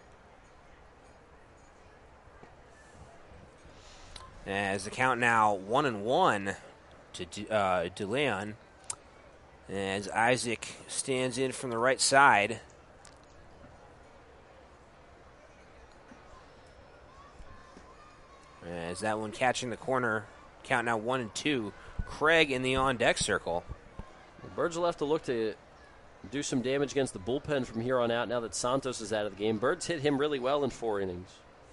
As the count now one and one to De, uh, DeLeon, as Isaac stands in from the right side. As that one catching the corner, count now one and two. Craig in the on-deck circle. The Birds will have to look to do some damage against the bullpen from here on out now that Santos is out of the game. Birds hit him really well in four innings.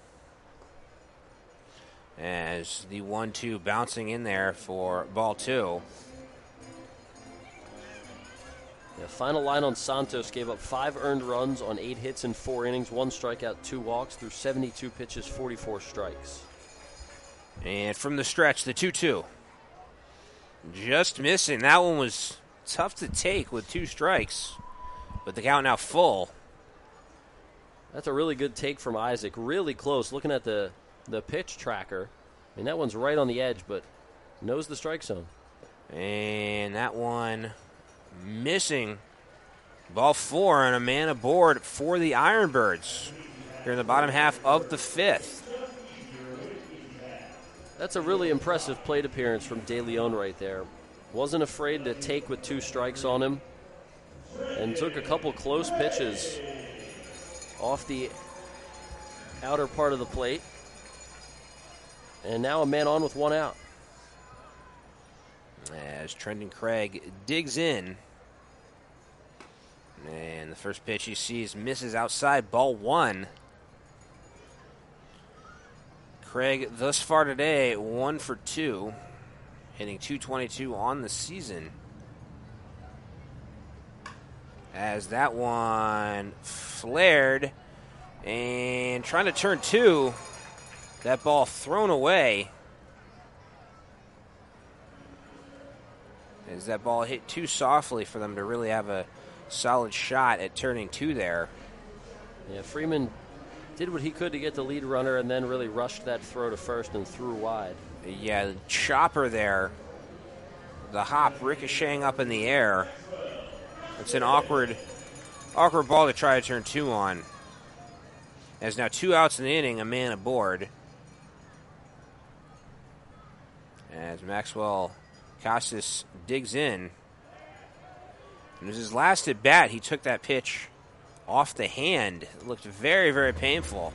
As the one two bouncing in there for ball two. The final line on Santos gave up five earned runs on eight hits in four innings, one strikeout, two walks, through seventy-two pitches, forty-four strikes. And from the stretch, the two two. Just missing. That one was tough to take with two strikes. But the count now full. That's a really good take from Isaac. Really close. Looking at the, the pitch tracker, I mean, that one's right on the edge, but knows the strike zone. And that one missing. Ball four and a man aboard for the Ironbirds here in the bottom half of the fifth. That's a really impressive plate appearance from De Leon right there. Wasn't afraid to take with two strikes on him and took a couple close pitches off the outer part of the plate. And now a man on with one out. As Trenton Craig digs in. And the first pitch he sees misses outside, ball one. Craig thus far today, one for two, hitting two twenty-two on the season. As that one flared and trying to turn two, that ball thrown away. As that ball hit too softly for them to really have a solid shot at turning two there. Yeah, Freeman did what he could to get the lead runner and then really rushed that throw to first and threw wide. Yeah, the chopper there. The hop ricocheting up in the air. It's an awkward, awkward ball to try to turn two on. As now two outs in the inning, a man aboard. As Maxwell Casas digs in. It was his last at bat. He took that pitch off the hand. It looked very, very painful.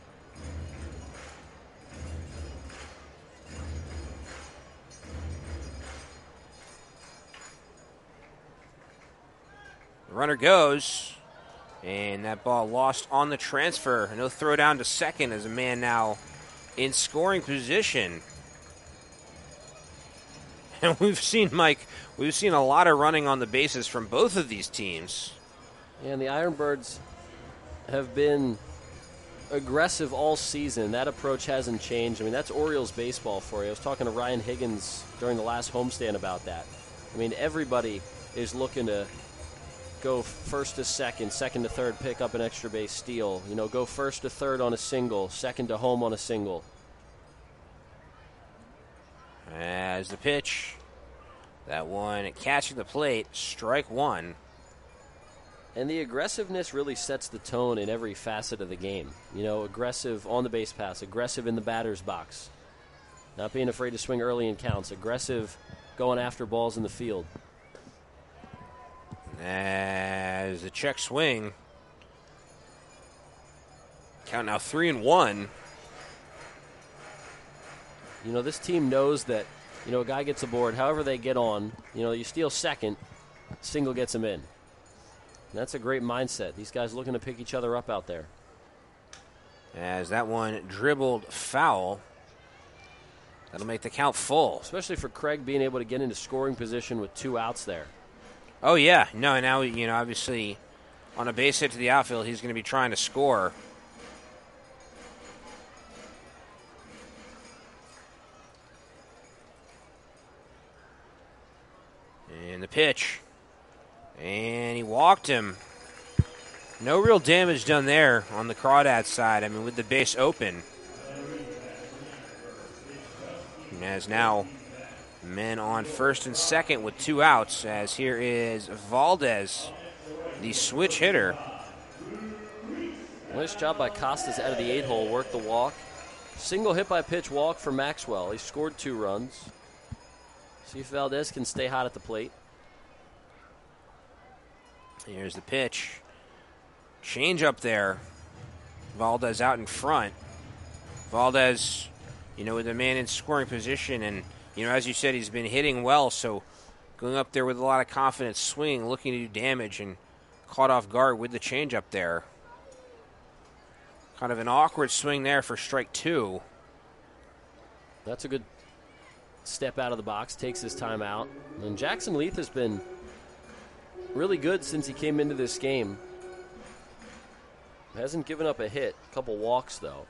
The runner goes, and that ball lost on the transfer. No throw down to second as a man now in scoring position. And we've seen, Mike, we've seen a lot of running on the bases from both of these teams. Yeah, and the Ironbirds have been aggressive all season. That approach hasn't changed. I mean, that's Orioles baseball for you. I was talking to Ryan Higgins during the last homestand about that. I mean, everybody is looking to go first to second, second to third, pick up an extra base steal. You know, go first to third on a single, second to home on a single. As the pitch, that one catching the plate, strike one. And the aggressiveness really sets the tone in every facet of the game. You know, aggressive on the base pass, aggressive in the batter's box, not being afraid to swing early in counts, aggressive going after balls in the field. As the check swing, count now three and one. You know, this team knows that, you know, a guy gets aboard, however they get on, you know, you steal second, single gets him in. And that's a great mindset. These guys looking to pick each other up out there. As that one dribbled foul, that'll make the count full. Especially for Craig being able to get into scoring position with two outs there. Oh, yeah. No, now, you know, obviously on a base hit to the outfield, he's going to be trying to score. And the pitch. And he walked him. No real damage done there on the Crawdad side. I mean, with the base open. And as now men on first and second with two outs, as here is Valdez, the switch hitter. Nice job by Costas out of the eight hole, worked the walk. Single hit by pitch walk for Maxwell. He scored two runs. See if Valdez can stay hot at the plate. Here's the pitch. Change up there. Valdez out in front. Valdez, you know, with a man in scoring position, and, you know, as you said, he's been hitting well, so going up there with a lot of confidence, swing, looking to do damage, and caught off guard with the change up there. Kind of an awkward swing there for strike two. That's a good step out of the box, takes his time out. And Jackson Leith has been really good since he came into this game. Hasn't given up a hit. A couple walks, though.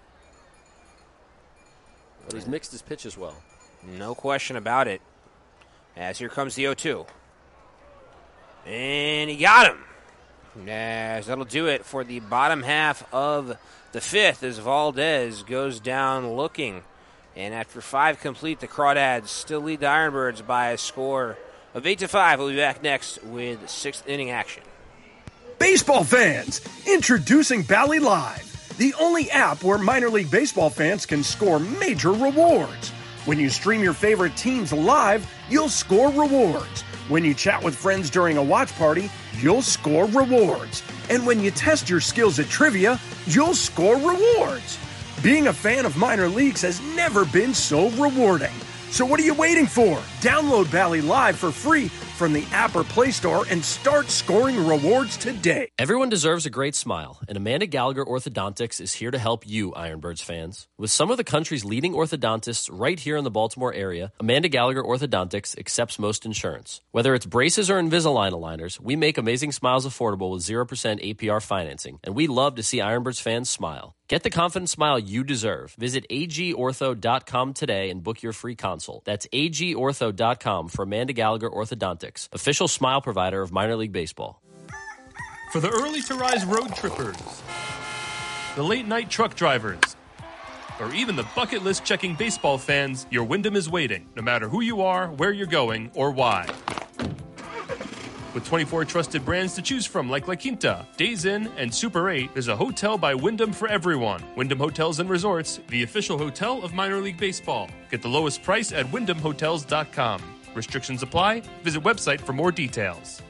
But he's mixed his pitches well. No question about it. As here comes the oh two. And he got him. As that'll do it for the bottom half of the fifth as Valdez goes down looking. And after five complete, the Crawdads still lead the Ironbirds by a score of eight to five. We'll be back next with sixth inning action. Baseball fans, introducing Bally Live, the only app where minor league baseball fans can score major rewards. When you stream your favorite teams live, you'll score rewards. When you chat with friends during a watch party, you'll score rewards. And when you test your skills at trivia, you'll score rewards. Being a fan of minor leagues has never been so rewarding. So what are you waiting for? Download Bally Live for free from the app or Play Store and start scoring rewards today. Everyone deserves a great smile, and Amanda Gallagher Orthodontics is here to help you, Ironbirds fans. With some of the country's leading orthodontists right here in the Baltimore area, Amanda Gallagher Orthodontics accepts most insurance. Whether it's braces or Invisalign aligners, we make amazing smiles affordable with zero percent A P R financing, and we love to see Ironbirds fans smile. Get the confident smile you deserve. Visit A G ortho dot com today and book your free consult. That's A G ortho dot com for Amanda Gallagher Orthodontics, official smile provider of minor league baseball. For the early-to-rise road trippers, the late-night truck drivers, or even the bucket list checking baseball fans, your Wyndham is waiting, no matter who you are, where you're going, or why. With twenty-four trusted brands to choose from like La Quinta, Days Inn, and Super eight, there's a hotel by Wyndham for everyone. Wyndham Hotels and Resorts, the official hotel of minor league baseball. Get the lowest price at wyndham hotels dot com. Restrictions apply. Visit website for more details.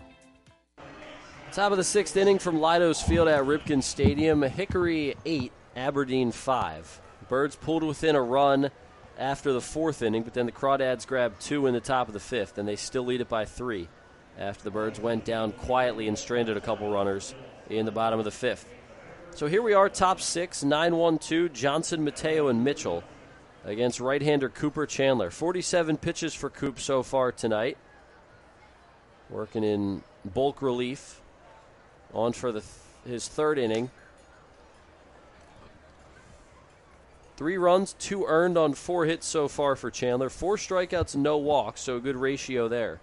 Top of the sixth inning from Leidos Field at Ripken Stadium. Hickory eight, Aberdeen five. Birds pulled within a run after the fourth inning, but then the Crawdads grabbed two in the top of the fifth, and they still lead it by three after the Birds went down quietly and stranded a couple runners in the bottom of the fifth. So here we are, top six, nine one two, Johnson, Mateo, and Mitchell against right-hander Cooper Chandler. forty-seven pitches for Coop so far tonight. Working in bulk relief. On for the th- his third inning. Three runs, two earned on four hits so far for Chandler. Four strikeouts, no walks, so a good ratio there.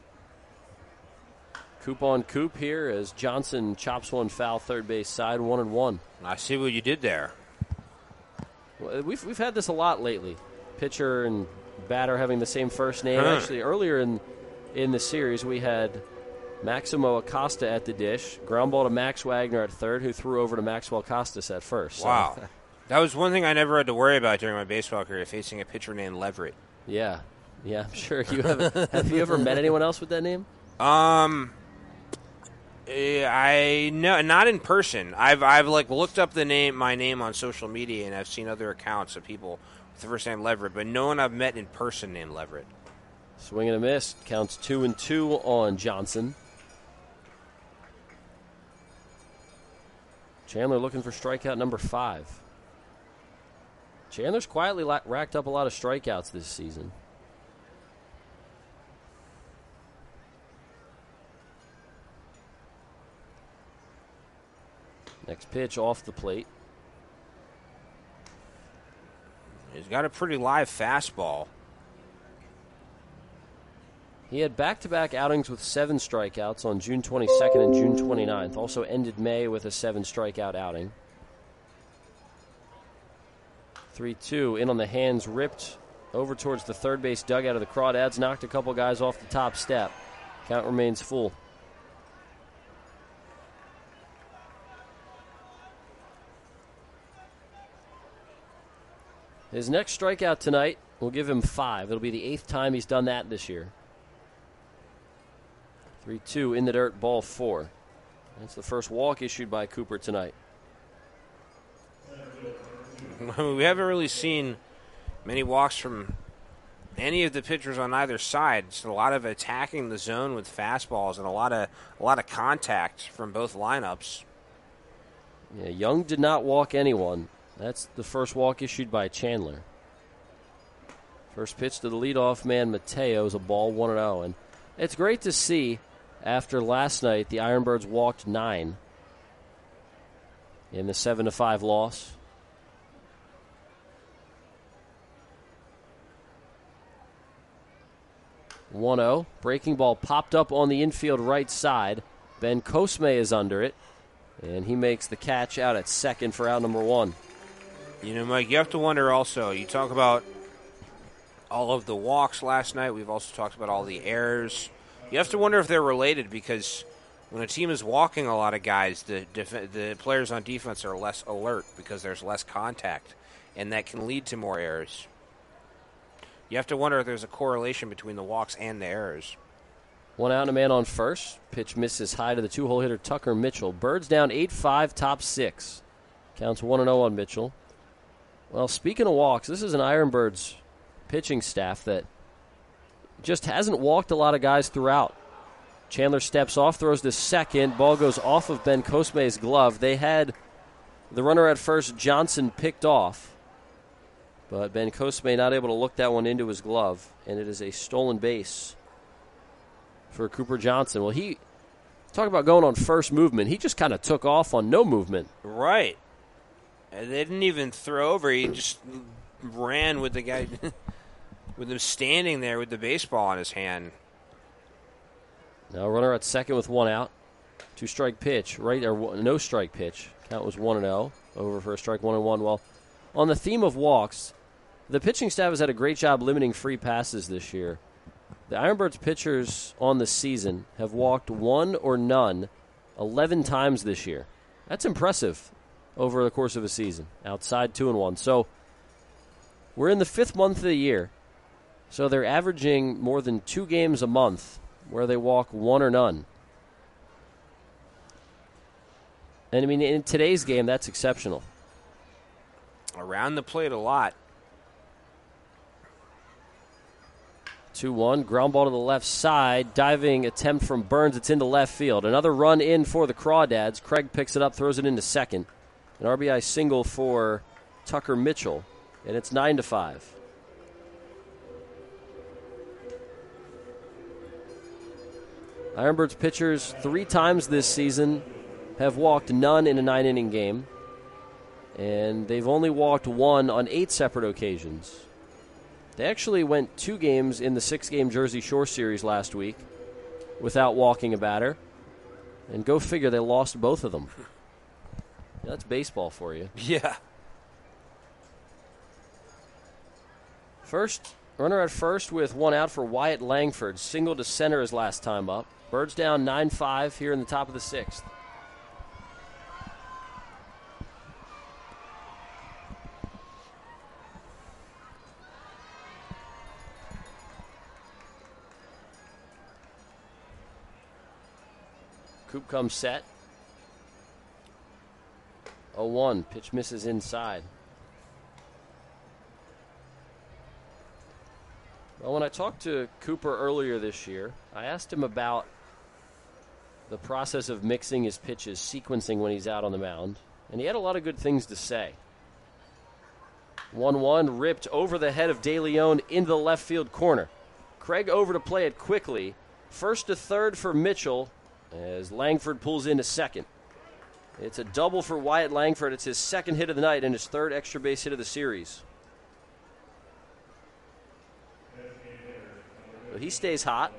Coop on Coop here as Johnson chops one foul third base side, one and one. I see what you did there. Well, we've we've had this a lot lately. Pitcher and batter having the same first name. Huh. Actually, earlier in in the series, we had Maximo Acosta at the dish, ground ball to Max Wagner at third, who threw over to Maxwell Costas at first. So. Wow. That was one thing I never had to worry about during my baseball career, facing a pitcher named Leverett. Yeah. Yeah, I'm sure. You have, have you ever met anyone else with that name? Um, I no, not in person. I've I've like looked up the name, my name on social media, and I've seen other accounts of people with the first name Leverett, but no one I've met in person named Leverett. Swing and a miss. Counts two and two on Johnson. Chandler looking for strikeout number five. Chandler's quietly la- racked up a lot of strikeouts this season. Next pitch off the plate. He's got a pretty live fastball. He had back-to-back outings with seven strikeouts on June twenty-second and June twenty-ninth. Also ended May with a seven-strikeout outing. three two, in on the hands, ripped over towards the third base dugout of the Crawdads, knocked a couple guys off the top step. Count remains full. His next strikeout tonight will give him five. It'll be the eighth time he's done that this year. three two in the dirt, ball four. That's the first walk issued by Cooper tonight. We haven't really seen many walks from any of the pitchers on either side. It's a lot of attacking the zone with fastballs and a lot of a lot of contact from both lineups. Yeah, Young did not walk anyone. That's the first walk issued by Chandler. First pitch to the leadoff man, Mateo, is a ball one and oh. And it's great to see after last night the Ironbirds walked nine in the seven to five loss. one oh. Breaking ball popped up on the infield right side. Ben Cosme is under it, and he makes the catch out at second for out number one. You know, Mike, you have to wonder also, you talk about all of the walks last night. We've also talked about all the errors. You have to wonder if they're related because when a team is walking a lot of guys, the def- the players on defense are less alert because there's less contact, and that can lead to more errors. You have to wonder if there's a correlation between the walks and the errors. One out and a man on first. Pitch misses high to the two-hole hitter Tucker Mitchell. Birds down eight five, top six. Counts one and oh on Mitchell. Well, speaking of walks, this is an Ironbirds pitching staff that just hasn't walked a lot of guys throughout. Chandler steps off, throws to second. Ball goes off of Ben Cosme's glove. They had the runner at first, Johnson, picked off, but Ben Cosme not able to look that one into his glove, and it is a stolen base for Cooper Johnson. Well, he, talk about going on first movement. He just kind of took off on no movement. Right. And they didn't even throw over. He just ran with the guy, with him standing there with the baseball in his hand. Now runner at second with one out. Two strike pitch, right or no strike pitch. Count was one and zero. Over for a strike, one and one. Well, on the theme of walks, the pitching staff has had a great job limiting free passes this year. The Ironbirds pitchers on the season have walked one or none eleven times this year. That's impressive over the course of a season. Outside two and one. So we're in the fifth month of the year. So they're averaging more than two games a month where they walk one or none. And, I mean, in today's game, that's exceptional. Around the plate a lot. two one, ground ball to the left side. Diving attempt from Burns. It's into left field. Another run in for the Crawdads. Craig picks it up, throws it into second. An R B I single for Tucker Mitchell. And it's nine to five. Ironbirds pitchers three times this season have walked none in a nine-inning game, and they've only walked one on eight separate occasions. They actually went two games in the six-game Jersey Shore Series last week without walking a batter, and go figure, they lost both of them. That's baseball for you. Yeah. First, runner at first with one out for Wyatt Langford. Single to center his last time up. Birds down nine five here in the top of the sixth. Coop comes set. oh one. Pitch misses inside. Well, when I talked to Cooper earlier this year, I asked him about the process of mixing his pitches, sequencing when he's out on the mound, and he had a lot of good things to say. one one ripped over the head of De Leon into the left field corner. Craig over to play it quickly. First to third for Mitchell as Langford pulls into second. It's a double for Wyatt Langford. It's his second hit of the night and his third extra base hit of the series. But he stays hot.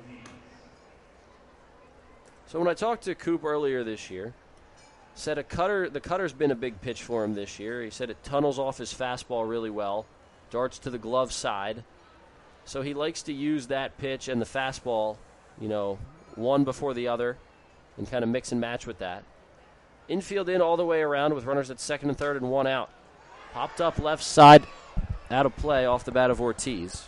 So when I talked to Coop earlier this year, said a cutter, the cutter's been a big pitch for him this year. He said it tunnels off his fastball really well, darts to the glove side. So he likes to use that pitch and the fastball, you know, one before the other, and kind of mix and match with that. Infield in all the way around with runners at second and third and one out. Popped up left side, out of play off the bat of Ortiz.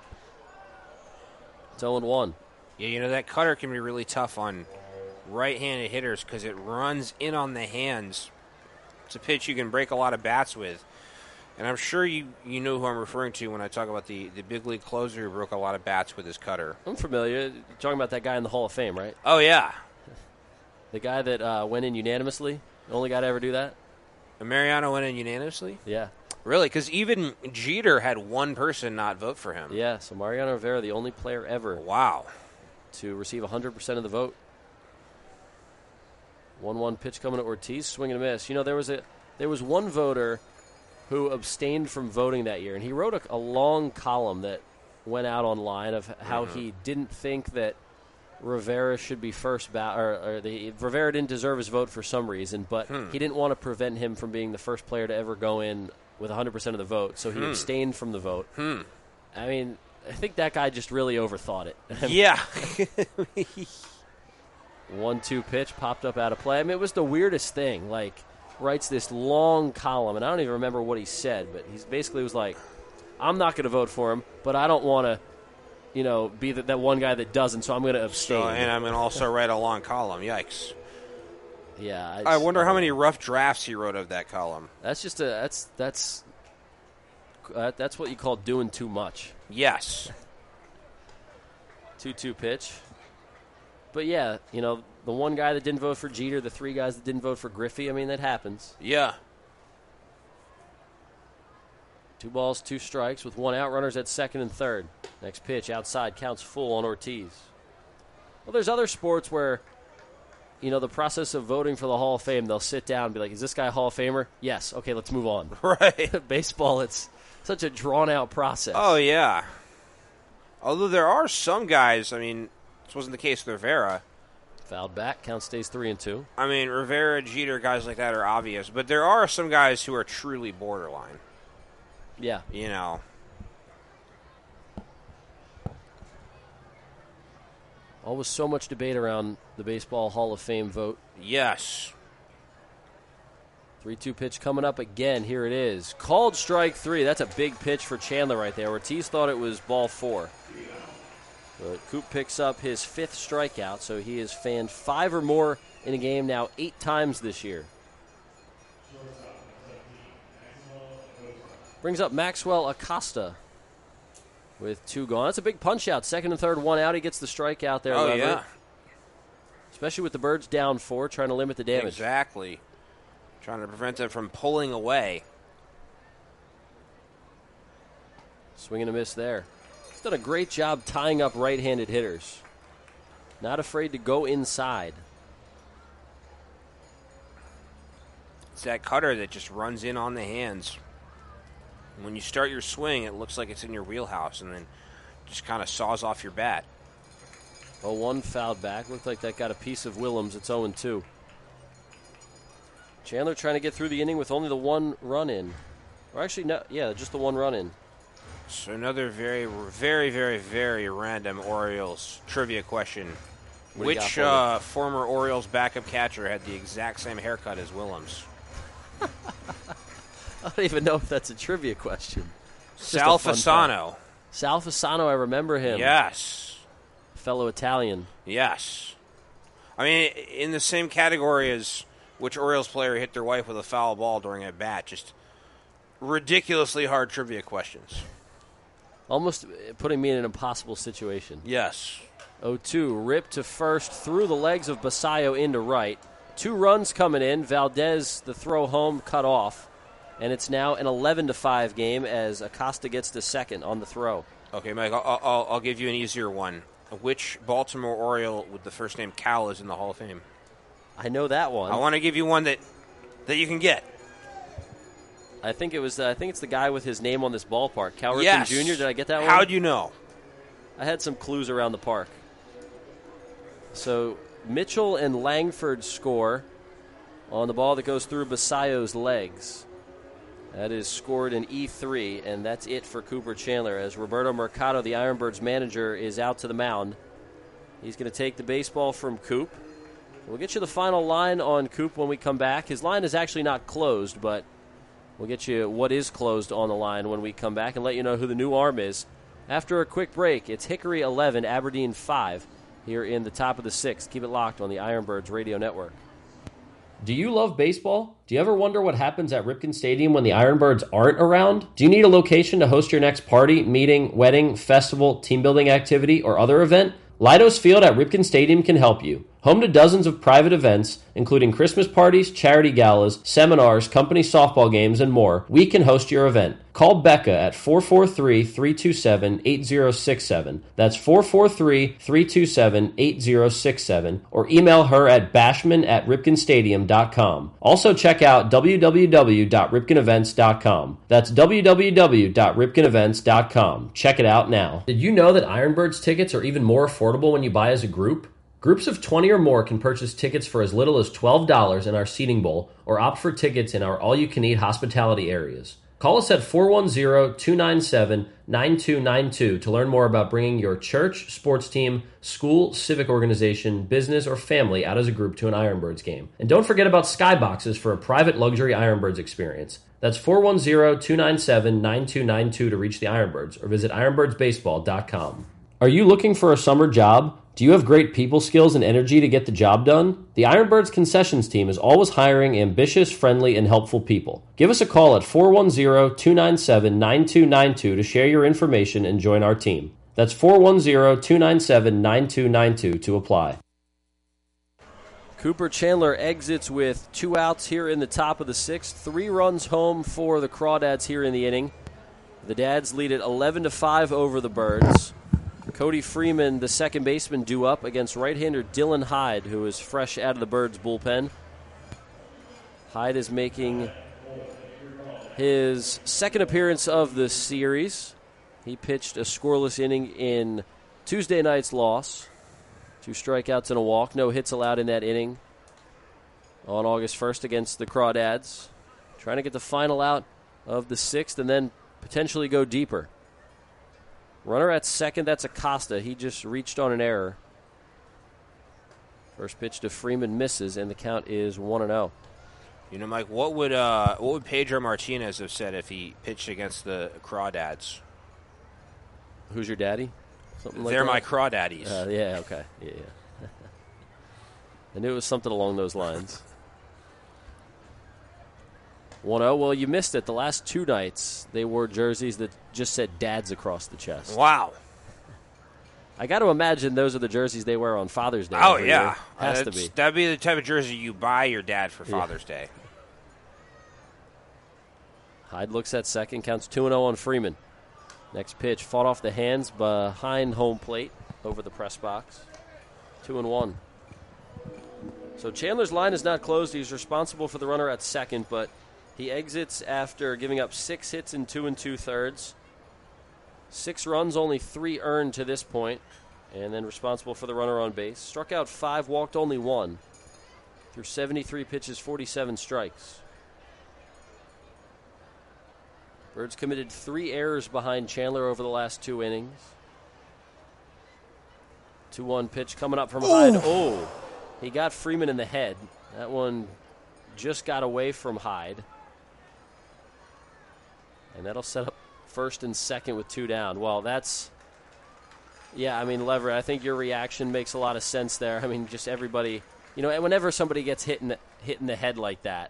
It's oh one. Yeah, you know, that cutter can be really tough on right-handed hitters because it runs in on the hands. It's a pitch you can break a lot of bats with. And I'm sure you, you know who I'm referring to when I talk about the, the big league closer who broke a lot of bats with his cutter. I'm familiar. You're talking about that guy in the Hall of Fame, right? Oh, yeah. The guy that uh, went in unanimously? The only guy to ever do that? And Mariano went in unanimously? Yeah. Really? Because even Jeter had one person not vote for him. Yeah, so Mariano Rivera, the only player ever. Wow. To receive one hundred percent of the vote. one one pitch coming to Ortiz, swing and a miss. You know, there was a there was one voter who abstained from voting that year, and he wrote a, a long column that went out online of how mm-hmm. he didn't think that Rivera should be first bat, or, or the, Rivera didn't deserve his vote for some reason, but hmm. he didn't want to prevent him from being the first player to ever go in with one hundred percent of the vote, so he hmm. abstained from the vote. Hmm. I mean, I think that guy just really overthought it. Yeah. one two pitch popped up out of play. I mean, it was the weirdest thing. Like, writes this long column, and I don't even remember what he said, but he basically was like, I'm not going to vote for him, but I don't want to, you know, be the, that one guy that doesn't, so I'm going to abstain. So, and I'm going to also write a long column. Yikes. Yeah. I, I wonder how many rough drafts he wrote of that column. That's just a, that's, that's, uh, that's what you call doing too much. Yes. two two pitch. But, yeah, you know, the one guy that didn't vote for Jeter, the three guys that didn't vote for Griffey, I mean, that happens. Yeah. Two balls, two strikes with one out, runners at second and third. Next pitch outside, counts full on Ortiz. Well, there's other sports where, you know, the process of voting for the Hall of Fame, they'll sit down and be like, is this guy a Hall of Famer? Yes. Okay, let's move on. Right. Baseball, it's such a drawn-out process. Oh, yeah. Although there are some guys, I mean, this wasn't the case with Rivera. Fouled back, count stays three and two. I mean, Rivera, Jeter, guys like that are obvious, but there are some guys who are truly borderline. Yeah. You know. Always so much debate around the Baseball Hall of Fame vote. Yes. three two pitch coming up again. Here it is. Called strike three. That's a big pitch for Chandler right there. Ortiz thought it was ball four. But Coop picks up his fifth strikeout, so he has fanned five or more in a game now eight times this year. Brings up Maxwell Acosta with two gone. That's a big punch-out. Second and third, one out. He gets the strikeout there. Oh, Leverett. yeah. Especially with the Birds down four, trying to limit the damage. Exactly. Trying to prevent them from pulling away. Swing and a miss there. He's done a great job tying up right-handed hitters. Not afraid to go inside. It's that cutter that just runs in on the hands. When you start your swing, it looks like it's in your wheelhouse, and then just kind of saws off your bat. oh one fouled back. Looked like that got a piece of Willems. It's oh and two. Chandler trying to get through the inning with only the one run in. Or actually, no, yeah, just the one run in. So another very, very, very, very random Orioles trivia question. Which uh, former Orioles backup catcher had the exact same haircut as Willems? I don't even know if that's a trivia question. Sal Fasano. Sal Fasano, I remember him. Yes. Fellow Italian. Yes. I mean, in the same category as which Orioles player hit their wife with a foul ball during a bat. Just ridiculously hard trivia questions. Almost putting me in an impossible situation. Yes. oh two, ripped to first through the legs of Basayo into right. Two runs coming in. Valdez, the throw home, cut off. And it's now an eleven to five game as Acosta gets to second on the throw. Okay, Mike, I'll, I'll, I'll give you an easier one. Which Baltimore Oriole with the first name Cal is in the Hall of Fame? I know that one. I want to give you one that that you can get. I think it was. Uh, I think it's the guy with his name on this ballpark, Cal Ripken Yes. Junior Did I get that one? How'd you know? I had some clues around the park. So Mitchell and Langford score on the ball that goes through Basayo's legs. That is scored in E three, and that's it for Cooper Chandler as Roberto Mercado, the Ironbirds manager, is out to the mound. He's going to take the baseball from Coop. We'll get you the final line on Coop when we come back. His line is actually not closed, but we'll get you what is closed on the line when we come back and let you know who the new arm is. After a quick break, it's Hickory eleven, Aberdeen five here in the top of the sixth. Keep it locked on the Ironbirds Radio Network. Do you love baseball? Do you ever wonder what happens at Ripken Stadium when the Ironbirds aren't around? Do you need a location to host your next party, meeting, wedding, festival, team building activity, or other event? Leidos Field at Ripken Stadium can help you. Home to dozens of private events, including Christmas parties, charity galas, seminars, company softball games, and more, we can host your event. Call Becca at four four three, three two seven, eight zero six seven. That's four four three, three two seven, eight zero six seven. Or email her at bashman at ripken stadium dot com. Also check out w w w dot ripken events dot com. That's w w w dot ripken events dot com. Check it out now. Did you know that Ironbirds tickets are even more affordable when you buy as a group? Groups of twenty or more can purchase tickets for as little as twelve dollars in our seating bowl or opt for tickets in our all-you-can-eat hospitality areas. Call us at four one zero, two nine seven, nine two nine two to learn more about bringing your church, sports team, school, civic organization, business, or family out as a group to an Ironbirds game. And don't forget about Skyboxes for a private luxury Ironbirds experience. That's four one zero, two nine seven, nine two nine two to reach the Ironbirds or visit ironbirds baseball dot com. Are you looking for a summer job? Do you have great people skills and energy to get the job done? The Ironbirds concessions team is always hiring ambitious, friendly, and helpful people. Give us a call at four one zero, two nine seven, nine two nine two to share your information and join our team. That's four one zero, two nine seven, nine two nine two to apply. Cooper Chandler exits with two outs here in the top of the sixth. Three runs home for the Crawdads here in the inning. The Dads lead it eleven to five over the Birds. Cody Freeman, the second baseman, due up against right-hander Dylan Hyde, who is fresh out of the Birds' bullpen. Hyde is making his second appearance of the series. He pitched a scoreless inning in Tuesday night's loss. Two strikeouts and a walk. No hits allowed in that inning on August first against the Crawdads. Trying to get the final out of the sixth and then potentially go deeper. Runner at second, that's Acosta. He just reached on an error. First pitch to Freeman misses, and the count is one and oh. You know, Mike, what would uh, what would Pedro Martinez have said if he pitched against the Crawdads? Who's your daddy? Something like They're that? my Crawdaddies. Uh, yeah, okay. Yeah, yeah. I knew it was something along those lines. one oh, well, you missed it. The last two nights, they wore jerseys that just said dads across the chest. Wow. I got to imagine those are the jerseys they wear on Father's Day. Oh, yeah. Year. Has uh, to be. That'd be the type of jersey you buy your dad for Father's yeah. Day. Hyde looks at second, counts two and oh on Freeman. Next pitch, fought off the hands behind home plate over the press box. two and one. So Chandler's line is not closed. He's responsible for the runner at second, but he exits after giving up six hits in two and two-thirds. Six runs, only three earned to this point, and then responsible for the runner on base. Struck out five, walked only one. Through seventy-three pitches, forty-seven strikes. Birds committed three errors behind Chandler over the last two innings. two one pitch coming up from Hyde. Oh, he got Freeman in the head. That one just got away from Hyde. And that'll set up first and second with two down. Well, that's, yeah, I mean, Lever, I think your reaction makes a lot of sense there. I mean, just everybody, you know, whenever somebody gets hit in the, hit in the head like that,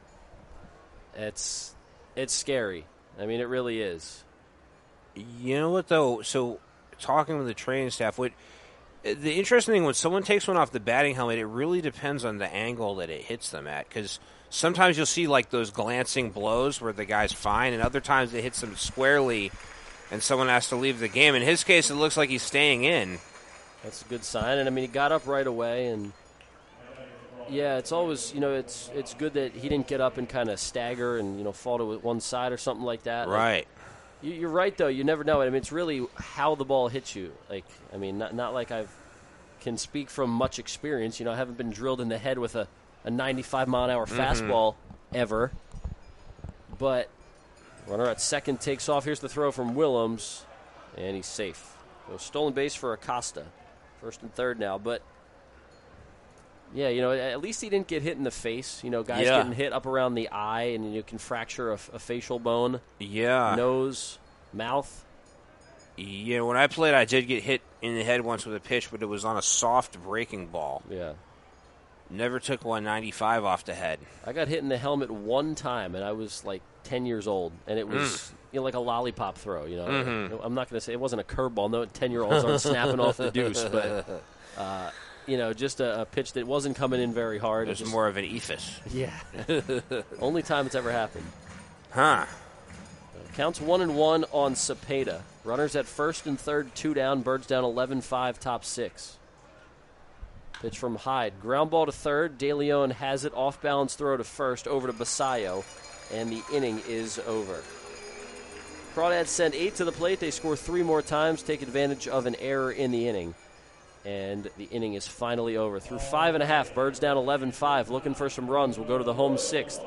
it's it's scary. I mean, it really is. You know what, though? So, talking with the training staff, what the interesting thing, when someone takes one off the batting helmet, it really depends on the angle that it hits them at. Because sometimes you'll see, like, those glancing blows where the guy's fine, and other times it hits them squarely, and someone has to leave the game. In his case, it looks like he's staying in. That's a good sign. And, I mean, he got up right away, and, yeah, it's always, you know, it's it's good that he didn't get up and kind of stagger and, you know, fall to one side or something like that. Right. Like, you, you're right, though. You never know. I mean, it's really how the ball hits you. Like, I mean, not not like I can speak from much experience. You know, I haven't been drilled in the head with a, a ninety-five mile an hour Mm-hmm. fastball ever. But runner at second takes off. Here's the throw from Willems, and he's safe. So stolen base for Acosta. First and third now, but yeah, you know, at least he didn't get hit in the face. You know, guys Yeah. getting hit up around the eye, and you can fracture a, a facial bone. Yeah. Nose, mouth. Yeah, when I played, I did get hit in the head once with a pitch, but it was on a soft breaking ball. Yeah. Never took one ninety-five off the head. I got hit in the helmet one time, and I was like ten years old, and it was Mm. you know like a lollipop throw. You know, Mhm. I'm not going to say it wasn't a curveball. No, ten-year-olds aren't snapping off the deuce, but uh, you know, just a, a pitch that wasn't coming in very hard. It was just, more of an ephus. Yeah. Only time it's ever happened. Huh. Counts one and one on Cepeda. Runners at first and third, two down. Birds down eleven five, top six. Pitch from Hyde. Ground ball to third. De Leon has it. Off-balance throw to first. Over to Basayo. And the inning is over. Crawdads send eight to the plate. They score three more times. Take advantage of an error in the inning. And the inning is finally over. Through five and a half, Birds down eleven five. Looking for some runs. We'll go to the home sixth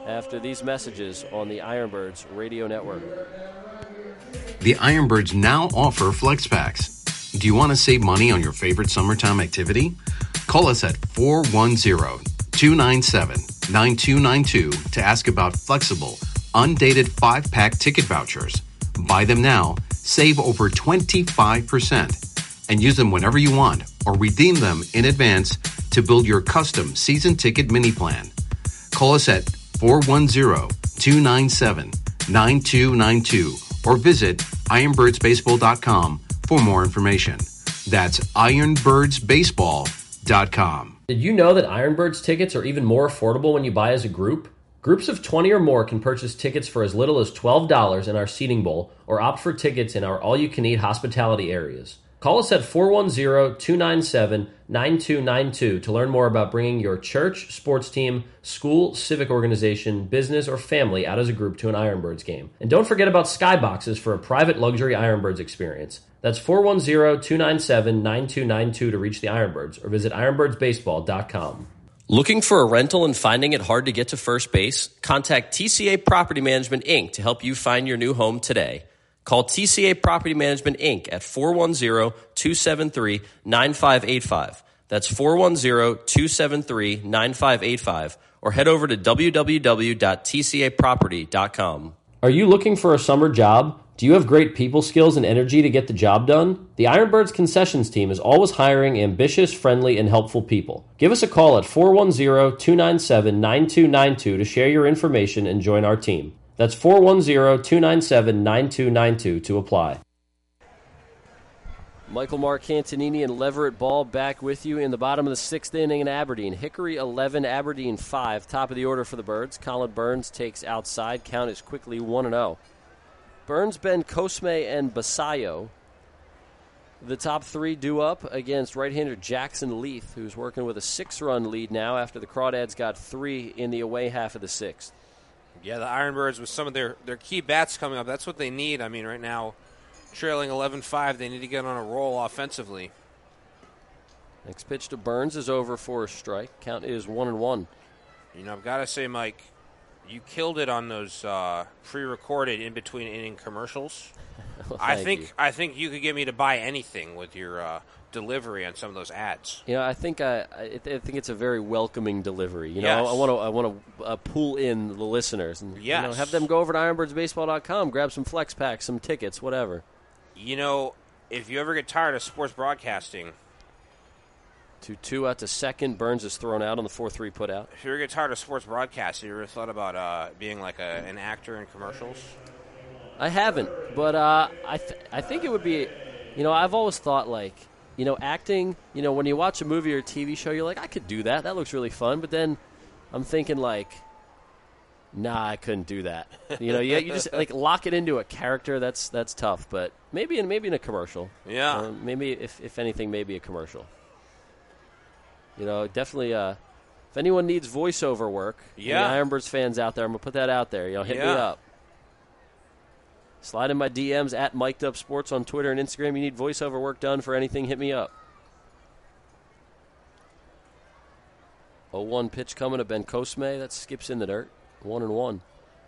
after these messages on the Ironbirds Radio Network. The Ironbirds now offer FlexPacks. Do you want to save money on your favorite summertime activity? Call us at four one zero, two nine seven, nine two nine two to ask about flexible, undated five-pack ticket vouchers. Buy them now, save over twenty-five percent, and use them whenever you want or redeem them in advance to build your custom season ticket mini plan. Call us at four one zero, two nine seven, nine two nine two or visit ironbirds baseball dot com for more information. That's ironbirds baseball dot com. Did you know that Ironbirds tickets are even more affordable when you buy as a group? Groups of twenty or more can purchase tickets for as little as twelve dollars in our seating bowl or opt for tickets in our all-you-can-eat hospitality areas. Call us at four one zero, two nine seven, nine two nine two to learn more about bringing your church, sports team, school, civic organization, business, or family out as a group to an Ironbirds game. And don't forget about skyboxes for a private luxury Ironbirds experience. That's four one zero, two nine seven, nine two nine two to reach the Ironbirds or visit ironbirds baseball dot com. Looking for a rental and finding it hard to get to first base? Contact T C A Property Management, Incorporated to help you find your new home today. Call T C A Property Management, Incorporated at four one zero, two seven three, nine five eight five. That's four one zero, two seven three, nine five eight five. Or head over to w w w dot t c a property dot com. Are you looking for a summer job? Do you have great people skills and energy to get the job done? The Ironbirds concessions team is always hiring ambitious, friendly, and helpful people. Give us a call at four one zero, two nine seven, nine two nine two to share your information and join our team. That's four one zero, two nine seven, nine two nine two to apply. Michael Marcantonini and Leverett Ball back with you in the bottom of the sixth inning in Aberdeen. Hickory eleven, Aberdeen five. Top of the order for the Birds. Colin Burns takes outside. Count is quickly one and oh. Burns, Ben Cosme, and Basayo. The top three due up against right-hander Jackson Leith, who's working with a six-run lead now after the Crawdads got three in the away half of the sixth. Yeah, the Ironbirds with some of their, their key bats coming up. That's what they need. I mean, right now, trailing eleven five, they need to get on a roll offensively. Next pitch to Burns is over for a strike. Count is one and one. You know, I've got to say, Mike, you killed it on those uh, pre-recorded in-between inning commercials. Well, I think you. I think you could get me to buy anything with your uh, delivery on some of those ads. You know, I think I, I, I think it's a very welcoming delivery. You know, Yes. I want to I want to uh, pull in the listeners and Yes. you know, have them go over to ironbirds baseball dot com, grab some flex packs, some tickets, whatever. You know, if you ever get tired of sports broadcasting, two two out to second. Burns is thrown out on the four three put out. if you ever get tired of sports broadcasting, you ever thought about uh, being like a, an actor in commercials? I haven't, but uh, I th- I think it would be, you know, I've always thought like, you know, acting, you know, when you watch a movie or a T V show, you're like, I could do that. That looks really fun. But then I'm thinking like, nah, I couldn't do that. You know, you, you just like lock it into a character. That's that's tough. But maybe in maybe in a commercial. Yeah. Uh, maybe if if anything, maybe a commercial. You know, definitely. Uh, if anyone needs voiceover work, Yeah. any Ironbirds fans out there, I'm gonna put that out there. You know, hit me Yeah. up. Slide in my D Ms at Mic'd Up Sports on Twitter and Instagram. You need voiceover work done for anything, hit me up. oh one pitch coming to Ben Cosme. That skips in the dirt. One and one.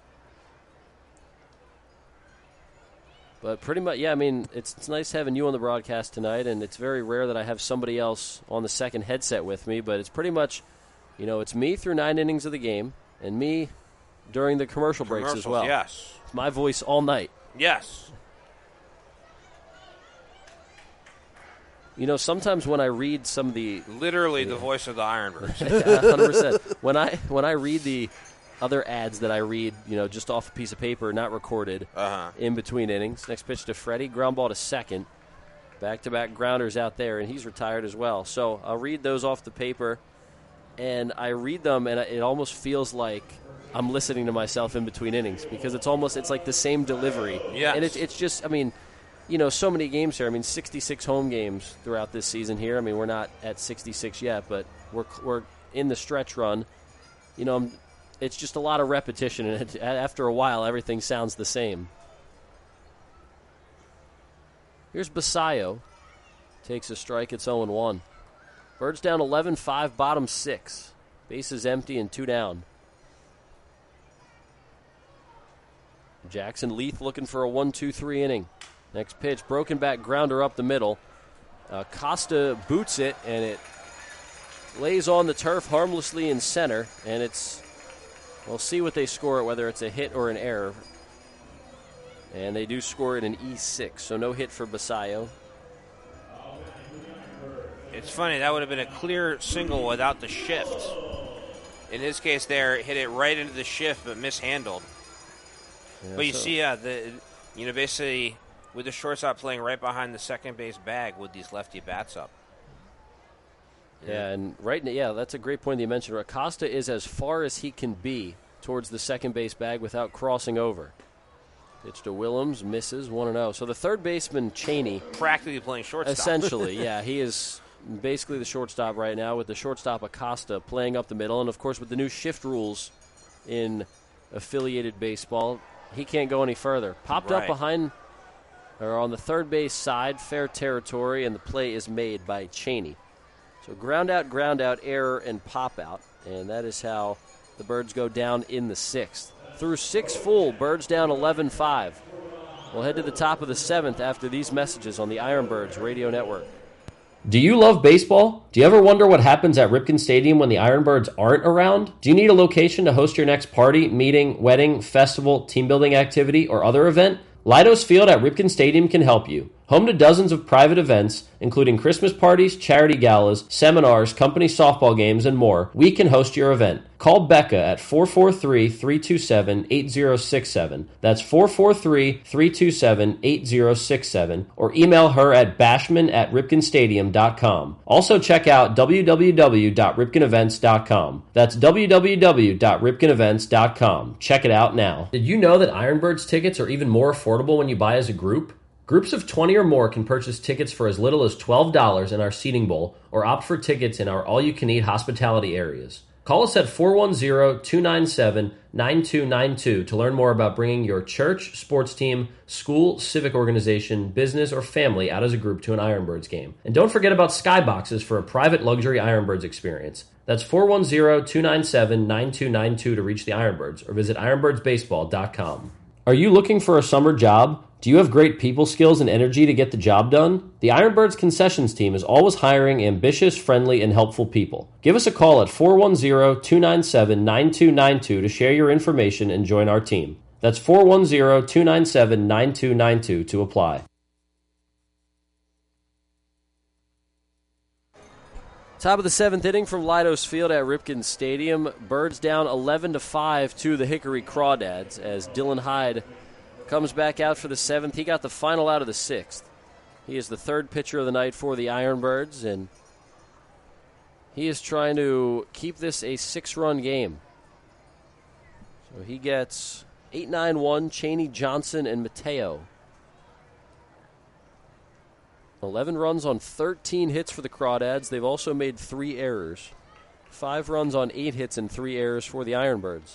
But pretty much, yeah, I mean, it's, it's nice having you on the broadcast tonight, and it's very rare that I have somebody else on the second headset with me, but it's pretty much, you know, it's me through nine innings of the game, and me during the commercial breaks as Commercials, well. yes. It's my voice all night. Yes. You know, sometimes when I read some of the Literally the voice of the Ironbirds. yeah, one hundred percent. When I when I read the other ads that I read, you know, just off a piece of paper, not recorded, Uh-huh. in between innings. Next pitch to Freddie, ground ball to second. Back-to-back grounders out there, and he's retired as well. So I'll read those off the paper, and I read them, and it almost feels like I'm listening to myself in between innings because it's almost it's like the same delivery. Yes. And it's it's just, I mean, you know, so many games here. I mean, sixty-six home games throughout this season here. I mean, we're not at sixty-six yet, but we're we're in the stretch run. You know, I'm, it's just a lot of repetition, and it, after a while, everything sounds the same. Here's Basayo. Takes a strike. It's oh and one. Birds down eleven five, bottom six. Bases empty and two down. Jackson Leith looking for a one two three inning. Next pitch, broken back grounder up the middle. Uh, Costa boots it, and it lays on the turf harmlessly in center, and it's, we'll see what they score it, whether it's a hit or an error. And they do score it an E six, so no hit for Basayo. It's funny, that would have been a clear single without the shift. In his case there, hit it right into the shift, but mishandled. Yeah, but you so. see, uh, the you know, basically, with the shortstop playing right behind the second base bag with these lefty bats up. Yeah, and right now, yeah, that's a great point that you mentioned. Acosta is as far as he can be towards the second base bag without crossing over. Pitch to Willems, misses, one and oh. So the third baseman, Cheney. Practically playing shortstop. Essentially, yeah. He is basically the shortstop right now, with the shortstop Acosta playing up the middle. And, of course, with the new shift rules in affiliated baseball, he can't go any further. Popped right. up behind, or on the third base side, fair territory, and the play is made by Cheney. So ground out, ground out, error, and pop out. And that is how the Birds go down in the sixth. Through six full, Birds down eleven five. We'll head to the top of the seventh after these messages on the Ironbirds Radio Network. Do you love baseball? Do you ever wonder what happens at Ripken Stadium when the Ironbirds aren't around? Do you need a location to host your next party, meeting, wedding, festival, team building activity, or other event? Leidos Field at Ripken Stadium can help you. Home to dozens of private events, including Christmas parties, charity galas, seminars, company softball games, and more, we can host your event. Call Becca at four four three, three two seven, eight zero six seven. That's four four three, three two seven, eight zero six seven. Or email her at bashman at ripken stadium dot com. Also check out w w w dot ripken events dot com. That's w w w dot ripken events dot com. Check it out now. Did you know that Ironbirds tickets are even more affordable when you buy as a group? Groups of twenty or more can purchase tickets for as little as twelve dollars in our seating bowl or opt for tickets in our all-you-can-eat hospitality areas. Call us at four one zero, two nine seven, nine two nine two to learn more about bringing your church, sports team, school, civic organization, business, or family out as a group to an Ironbirds game. And don't forget about Skyboxes for a private luxury Ironbirds experience. That's four one zero, two nine seven, nine two nine two to reach the Ironbirds or visit ironbirds baseball dot com. Are you looking for a summer job? Do you have great people skills and energy to get the job done? The Ironbirds concessions team is always hiring ambitious, friendly, and helpful people. Give us a call at four one zero, two nine seven, nine two nine two to share your information and join our team. That's four one zero, two nine seven, nine two nine two to apply. Top of the seventh inning from Leidos Field at Ripken Stadium. Birds down eleven to five to the Hickory Crawdads as Dylan Hyde comes back out for the seventh. He got the final out of the sixth. He is the third pitcher of the night for the Ironbirds, and he is trying to keep this a six-run game. So he gets eight nine one, Cheney, Johnson, and Mateo. eleven runs on thirteen hits for the Crawdads. They've also made three errors. Five runs on eight hits and three errors for the Ironbirds.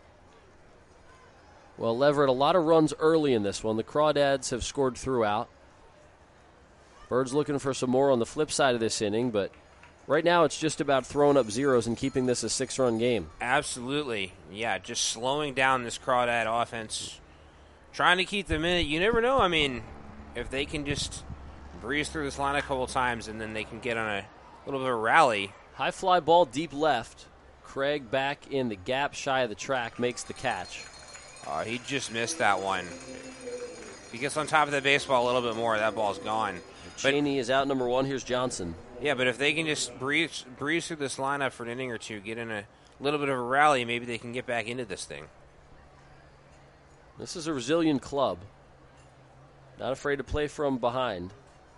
Well, Leverett, a lot of runs early in this one. The Crawdads have scored throughout. Birds looking for some more on the flip side of this inning, but right now it's just about throwing up zeros and keeping this a six-run game. Absolutely. Yeah, just slowing down this Crawdad offense. Trying to keep them in it. You never know. I mean, if they can just breeze through this line a couple times and then they can get on a little bit of a rally. High fly ball deep left. Craig back in the gap shy of the track makes the catch. Uh, he just missed that one. He gets on top of the baseball a little bit more, that ball's gone. Cheney is out number one. Here's Johnson. Yeah, but if they can just breeze, breeze through this lineup for an inning or two, get in a little bit of a rally, maybe they can get back into this thing. This is a resilient club. Not afraid to play from behind.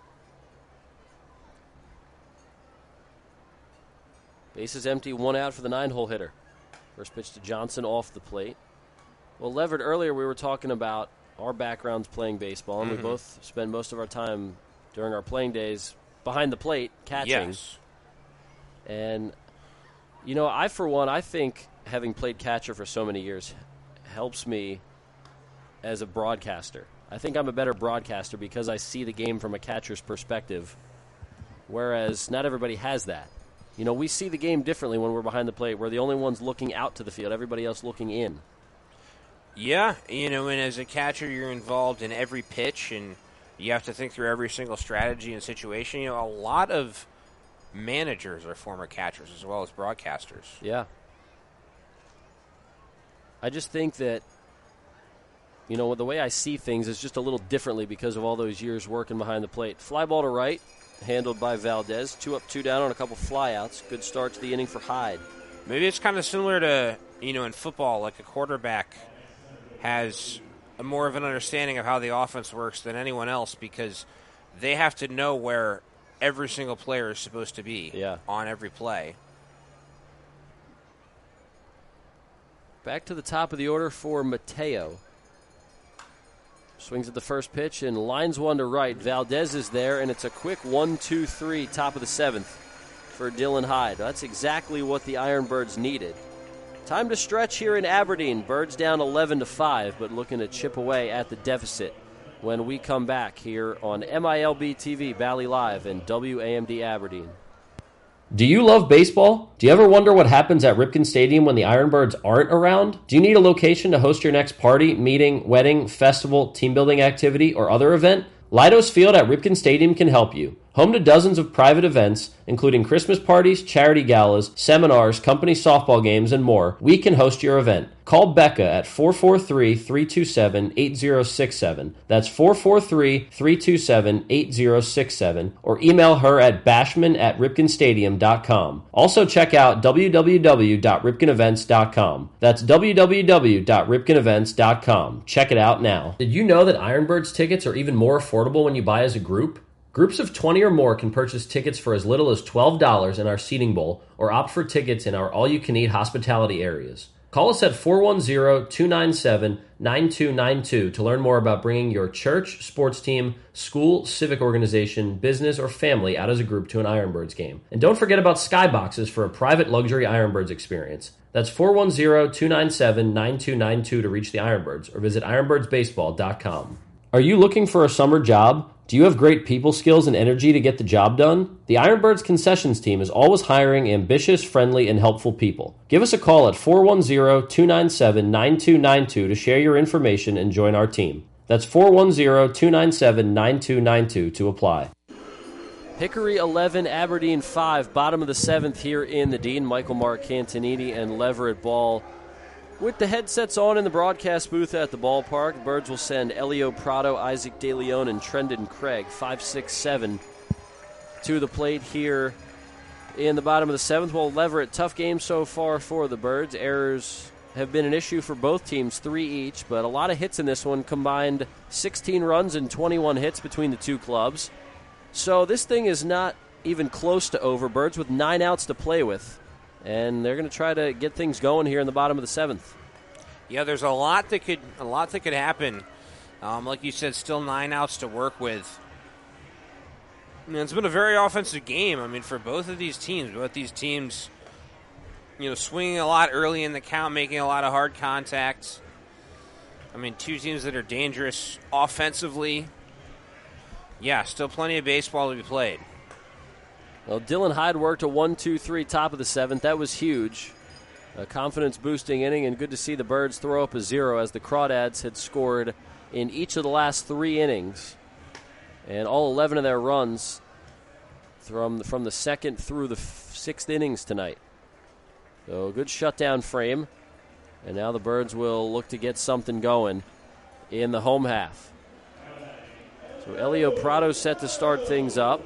Base is empty, one out for the nine-hole hitter. First pitch to Johnson off the plate. Well, Leverett, earlier we were talking about our backgrounds playing baseball, and mm-hmm. we both spend most of our time during our playing days behind the plate catching. Yes. And, you know, I, for one, I think having played catcher for so many years helps me as a broadcaster. I think I'm a better broadcaster because I see the game from a catcher's perspective, whereas not everybody has that. You know, we see the game differently when we're behind the plate. We're the only ones looking out to the field, everybody else looking in. Yeah, you know, and as a catcher, you're involved in every pitch, and you have to think through every single strategy and situation. You know, a lot of managers are former catchers as well as broadcasters. Yeah. I just think that, you know, the way I see things is just a little differently because of all those years working behind the plate. Fly ball to right, handled by Valdez. Two up, two down on a couple flyouts. Good start to the inning for Hyde. Maybe it's kind of similar to, you know, in football, like a quarterback has a more of an understanding of how the offense works than anyone else because they have to know where every single player is supposed to be yeah. on every play. Back to the top of the order for Mateo. Swings at the first pitch and lines one to right. Valdez is there, and it's a quick one two three, top of the seventh for Dylan Hyde. That's exactly what the Ironbirds needed. Time to stretch here in Aberdeen. Birds down eleven to five, but looking to chip away at the deficit when we come back here on M I L B T V, Bally Live, and W A M D Aberdeen. Do you love baseball? Do you ever wonder what happens at Ripken Stadium when the Ironbirds aren't around? Do you need a location to host your next party, meeting, wedding, festival, team building activity, or other event? Leidos Field at Ripken Stadium can help you. Home to dozens of private events, including Christmas parties, charity galas, seminars, company softball games, and more, we can host your event. Call Becca at four four three, three two seven, eight zero six seven. That's four four three, three two seven, eight zero six seven. Or email her at bashman at ripken stadium dot com. Also check out w w w dot ripken events dot com. That's w w w dot ripken events dot com. Check it out now. Did you know that Ironbirds tickets are even more affordable when you buy as a group? Groups of twenty or more can purchase tickets for as little as twelve dollars in our seating bowl or opt for tickets in our all-you-can-eat hospitality areas. Call us at four one zero, two nine seven, nine two nine two to learn more about bringing your church, sports team, school, civic organization, business, or family out as a group to an Ironbirds game. And don't forget about Skyboxes for a private luxury Ironbirds experience. That's four one zero, two nine seven, nine two nine two to reach the Ironbirds or visit ironbirds baseball dot com. Are you looking for a summer job? Do you have great people skills and energy to get the job done? The Ironbirds concessions team is always hiring ambitious, friendly, and helpful people. Give us a call at four one zero, two nine seven, nine two nine two to share your information and join our team. That's four one zero, two nine seven, nine two nine two to apply. Hickory eleven, Aberdeen five, bottom of the seventh here in the Dean. Michael Marcantonini and Leverett Ball with the headsets on in the broadcast booth at the ballpark. The Birds will send Elio Prado, Isaac De Leon, and Trendon Craig, five, six, seven, to the plate here in the bottom of the seventh. Well, Leverett, tough game so far for the Birds. Errors have been an issue for both teams, three each, but a lot of hits in this one, combined sixteen runs and twenty-one hits between the two clubs. So this thing is not even close to over. Birds with nine outs to play with. And they're going to try to get things going here in the bottom of the seventh. Yeah, there's a lot that could a lot that could happen. Um, like you said, still nine outs to work with. And it's been a very offensive game. I mean, for both of these teams, both these teams, you know, swinging a lot early in the count, making a lot of hard contacts. I mean, two teams that are dangerous offensively. Yeah, still plenty of baseball to be played. Well, Dylan Hyde worked a one two three top of the seventh. That was huge. A confidence-boosting inning, and good to see the Birds throw up a zero as the Crawdads had scored in each of the last three innings. And all eleven of their runs from, from the second through the f- sixth innings tonight. So a good shutdown frame. And now the Birds will look to get something going in the home half. So Elio Prado set to start things up.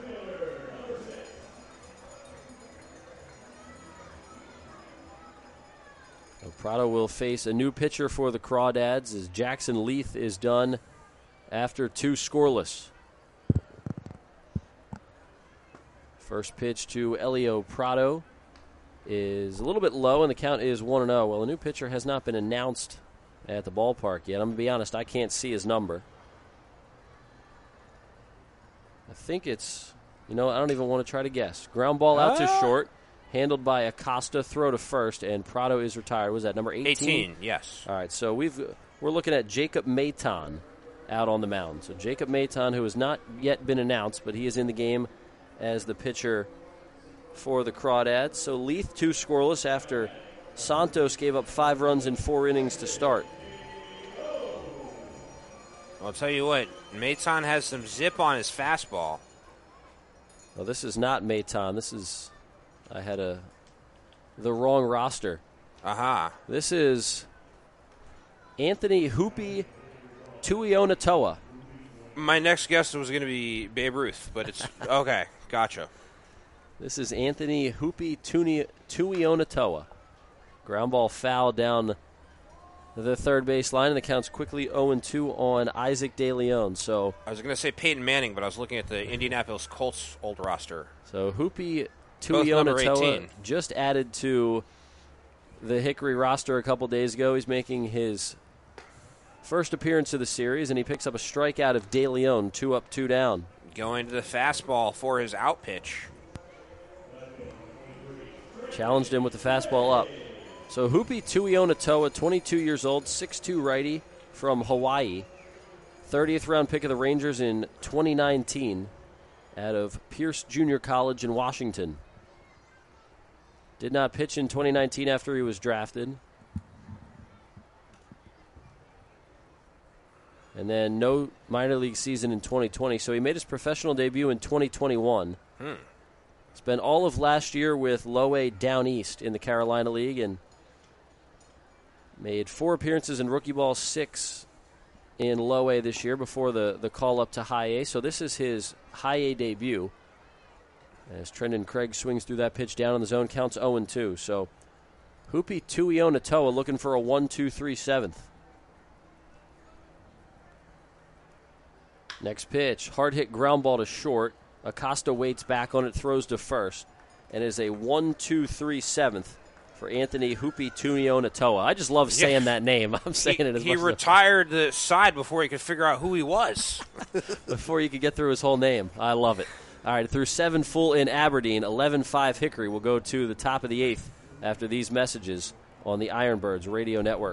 Prado will face a new pitcher for the Crawdads as Jackson Leith is done after two scoreless. First pitch to Elio Prado is a little bit low, and the count is one and oh. Well, a new pitcher has not been announced at the ballpark yet. I'm going to be honest, I can't see his number. I think it's, you know, I don't even want to try to guess. Ground ball out ah. to short. Handled by Acosta, throw to first, and Prado is retired. Was that number eighteen? eighteen, yes. All right, so we've we're looking at Jacob Maton out on the mound. So Jacob Maton, who has not yet been announced, but he is in the game as the pitcher for the Crawdads. So Leith, two scoreless after Santos gave up five runs in four innings to start. I'll tell you what, Maton has some zip on his fastball. Well, this is not Maton. This is, I had a the wrong roster. Aha. Uh-huh. This is Anthony Hoopy Tuionatoa. My next guess was going to be Babe Ruth, but it's okay. Gotcha. This is Anthony Hoopy Tuionatoa. Ground ball foul down the third base line, and the count's quickly oh and two on Isaac De Leon. So I was going to say Peyton Manning, but I was looking at the Indianapolis Colts old roster. So Hoopy Tuionatoa just added to the Hickory roster a couple days ago. He's making his first appearance of the series, and he picks up a strikeout of De Leon, two up, two down. Going to the fastball for his out pitch. Challenged him with the fastball up. So Hoopy Tuionatoa, twenty-two years old, six two righty from Hawaii. thirtieth round pick of the Rangers in twenty nineteen out of Pierce Junior College in Washington. Did not pitch in twenty nineteen after he was drafted. And then no minor league season in twenty twenty. So he made his professional debut in twenty twenty-one. Hmm. Spent all of last year with Low A Down East in the Carolina League and made four appearances in rookie ball, six in Low A this year before the, the call up to High A. So this is his High A debut. As Trendon Craig swings through that pitch down in the zone, counts oh and two. So Hoopy Tuionatoa looking for a one two three seventh. Next pitch, hard hit ground ball to short. Acosta waits back on it, throws to first, and is a one two three seventh for Anthony Hoopy Tuionatoa. I just love saying yeah. that name. I'm saying he, it as He much retired as the side before he could figure out who he was. Before you could get through his whole name. I love it. All right, through seven full in Aberdeen, eleven five Hickory. We'll go to the top of the eighth after these messages on the Ironbirds Radio Network.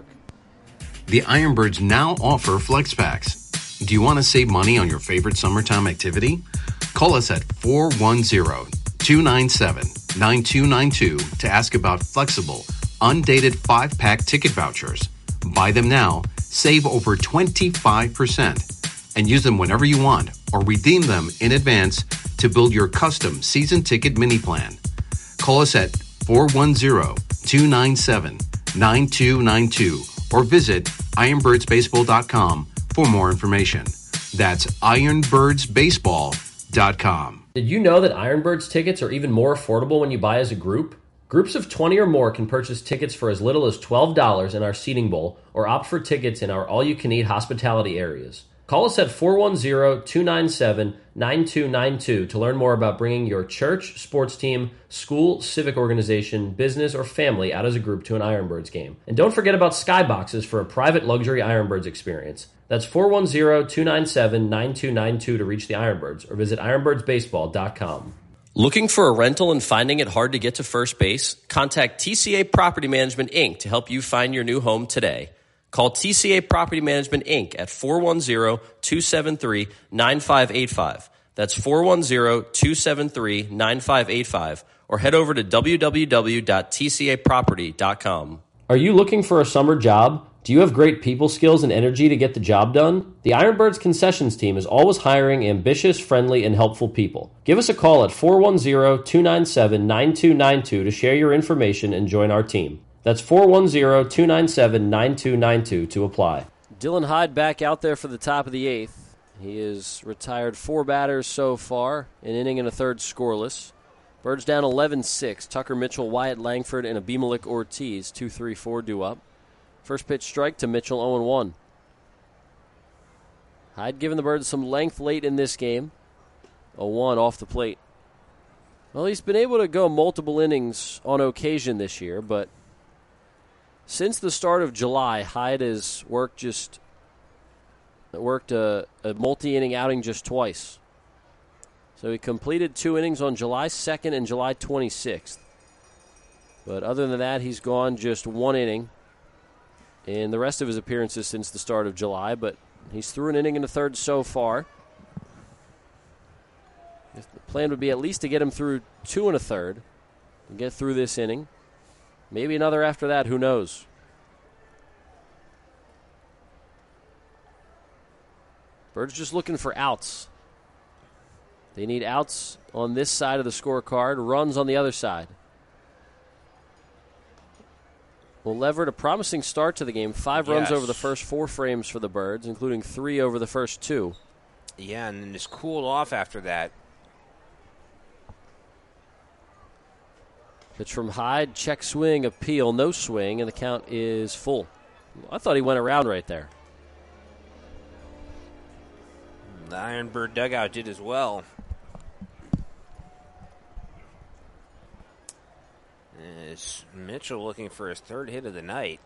The Ironbirds now offer flex packs. Do you want to save money on your favorite summertime activity? Call us at four one zero, two nine seven, nine two nine two to ask about flexible, undated five-pack ticket vouchers. Buy them now, save over twenty-five percent, and use them whenever you want or redeem them in advance to build your custom season ticket mini plan. Call us at four one zero, two nine seven, nine two nine two or visit ironbirds baseball dot com for more information. That's ironbirds baseball dot com. Did you know that Ironbirds tickets are even more affordable when you buy as a group? Groups of twenty or more can purchase tickets for as little as twelve dollars in our seating bowl or opt for tickets in our all-you-can-eat hospitality areas. Call us at four one zero, two nine seven, nine two nine two to learn more about bringing your church, sports team, school, civic organization, business, or family out as a group to an Ironbirds game. And don't forget about Skyboxes for a private luxury Ironbirds experience. That's four one zero, two nine seven, nine two nine two to reach the Ironbirds or visit ironbirds baseball dot com. Looking for a rental and finding it hard to get to first base? Contact T C A Property Management, Incorporated to help you find your new home today. Call T C A Property Management, Incorporated at four one zero, two seven three, nine five eight five. That's four one zero, two seven three, nine five eight five. Or head over to w w w dot t c a property dot com. Are you looking for a summer job? Do you have great people skills and energy to get the job done? The Ironbirds concessions team is always hiring ambitious, friendly, and helpful people. Give us a call at four one zero, two nine seven, nine two nine two to share your information and join our team. That's four one zero, two nine seven, nine two nine two to apply. Dylan Hyde back out there for the top of the eighth. He has retired four batters so far, an inning and a third scoreless. Birds down eleven six. Tucker Mitchell, Wyatt Langford, and Abimelech Ortiz, two three four due up. First pitch strike to Mitchell, oh and one. Hyde giving the Birds some length late in this game. oh one off the plate. Well, he's been able to go multiple innings on occasion this year, but since the start of July, Hyde has worked just worked a, a multi-inning outing just twice. So he completed two innings on July second and July twenty-sixth. But other than that, he's gone just one inning in the rest of his appearances since the start of July, but he's through an inning and a third so far. The plan would be at least to get him through two and a third and get through this inning. Maybe another after that, who knows? Birds just looking for outs. They need outs on this side of the scorecard, runs on the other side. Well, Leverett, a promising start to the game. Five runs Yes. over the first four frames for the Birds, including three over the first two. Yeah, and then just cooled off after that. Pitch from Hyde, check swing, appeal, no swing, and the count is full. I thought he went around right there. The Ironbird dugout did as well. Is Mitchell looking for his third hit of the night?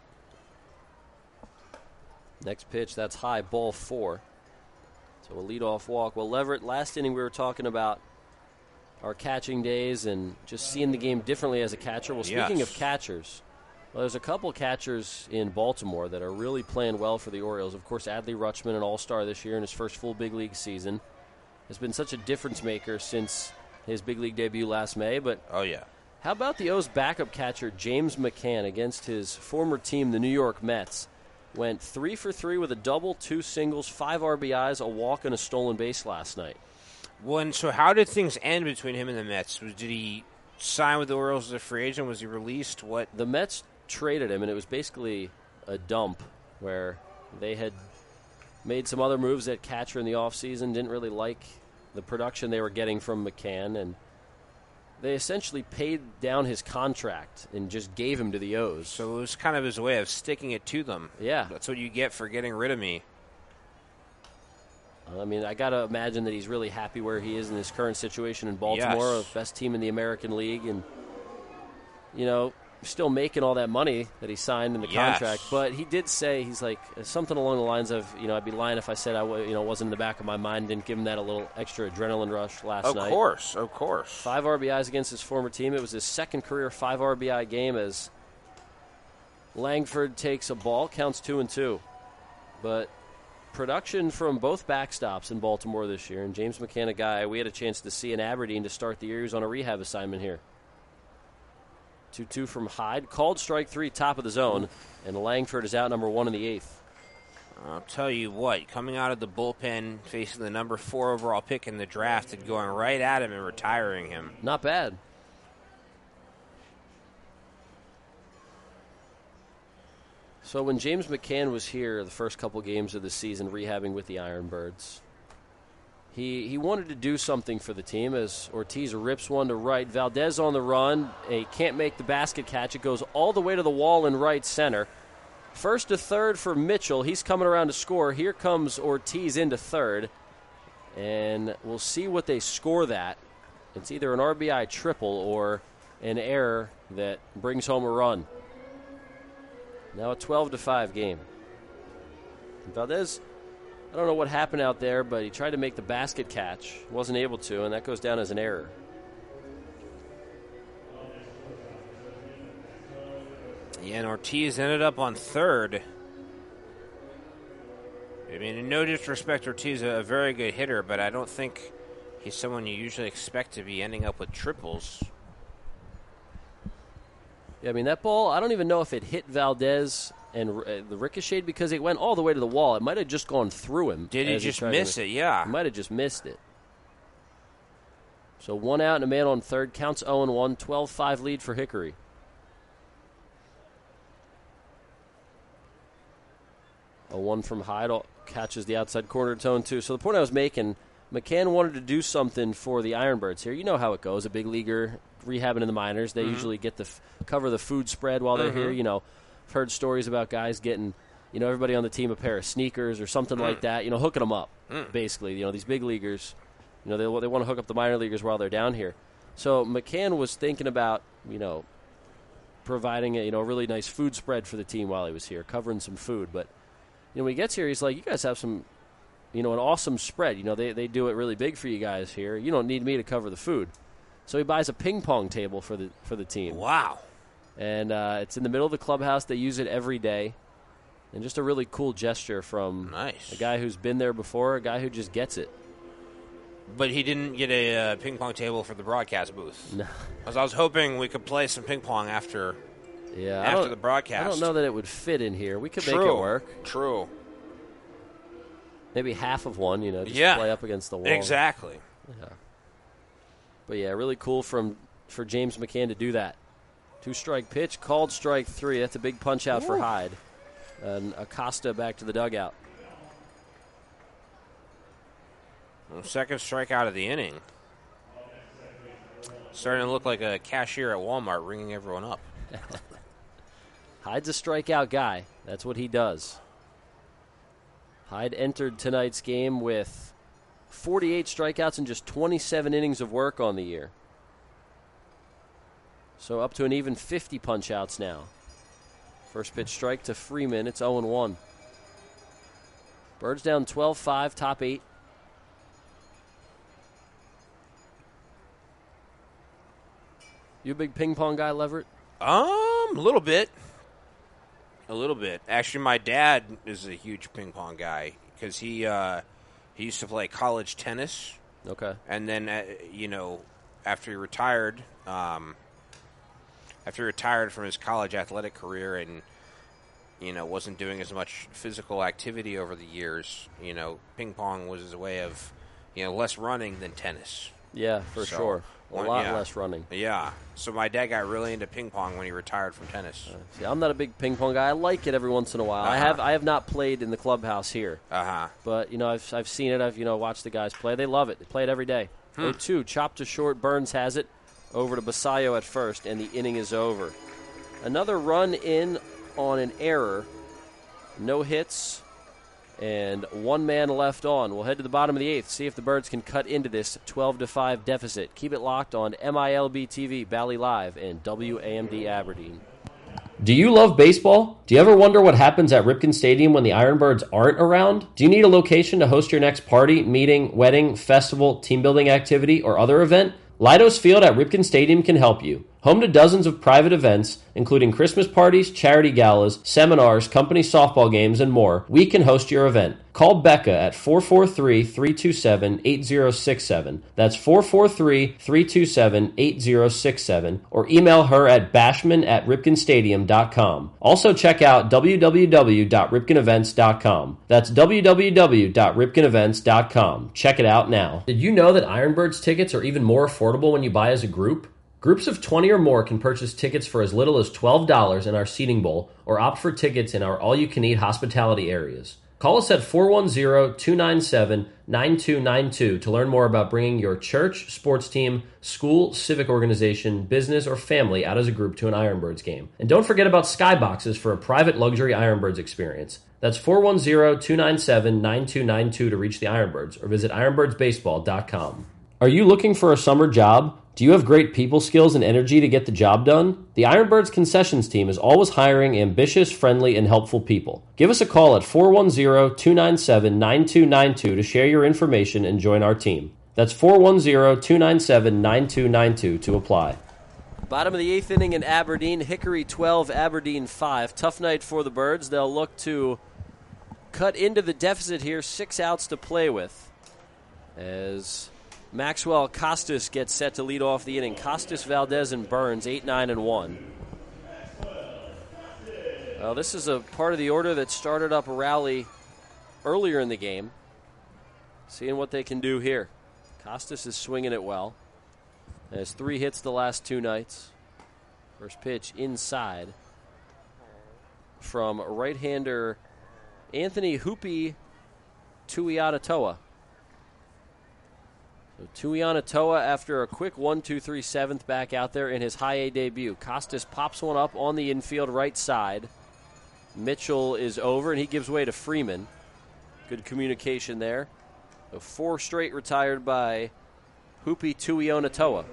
Next pitch, that's high, ball four. So a leadoff walk. Well, Leverett, last inning we were talking about our catching days and just seeing the game differently as a catcher. Well, speaking Yes. of catchers, well, there's a couple catchers in Baltimore that are really playing well for the Orioles. Of course, Adley Rutschman, an all-star this year in his first full big league season, has been such a difference maker since his big league debut last May. But Oh, yeah. how about the O's backup catcher, James McCann, against his former team, the New York Mets? Went three for three with a double, two singles, five R B Is, a walk, and a stolen base last night. Well, and so how did things end between him and the Mets? Was- Did he sign with the Orioles as a free agent? Was he released? What? The Mets traded him, and it was basically a dump where they had made some other moves at catcher in the offseason, didn't really like the production they were getting from McCann, and they essentially paid down his contract and just gave him to the O's. So it was kind of his way of sticking it to them. Yeah. That's what you get for getting rid of me. I mean, I got to imagine that he's really happy where he is in his current situation in Baltimore, Yes. the best team in the American League, and, you know, still making all that money that he signed in the Yes. contract. But he did say, he's like, something along the lines of, you know, I'd be lying if I said I w- you know, wasn't in the back of my mind, didn't give him that a little extra adrenaline rush last Of night. course, of course. Five R B Is against his former team. It was his second career five R B I game as Langford takes a ball, counts two and two. But production from both backstops in Baltimore this year, and James McCann, a guy we had a chance to see in Aberdeen to start the year. He was on a rehab assignment here. two two from Hyde. Called strike three, top of the zone, and Langford is out number one in the eighth. I'll tell you what, coming out of the bullpen, facing the number four overall pick in the draft and going right at him and retiring him. Not bad. So when James McCann was here the first couple games of the season rehabbing with the Ironbirds, he he wanted to do something for the team as Ortiz rips one to right. Valdez on the run. He can't make the basket catch. It goes all the way to the wall in right center. First to third for Mitchell. He's coming around to score. Here comes Ortiz into third. And we'll see what they score that. It's either an R B I triple or an error that brings home a run. Now a twelve to five game. Valdez, I don't know what happened out there, but he tried to make the basket catch. Wasn't able to, and that goes down as an error. Yeah, and Ortiz ended up on third. I mean, in no disrespect, Ortiz is a very good hitter, but I don't think he's someone you usually expect to be ending up with triples. Yeah, I mean, that ball, I don't even know if it hit Valdez and uh, the ricocheted because it went all the way to the wall. It might have just gone through him. Did he as just tried to- miss it? Yeah. He might have just missed it. So one out and a man on third. Counts oh and one. twelve five lead for Hickory. A one from Hyde catches the outside corner tone, too. So the point I was making, McCann wanted to do something for the Ironbirds here. You know how it goes. A big leaguer rehabbing in the minors. They Mhm. usually get the f- cover the food spread while they're Mhm. here. You know, I've heard stories about guys getting, you know, everybody on the team a pair of sneakers or something Mm. like that. You know, hooking them up, Mm. basically. You know, these big leaguers, you know, they, they want to hook up the minor leaguers while they're down here. So McCann was thinking about, you know, providing a, you know, a really nice food spread for the team while he was here, covering some food. But, you know, when he gets here, he's like, you guys have some, you know, an awesome spread. You know, they, they do it really big for you guys here. You don't need me to cover the food. So he buys a ping pong table for the for the team. Wow. And uh, it's in the middle of the clubhouse. They use it every day. And just a really cool gesture from nice. a guy who's been there before, a guy who just gets it. But he didn't get a uh, ping pong table for the broadcast booth. No. Because I was hoping we could play some ping pong after, Yeah, I after don't- the broadcast. I don't know that it would fit in here. We could True. make it work. True. maybe half of one, you know, just yeah. play up against the wall. Exactly. Yeah. But, yeah, really cool from for James McCann to do that. Two-strike pitch, called strike three. That's a big punch-out for Hyde. And Acosta back to the dugout. Well, second strikeout of the inning. Starting to look like a cashier at Walmart ringing everyone up. Hyde's a strikeout guy. That's what he does. Hyde entered tonight's game with forty-eight strikeouts and just twenty-seven innings of work on the year. So up to an even fifty punch-outs now. First pitch strike to Freeman. It's oh and one. Birds down twelve five, top eight. You a big ping pong guy, Leverett? Um, a little bit. A little bit. Actually, my dad is a huge ping pong guy because he uh, he used to play college tennis. Okay. And then, uh, you know, after he retired, um, after he retired from his college athletic career and, you know, wasn't doing as much physical activity over the years, you know, ping pong was his way of, you know, less running than tennis. Yeah, for So, sure. A one- lot yeah. less running. Yeah. So my dad got really into ping pong when he retired from tennis. Uh, see, I'm not a big ping pong guy. I like it every once in a while. I Uh-huh. have I have not played in the clubhouse here. Uh-huh. But, you know, I've I've seen it. I've, you know, watched the guys play. They love it. They play it every day. Hmm. oh two, chopped to short. Burns has it. Over to Basayo at first, and the inning is over. Another run in on an error. No hits. And one man left on. We'll head to the bottom of the eighth, see if the Birds can cut into this twelve to five deficit. Keep it locked on M I L B T V, Bally Live, and W A M D Aberdeen. Do you love baseball? Do you ever wonder what happens at Ripken Stadium when the Ironbirds aren't around? Do you need a location to host your next party, meeting, wedding, festival, team building activity, or other event? Leidos Field at Ripken Stadium can help you. Home to dozens of private events, including Christmas parties, charity galas, seminars, company softball games, and more, we can host your event. Call Becca at four four three, three two seven, eight zero six seven. That's four four three, three two seven, eight zero six seven. Or email her at bashman at ripken stadium dot com. Also check out w w w dot ripken events dot com. That's w w w dot ripken events dot com. Check it out now. Did you know that Ironbirds tickets are even more affordable when you buy as a group? Groups of twenty or more can purchase tickets for as little as twelve dollars in our seating bowl or opt for tickets in our all-you-can-eat hospitality areas. Call us at four one zero, two nine seven, nine two nine two to learn more about bringing your church, sports team, school, civic organization, business, or family out as a group to an Ironbirds game. And don't forget about Skyboxes for a private luxury Ironbirds experience. That's four one zero, two nine seven, nine two nine two to reach the Ironbirds or visit ironbirds baseball dot com. Are you looking for a summer job? Do you have great people skills and energy to get the job done? The Ironbirds concessions team is always hiring ambitious, friendly, and helpful people. Give us a call at four one zero, two nine seven, nine two nine two to share your information and join our team. That's four one zero, two nine seven, nine two nine two to apply. Bottom of the eighth inning in Aberdeen. Hickory twelve, Aberdeen five. Tough night for the Birds. They'll look to cut into the deficit here. Six outs to play with as Maxwell Costas gets set to lead off the inning. Costas, Valdez, and Burns, eight, nine, and one. Well, this is a part of the order that started up a rally earlier in the game. Seeing what they can do here. Costas is swinging it well. Has three hits the last two nights. First pitch inside from right-hander Anthony Hoopy Tuianatoa. So Tuianatoa, after a quick one two three seventh back out there in his high A debut. Costas pops one up on the infield right side. Mitchell is over, and he gives way to Freeman. Good communication there. So four straight retired by Hoopy Tuianatoa.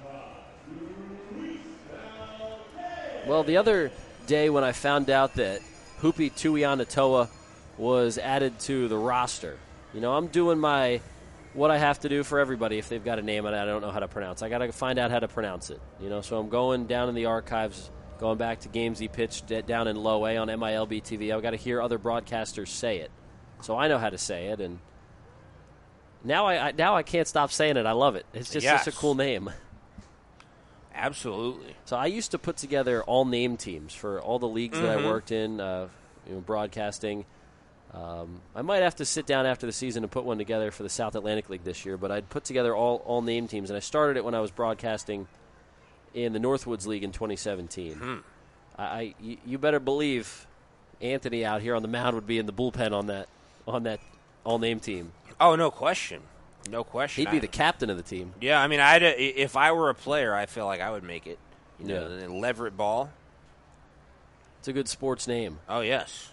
Well, the other day when I found out that Hoopy Tuianatoa was added to the roster, you know, I'm doing my what I have to do for everybody if they've got a name and I don't know how to pronounce. I got to find out how to pronounce it. You know, so I'm going down in the archives, going back to games he pitched down in Low A on M I L B T V. I've got to hear other broadcasters say it, so I know how to say it. And now I, I now I can't stop saying it. I love it. It's just Yes. such a cool name. Absolutely. So I used to put together all name teams for all the leagues that I Mhm. worked in, uh, you know, broadcasting. Um, I might have to sit down after the season and put one together for the South Atlantic League this year, but I'd put together all, all name teams, and I started it when I was broadcasting in the Northwoods League in twenty seventeen. Hmm. I, I you, you better believe Anthony out here on the mound would be in the bullpen on that on that all name team. Oh, no question, no question. He'd be I, the captain of the team. Yeah, I mean, I'd, if I were a player, I feel like I would make it. You know, Yeah. the Leverett Ball. It's a good sports name. Oh yes.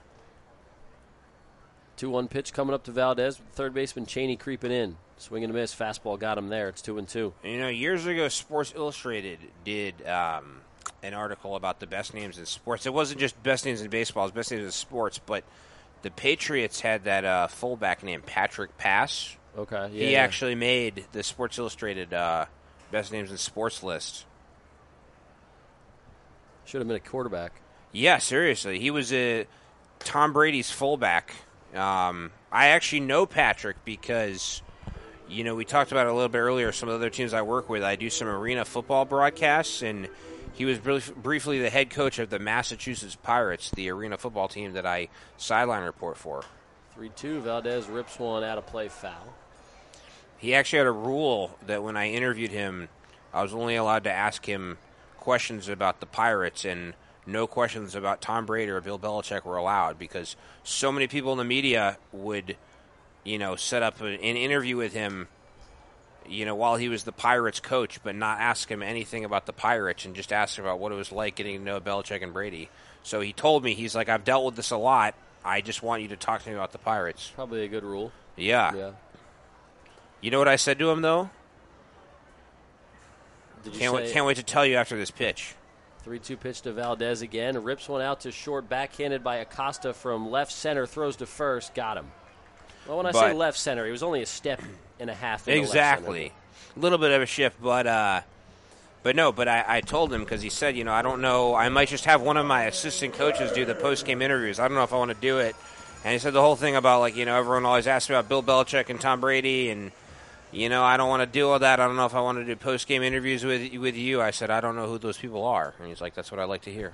two one pitch coming up to Valdez. Third baseman Cheney creeping in. Swing and a miss. Fastball got him there. It's two and two. You know, years ago, Sports Illustrated did um, an article about the best names in sports. It wasn't just best names in baseball, it was best names in sports, but the Patriots had that uh, fullback named Patrick Pass. Okay, yeah. He yeah. actually made the Sports Illustrated uh, best names in sports list. Should have been a quarterback. Yeah, seriously. He was a Tom Brady's fullback. Um, I actually know Patrick because, you know, we talked about it a little bit earlier. Some of the other teams I work with, I do some arena football broadcasts, and he was brief, briefly the head coach of the Massachusetts Pirates, the arena football team that I sideline report for. three two. Valdez rips one out of play, foul. He actually had a rule that when I interviewed him, I was only allowed to ask him questions about the Pirates, and no questions about Tom Brady or Bill Belichick were allowed because so many people in the media would, you know, set up an interview with him, you know, while he was the Pirates coach, but not ask him anything about the Pirates and just ask him about what it was like getting to know Belichick and Brady. So he told me, he's like, I've dealt with this a lot. I just want you to talk to me about the Pirates. Probably a good rule. Yeah. Yeah. You know what I said to him, though? Did you Can't, say wait, can't wait to tell you after this pitch. three two pitch to Valdez again. Rips one out to short, backhanded by Acosta from left center. Throws to first. Got him. Well, when I But- say left center, he was only a step and a half in Exactly. A little bit of a shift, but uh, but no, but I, I told him because he said, you know, I don't know, I might just have one of my assistant coaches do the post-game interviews. I don't know if I want to do it. And he said the whole thing about, like, you know, everyone always asks me about Bill Belichick and Tom Brady, and, you know, I don't want to deal with that. I don't know if I want to do post-game interviews with with you. I said, I don't know who those people are. And he's like, that's what I like to hear.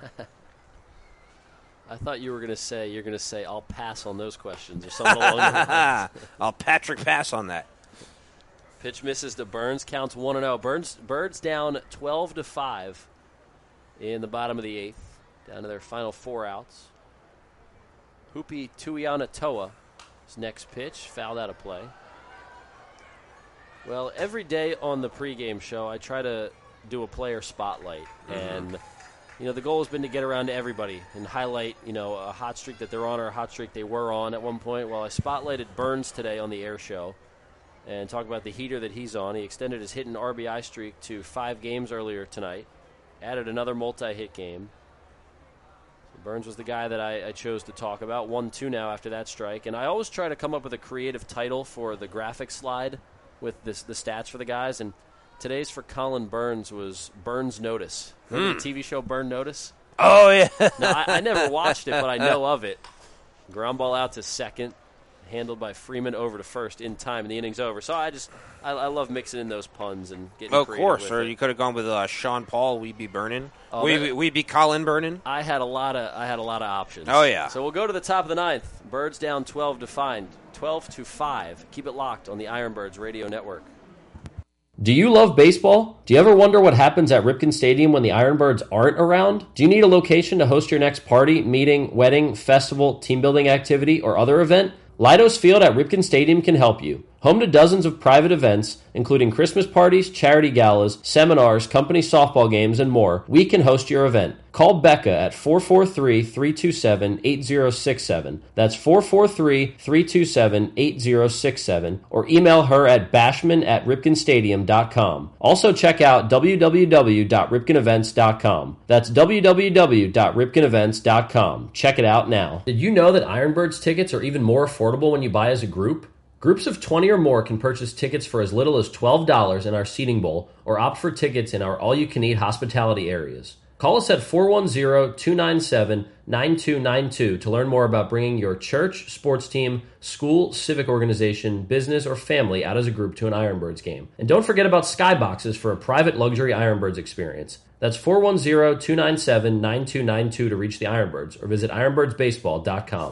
I thought you were going to say, you're going to say, I'll pass on those questions or something along those lines. I'll Patrick pass on that. Pitch misses to Burns, counts one and oh. Burns, Birds down twelve to five in the bottom of the eighth, down to their final four outs. Hupi Tuiana Toa, his next pitch, fouled out of play. Well, every day on the pregame show, I try to do a player spotlight, Mhm. and you know the goal has been to get around to everybody and highlight, you know, a hot streak that they're on or a hot streak they were on at one point. Well, I spotlighted Burns today on the air show and talk about the heater that he's on. He extended his hit and R B I streak to five games earlier tonight, added another multi-hit game. So Burns was the guy that I, I chose to talk about. one two now after that strike, and I always try to come up with a creative title for the graphic slide with this, the stats for the guys, and today's for Colin Burns was Burns Notice. Remember Hmm. the T V show Burn Notice? Oh, yeah. No, I, I never watched it, but I know of it. Ground ball out to second, handled by Freeman over to first in time, and the inning's over. So I just, I, I love mixing in those puns and getting Oh, of creative course. with Or it. you could have gone with uh, Sean Paul, We'd Be Burning. Oh, we, that- we'd be Colin Burning. I had a lot of, I had a lot of options. Oh, yeah. So we'll go to the top of the ninth. Birds down twelve to find, twelve to five. Keep it locked on the Ironbirds Radio Network. Do you love baseball? Do you ever wonder what happens at Ripken Stadium when the Ironbirds aren't around? Do you need a location to host your next party, meeting, wedding, festival, team building activity, or other event? Leidos Field at Ripken Stadium can help you. Home to dozens of private events, including Christmas parties, charity galas, seminars, company softball games, and more, we can host your event. Call Becca at four four three, three two seven, eight zero six seven. That's four four three, three two seven, eight zero six seven. Or email her at bashman at ripken stadium dot com. Also check out w w w dot ripken events dot com. That's w w w dot ripken events dot com. Check it out now. Did you know that Ironbirds tickets are even more affordable when you buy as a group? Groups of twenty or more can purchase tickets for as little as twelve dollars in our seating bowl or opt for tickets in our all-you-can-eat hospitality areas. Call us at four one zero, two nine seven, nine two nine two to learn more about bringing your church, sports team, school, civic organization, business, or family out as a group to an Ironbirds game. And don't forget about Skyboxes for a private luxury Ironbirds experience. That's four one zero, two nine seven, nine two nine two to reach the Ironbirds or visit ironbirds baseball dot com.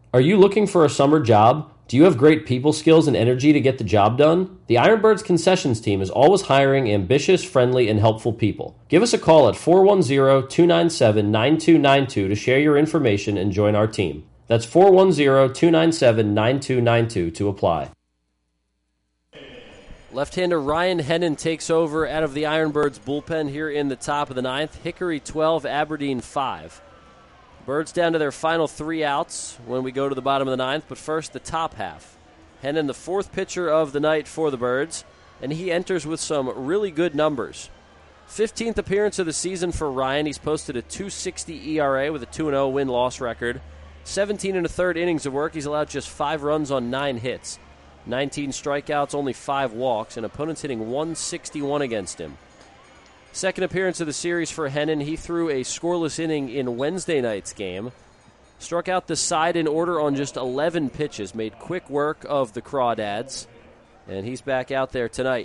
Are you looking for a summer job? Do you have great people skills and energy to get the job done? The Ironbirds concessions team is always hiring ambitious, friendly, and helpful people. Give us a call at four one zero, two nine seven, nine two nine two to share your information and join our team. That's four one zero, two nine seven, nine two nine two to apply. Left-hander Ryan Hennon takes over out of the Ironbirds bullpen here in the top of the ninth. Hickory twelve, Aberdeen five. Birds down to their final three outs when we go to the bottom of the ninth, but first the top half. Hennon, the fourth pitcher of the night for the Birds, and he enters with some really good numbers. fifteenth appearance of the season for Ryan. He's posted a two sixty E R A with a two and oh win-loss record. seventeen and a third innings of work. He's allowed just five runs on nine hits. nineteen strikeouts, only five walks, and opponents hitting one sixty-one against him. Second appearance of the series for Hennon. He threw a scoreless inning in Wednesday night's game. Struck out the side in order on just eleven pitches. Made quick work of the Crawdads. And he's back out there tonight.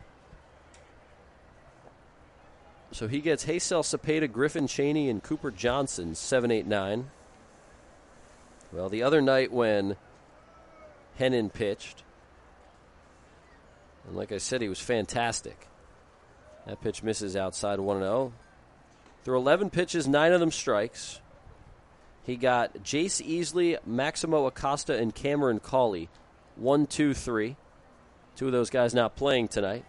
So he gets Haysel Cepeda, Griffin Cheney, and Cooper Johnson, seven eight nine. Well, the other night when Hennon pitched, and like I said, he was fantastic. That pitch misses outside one and oh. Through eleven pitches, nine of them strikes. He got Jace Easley, Maximo Acosta, and Cameron Cawley. One, two, three. Two of those guys not playing tonight.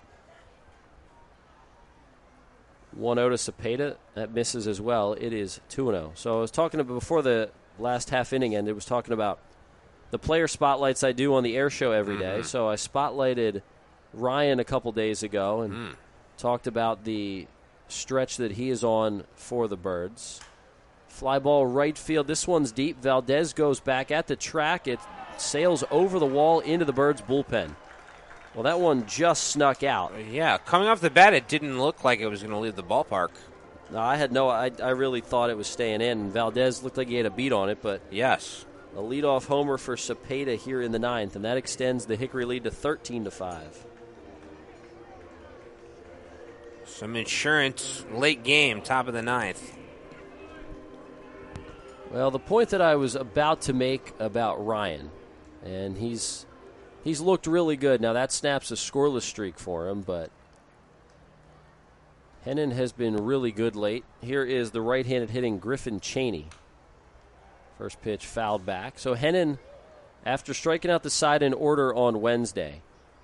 one oh to Cepeda. That misses as well. It is two and oh. So I was talking about before the last half inning ended, was talking about the player spotlights I do on the air show every day. Mm-hmm. So I spotlighted Ryan a couple days ago and mm. talked about the stretch that he is on for the Birds. Fly ball right field. This one's deep. Valdez goes back at the track. It sails over the wall into the Birds' bullpen. Well, that one just snuck out. Yeah, coming off the bat, it didn't look like it was going to leave the ballpark. No, I had no. I, I really thought it was staying in. Valdez looked like he had a beat on it, but yes, a leadoff homer for Cepeda here in the ninth, and that extends the Hickory lead to thirteen to five. Some insurance late game, top of the ninth. Well, the point that I was about to make about Ryan, and he's he's looked really good. Now, that snaps a scoreless streak for him, but Hennon has been really good late. Here is the right-handed hitting Griffin Cheney. First pitch fouled back. So Hennon, after striking out the side in order on Wednesday,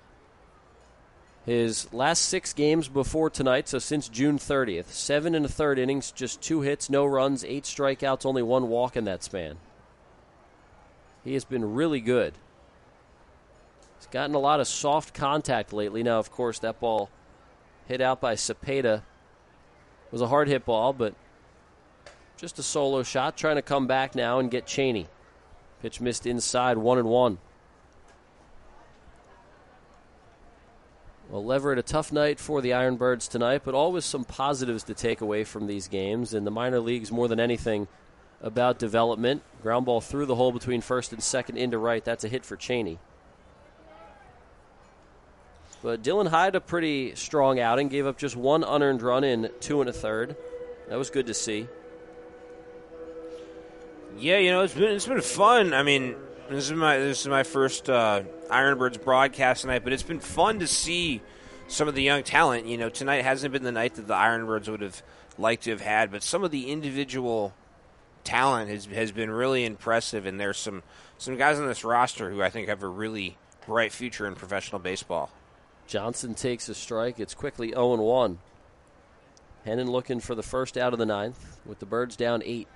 his last six games before tonight, so since June thirtieth, seven and a third innings, just two hits, no runs, eight strikeouts, only one walk in that span. He has been really good. He's gotten a lot of soft contact lately. Now, of course, that ball hit out by Cepeda was a hard hit ball, but just a solo shot, trying to come back now and get Cheney. Pitch missed inside, one and one. Well, Leverett, a tough night for the Ironbirds tonight, but always some positives to take away from these games. In the minor leagues, more than anything, about development. Ground ball through the hole between first and second into right. That's a hit for Cheney. But Dylan Hyde, a pretty strong outing. Gave up just one unearned run in two and a third. That was good to see. Yeah, you know, it's been it's been fun. I mean, this is my this is my first uh, Ironbirds broadcast tonight, but it's been fun to see some of the young talent. You know, tonight hasn't been the night that the Ironbirds would have liked to have had, but some of the individual talent has has been really impressive, and there's some some guys on this roster who I think have a really bright future in professional baseball. Johnson takes a strike. It's quickly oh and one. Hennon looking for the first out of the ninth with the Birds down eight.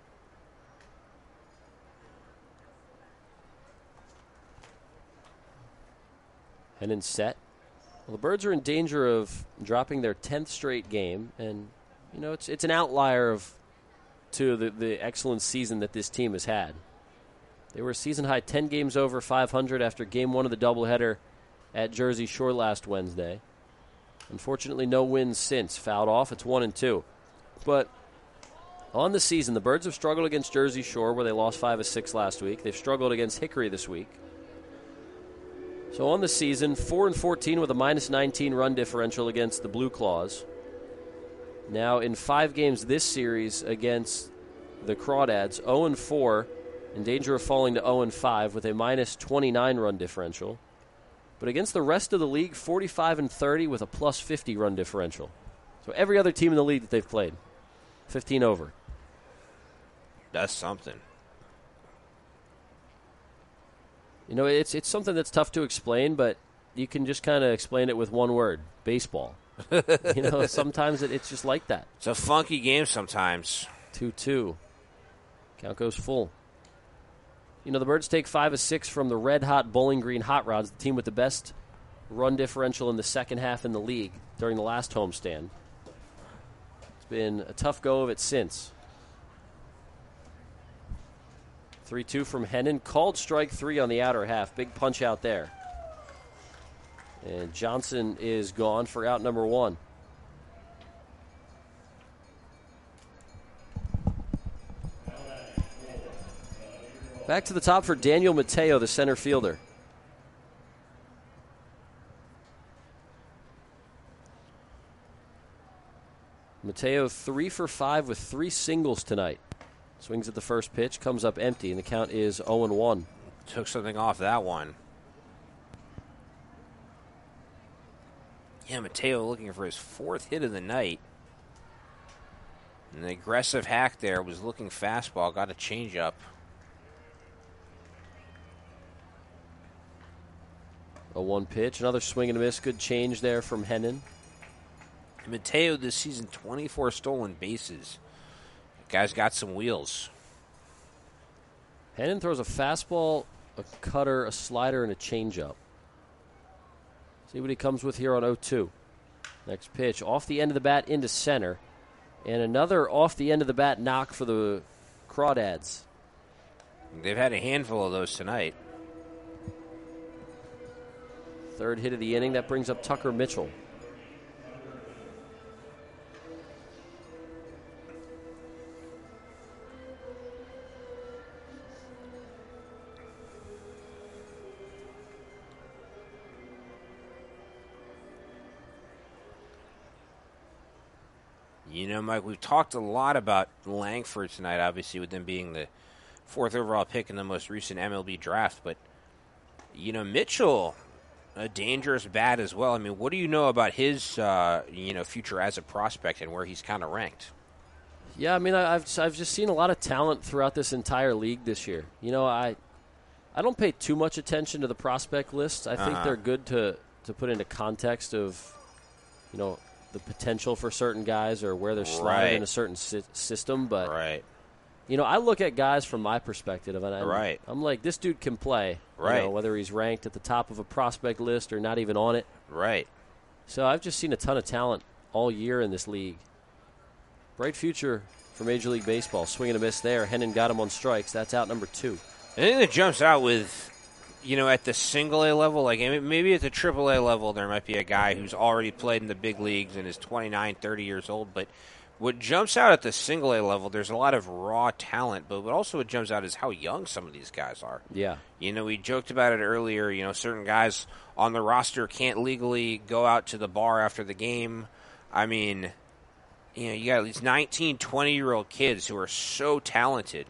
Hennon set. Well, the Birds are in danger of dropping their tenth straight game, and you know it's it's an outlier of to the, the excellent season that this team has had. They were a season high ten games over five hundred after game one of the doubleheader at Jersey Shore last Wednesday. Unfortunately, no wins since. Fouled off. It's one and two. But on the season, the Birds have struggled against Jersey Shore, where they lost five of six last week. They've struggled against Hickory this week. So on the season, four and fourteen with a minus nineteen run differential against the Blue Claws. Now in five games this series against the Crawdads, oh and four in danger of falling to oh and five with a minus twenty-nine run differential. But against the rest of the league, forty-five and thirty with a plus fifty run differential. So every other team in the league that they've played, fifteen over. That's something. You know, it's it's something that's tough to explain, but you can just kind of explain it with one word: baseball. You know, sometimes it, it's just like that. It's a funky game sometimes. two two. Count goes full. You know, the Birds take five of six from the red-hot Bowling Green Hot Rods, the team with the best run differential in the second half in the league during the last homestand. It's been a tough go of it since. three two from Hennon. Called strike three on the outer half. Big punch out there. And Johnson is gone for out number one. Back to the top for Daniel Mateo, the center fielder. Mateo three for five with three singles tonight. Swings at the first pitch, comes up empty, and the count is oh and one. Took something off that one. Yeah, Mateo looking for his fourth hit of the night. And the aggressive hack there was looking fastball, got a changeup. A one pitch, another swing and a miss. Good change there from Hennon. Mateo this season, twenty-four stolen bases. Guy's got some wheels. Hennon throws a fastball, a cutter, a slider, and a changeup. See what he comes with here on oh two. Next pitch, off the end of the bat into center. And another off the end of the bat knock for the Crawdads. They've had a handful of those tonight. Third hit of the inning, that brings up Tucker Mitchell. You know, Mike, we've talked a lot about Langford tonight, obviously, with them being the fourth overall pick in the most recent M L B draft. But, you know, Mitchell, a dangerous bat as well. I mean, what do you know about his, uh, you know, future as a prospect and where he's kind of ranked? Yeah, I mean, I- I've I've just seen a lot of talent throughout this entire league this year. You know, I I don't pay too much attention to the prospect list. I think Uh-huh. they're good to, to put into context of, you know, the potential for certain guys or where they're slotted Right. in a certain sy- system. But, Right. you know, I look at guys from my perspective, and I'm, Right. I'm like, this dude can play. You Right. know, whether he's ranked at the top of a prospect list or not even on it. Right. So I've just seen a ton of talent all year in this league. Bright future for Major League Baseball. Swing and a miss there. Hennon got him on strikes. That's out number two. I think that jumps out with, you know, at the single A level, like maybe at the triple A level, there might be a guy who's already played in the big leagues and is twenty-nine, thirty years old. But what jumps out at the single A level, there's a lot of raw talent, but what also what jumps out is how young some of these guys are. Yeah. You know, we joked about it earlier. You know, certain guys on the roster can't legally go out to the bar after the game. I mean, you know, you got these nineteen, twenty-year-old kids who are so talented.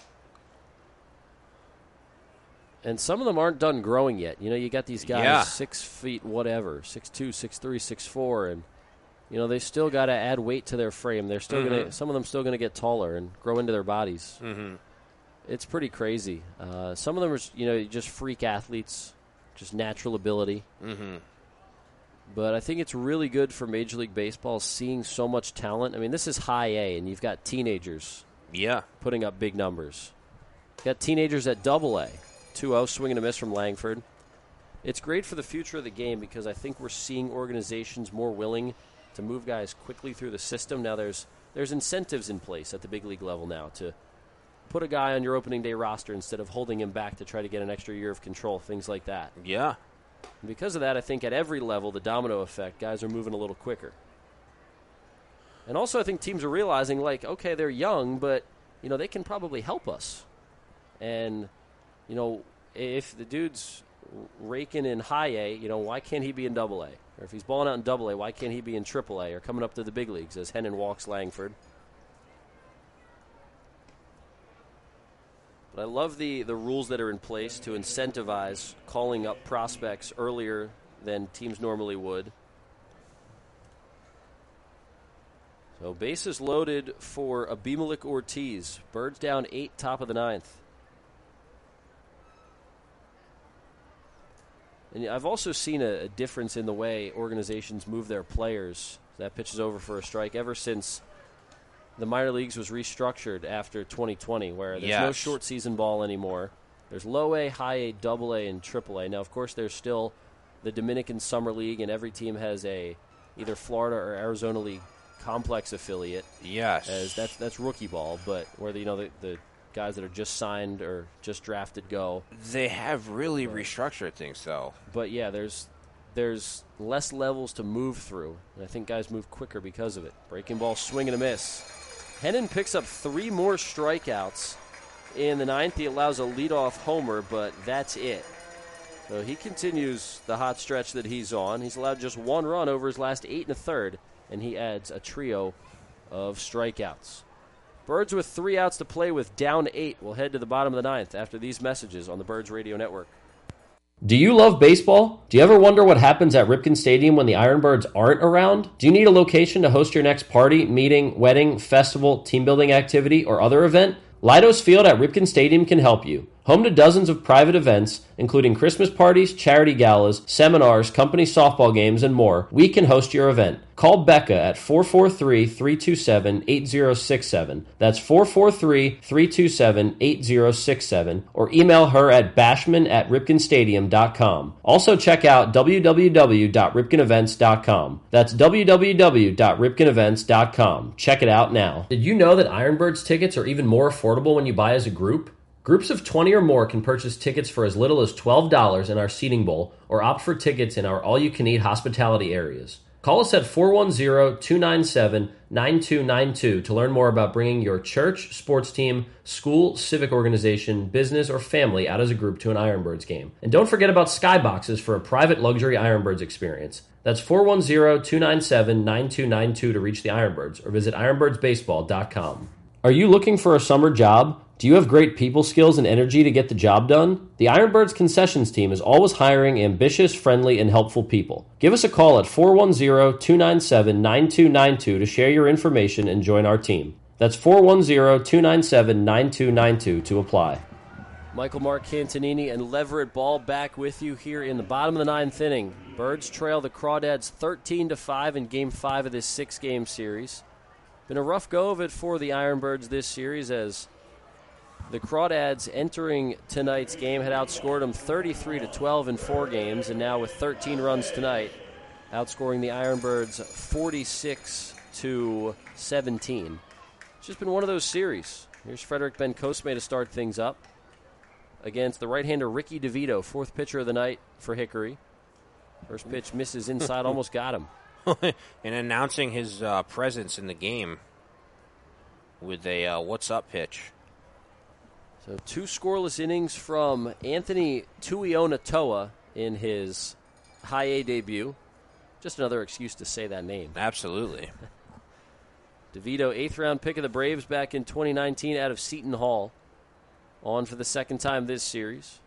And some of them aren't done growing yet. You know, you got these guys Yeah. six feet whatever, six two, six three, six four, and you know they still got to add weight to their frame. They're still Mhm. gonna. Some of them still gonna get taller and grow into their bodies. Mm-hmm. It's pretty crazy. Uh, some of them are, you know, just freak athletes, just natural ability. Mm-hmm. But I think it's really good for Major League Baseball seeing so much talent. I mean, this is high A, and you've got teenagers Yeah. putting up big numbers. You've got teenagers at double A. two oh, swing and a miss from Langford. It's great for the future of the game because I think we're seeing organizations more willing to move guys quickly through the system. Now there's there's incentives in place at the big league level now to put a guy on your opening day roster instead of holding him back to try to get an extra year of control, things like that. Yeah. And because of that, I think at every level, the domino effect, guys are moving a little quicker. And also I think teams are realizing, like, okay, they're young, but, you know, they can probably help us. And, you know, if the dude's raking in high A, you know, why can't he be in double A? Or if he's balling out in double A, why can't he be in triple A or coming up to the big leagues as Hennon walks Langford? But I love the, the rules that are in place to incentivize calling up prospects earlier than teams normally would. So bases loaded for Abimelec Ortiz. Birds down eight, top of the ninth. And I've also seen a, a difference in the way organizations move their players. That pitch is over for a strike ever since the minor leagues was restructured after twenty twenty, where there's yes. no short season ball anymore. There's low A, high A, double A, and triple A. Now, of course, there's still the Dominican Summer League, and every team has a either Florida or Arizona League complex affiliate. Yes. As that's that's rookie ball, but where the, you know the, the guys that are just signed or just drafted go. They have really but, restructured things, though. But yeah, there's there's less levels to move through, and I think guys move quicker because of it. Breaking ball, swing and a miss. Hennon picks up three more strikeouts in the ninth. He allows a leadoff homer, but that's it. So he continues the hot stretch that he's on. He's allowed just one run over his last eight and a third, and he adds a trio of strikeouts. Birds with three outs to play with, down eight. We'll head to the bottom of the ninth after these messages on the Birds Radio Network. Do you love baseball? Do you ever wonder what happens at Ripken Stadium when the Ironbirds aren't around? Do you need a location to host your next party, meeting, wedding, festival, team building activity, or other event? Leidos Field at Ripken Stadium can help you. Home to dozens of private events, including Christmas parties, charity galas, seminars, company softball games, and more, we can host your event. Call Becca at four four three, three two seven, eight zero six seven. That's four four three, three two seven, eight zero six seven. Or email her at bashman at ripken stadium dot com. Also check out w w w dot ripken events dot com. That's w w w dot ripken events dot com. Check it out now. Did you know that Ironbirds tickets are even more affordable when you buy as a group? Groups of twenty or more can purchase tickets for as little as twelve dollars in our seating bowl or opt for tickets in our all-you-can-eat hospitality areas. Call us at four one zero, two nine seven, nine two nine two to learn more about bringing your church, sports team, school, civic organization, business, or family out as a group to an Ironbirds game. And don't forget about Skyboxes for a private luxury Ironbirds experience. That's four one zero, two nine seven, nine two nine two to reach the Ironbirds or visit ironbirds baseball dot com. Are you looking for a summer job? Do you have great people skills and energy to get the job done? The Ironbirds concessions team is always hiring ambitious, friendly, and helpful people. Give us a call at four one zero, two nine seven, nine two nine two to share your information and join our team. That's four one zero, two nine seven, nine two nine two to apply. Michael Mark Cantonini and Leverett Ball back with you here in the bottom of the ninth inning. Birds trail the Crawdads thirteen to five in Game five of this six-game series. Been a rough go of it for the Ironbirds this series as the Crawdads entering tonight's game had outscored them thirty-three to twelve in four games, and now with thirteen runs tonight, outscoring the Ironbirds forty-six to seventeen. It's just been one of those series. Here's Frederick Bencosme to start things up against the right-hander Ricky DeVito, fourth pitcher of the night for Hickory. First pitch misses inside, almost got him. And announcing his uh, presence in the game with a uh, what's up pitch. So two scoreless innings from Anthony Tuionatoa in his high A debut. Just another excuse to say that name. Absolutely. DeVito, eighth round pick of the Braves back in twenty nineteen out of Seton Hall. On for the second time this series.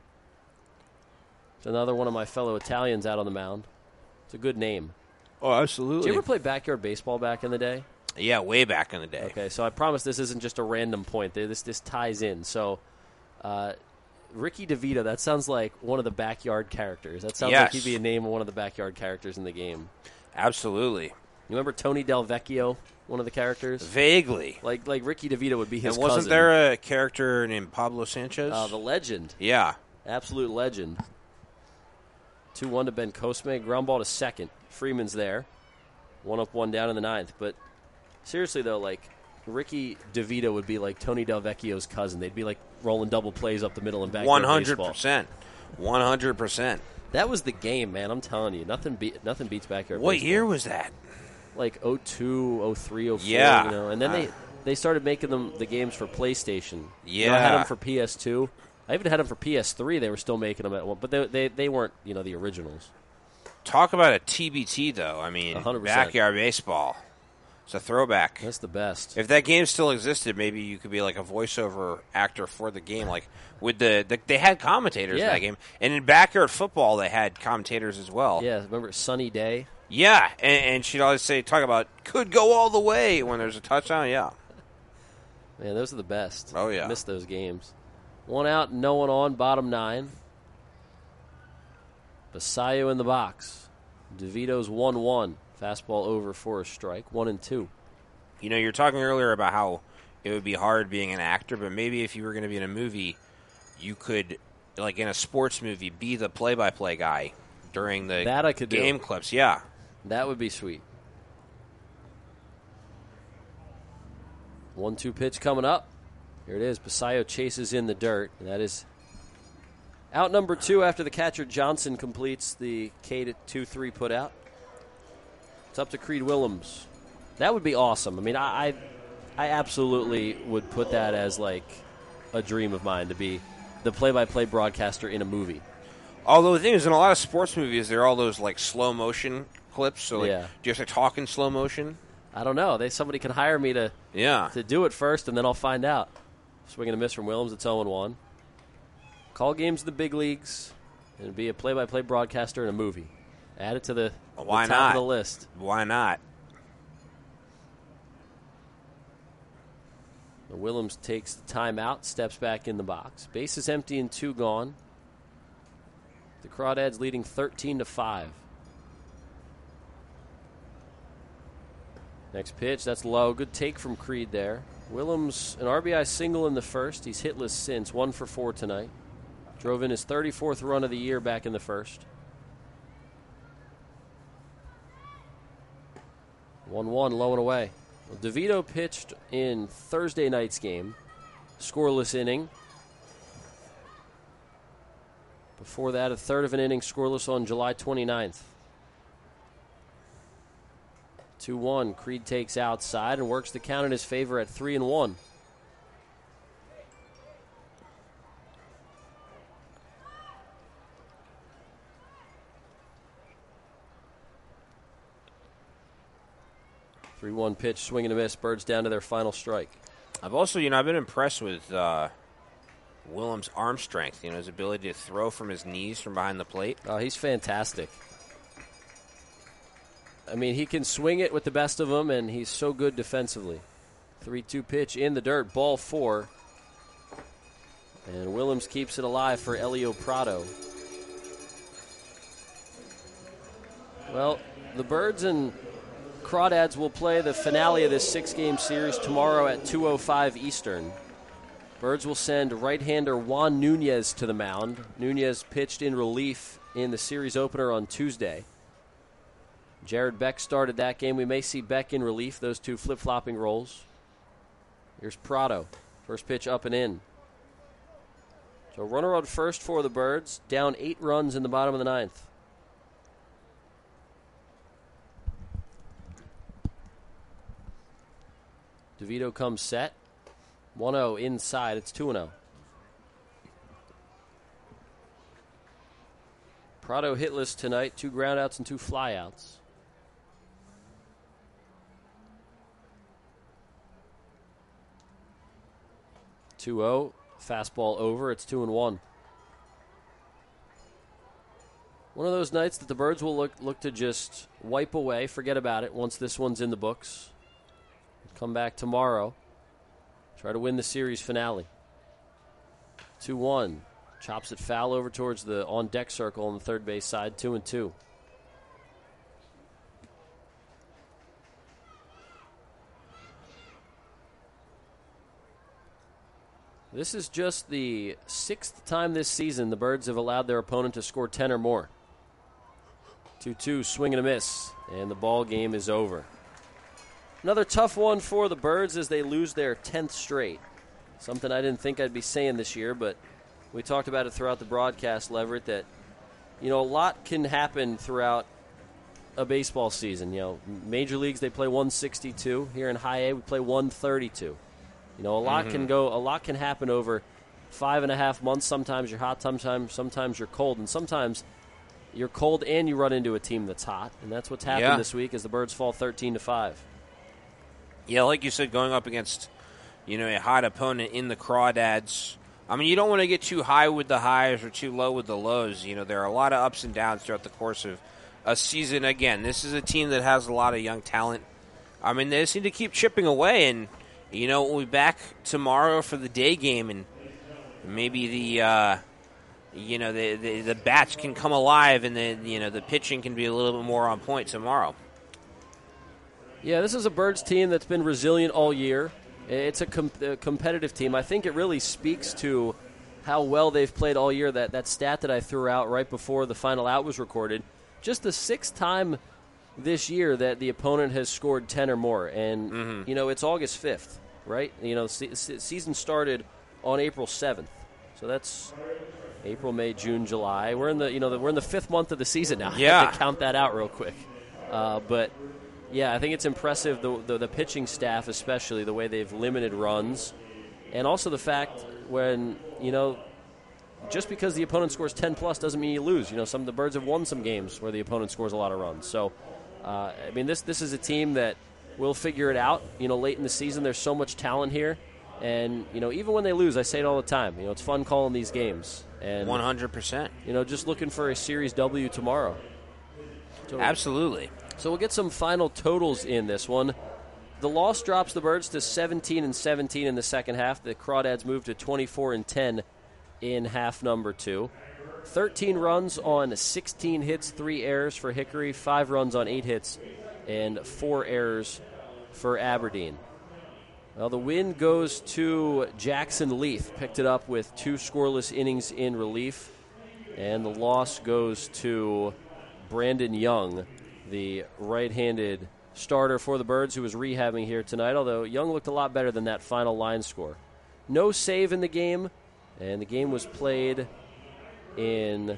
It's another one of my fellow Italians out on the mound. It's a good name. Oh, absolutely. Did you ever play backyard baseball back in the day? Yeah, way back in the day. Okay, so I promise this isn't just a random point. This this ties in. So, uh, Ricky DeVito, that sounds like one of the backyard characters. That sounds yes. like he'd be a name of one of the backyard characters in the game. Absolutely. You remember Tony Del Vecchio, one of the characters? Vaguely. Like like Ricky DeVito would be his and wasn't cousin. there a character named Pablo Sanchez? Uh, the legend. Yeah. Absolute legend. two one to Bencosme. Ground ball to second. Freeman's there. One up, one down in the ninth. But seriously, though, like, Ricky DeVito would be like Tony Del Vecchio's cousin. They'd be like rolling double plays up the middle and back. one hundred percent. one hundred percent. That was the game, man. I'm telling you. Nothing, be- nothing beats backyard What baseball. year was that? Like oh two, oh three, oh four. Yeah. You know? And then uh, they, they started making them the games for PlayStation. Yeah. You know, I had them for P S two. I even had them for P S three. They were still making them at one. But they, they, they weren't, you know, the originals. Talk about a T B T, though. I mean, one hundred percent. backyard baseball. It's a throwback. That's the best. If that game still existed, maybe you could be like a voiceover actor for the game. Like with the, the they had commentators Yeah. in that game, and in backyard football they had commentators as well. Yeah, remember Sunny Day? Yeah, and, and she'd always say talk about could go all the way when there's a touchdown. Yeah, Man, those are the best. Oh, yeah. Missed those games. One out, no one on, bottom nine. Basayo in the box. DeVito's one one. Fastball over for a strike. One and two. you know, you're talking earlier about how it would be hard being an actor, but maybe if you were going to be in a movie, you could, like in a sports movie, be the play-by-play guy during the That I could do. game clips. Yeah. That would be sweet. one two pitch coming up. Here it is. Basayo chases in the dirt. And that is out number two after the catcher Johnson completes the K two three put out. It's up to Creed Willems. That would be awesome. I mean, I, I, I absolutely would put that as like a dream of mine to be the play-by-play broadcaster in a movie. Although the thing is, in a lot of sports movies, there are all those like slow motion clips. So, like, Yeah. do you have to talk in slow motion? I don't know. They somebody can hire me to Yeah. to do it first, and then I'll find out. Swing and a miss from Willems. It's oh and one. Call games in the big leagues and be a play-by-play broadcaster in a movie. Add it to the, the Why top not? of the list. Why not? Willems takes the timeout, steps back in the box. Base is empty and two gone. The Crawdads leading thirteen to five. Next pitch, that's low. Good take from Creed there. Willems, an R B I single in the first. He's hitless since, one for four tonight. Drove in his thirty-fourth run of the year back in the first. one one, low and away. Well, DeVito pitched in Thursday night's game. Scoreless inning. Before that, a third of an inning scoreless on July twenty-ninth. two one. Creed takes outside and works the count in his favor at three and one. three one pitch, swing and a miss. Birds down to their final strike. I've also, you know, I've been impressed with uh, Willems' arm strength. You know, his ability to throw from his knees from behind the plate. Oh, he's fantastic. I mean, he can swing it with the best of them, and he's so good defensively. three two pitch in the dirt, ball four. And Willems keeps it alive for Elio Prado. Well, the Birds and Crawdads will play the finale of this six-game series tomorrow at two oh five Eastern. Birds will send right-hander Juan Nunez to the mound. Nunez pitched in relief in the series opener on Tuesday. Jared Beck started that game. We may see Beck in relief, those two flip-flopping roles. Here's Prado. First pitch up and in. So runner on first for the Birds, down eight runs in the bottom of the ninth. DeVito comes set. one oh inside. It's two and oh. Prado hitless tonight. Two groundouts and two flyouts. two oh. Fastball over. It's two and one. One of those nights that the Birds will look look to just wipe away, forget about it once this one's in the books. Come back tomorrow. Try to win the series finale. two one. Chops it foul over towards the on-deck circle on the third base side. two and two. This is just the sixth time this season the Birds have allowed their opponent to score ten or more. two two, swing and a miss, and the ball game is over. Another tough one for the Birds as they lose their tenth straight. Something I didn't think I'd be saying this year, but we talked about it throughout the broadcast, Leverett, that, you know, a lot can happen throughout a baseball season. You know, major leagues, they play one sixty-two. Here in high A, we play one thirty-two. You know, a lot Mhm. can go, a lot can happen over five and a half months. Sometimes you're hot, sometimes sometimes you're cold, and sometimes you're cold and you run into a team that's hot, and that's what's happened Yeah. this week as the Birds fall thirteen to five. Yeah, like you said, going up against, you know, a hot opponent in the Crawdads. I mean, you don't want to get too high with the highs or too low with the lows. You know, there are a lot of ups and downs throughout the course of a season. Again, this is a team that has a lot of young talent. I mean, they just need to keep chipping away, and, you know, we'll be back tomorrow for the day game, and maybe the, uh, you know, the, the the bats can come alive, and then, you know, the pitching can be a little bit more on point tomorrow. Yeah, this is a Birds team that's been resilient all year. It's a, com- a competitive team. I think it really speaks to how well they've played all year. That, that stat that I threw out right before the final out was recorded, just the sixth time this year that the opponent has scored ten or more. And, mm-hmm. you know, it's August fifth, right? You know, the se- season started on April seventh. So that's April, May, June, July. We're in the, you know, the, we're in the fifth month of the season now. Yeah. I have to count that out real quick. Uh, but... Yeah, I think it's impressive, the, the the pitching staff especially, the way they've limited runs. And also the fact when, you know, just because the opponent scores ten plus doesn't mean you lose. You know, some of the Birds have won some games where the opponent scores a lot of runs. So, uh, I mean, this this is a team that will figure it out. You know, late in the season, there's so much talent here. And, you know, even when they lose, I say it all the time, you know, it's fun calling these games. And one hundred percent. You know, just looking for a Series W tomorrow. So, Absolutely. So we'll get some final totals in this one. The loss drops the Birds to seventeen and seventeen in the second half. The Crawdads move to twenty-four and ten in half number two. thirteen runs on sixteen hits, three errors for Hickory, five runs on eight hits, and four errors for Aberdeen. Well, the win goes to Jackson Leaf. Picked it up with two scoreless innings in relief. And the loss goes to Brandon Young, the right-handed starter for the Birds who was rehabbing here tonight, although Young looked a lot better than that final line score. No save in the game, and the game was played in,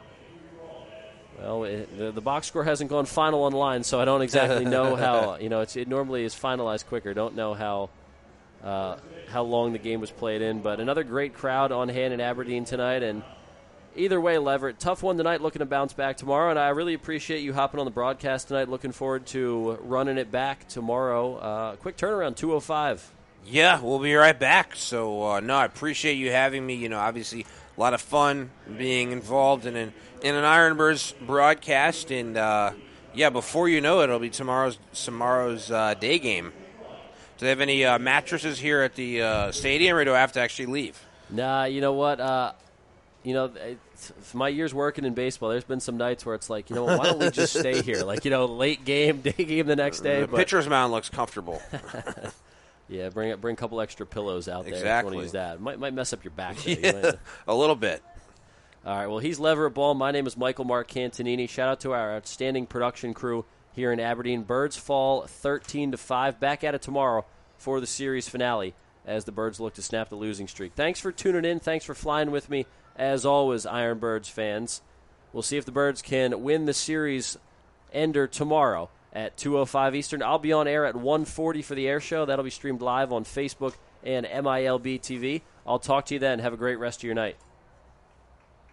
well, it, the, the box score hasn't gone final online, so I don't exactly know how, you know, it's, it normally is finalized quicker. Don't know how uh, how long the game was played in, but another great crowd on hand in Aberdeen tonight, and either way, Leverett, tough one tonight, looking to bounce back tomorrow, and I really appreciate you hopping on the broadcast tonight. Looking forward to running it back tomorrow. Uh, quick turnaround, two oh five. Yeah, we'll be right back. So, uh, no, I appreciate you having me. You know, obviously a lot of fun being involved in an, in an Ironbirds broadcast, and, uh, yeah, before you know it, it'll be tomorrow's, tomorrow's uh, day game. Do they have any uh, mattresses here at the uh, stadium, or do I have to actually leave? Nah, you know what? Uh, You know, my years working in baseball, there's been some nights where it's like, you know, why don't we just stay here? Like, you know, late game, day game the next day. The but pitcher's mound looks comfortable. Yeah, bring bring a couple extra pillows out there. Exactly. If you want to use that. Might, might mess up your back. There. Yeah, you might, a little bit. All right, well, he's Leverett Ball. My name is Michael Mark Cantonini. Shout out to our outstanding production crew here in Aberdeen. Birds fall thirteen to five. Back at it tomorrow for the series finale as the Birds look to snap the losing streak. Thanks for tuning in. Thanks for flying with me. As always, Ironbirds fans, we'll see if the Birds can win the series ender tomorrow at two oh five Eastern. I'll be on air at one forty for the air show. That'll be streamed live on Facebook and M I L B T V. I'll talk to you then. Have a great rest of your night.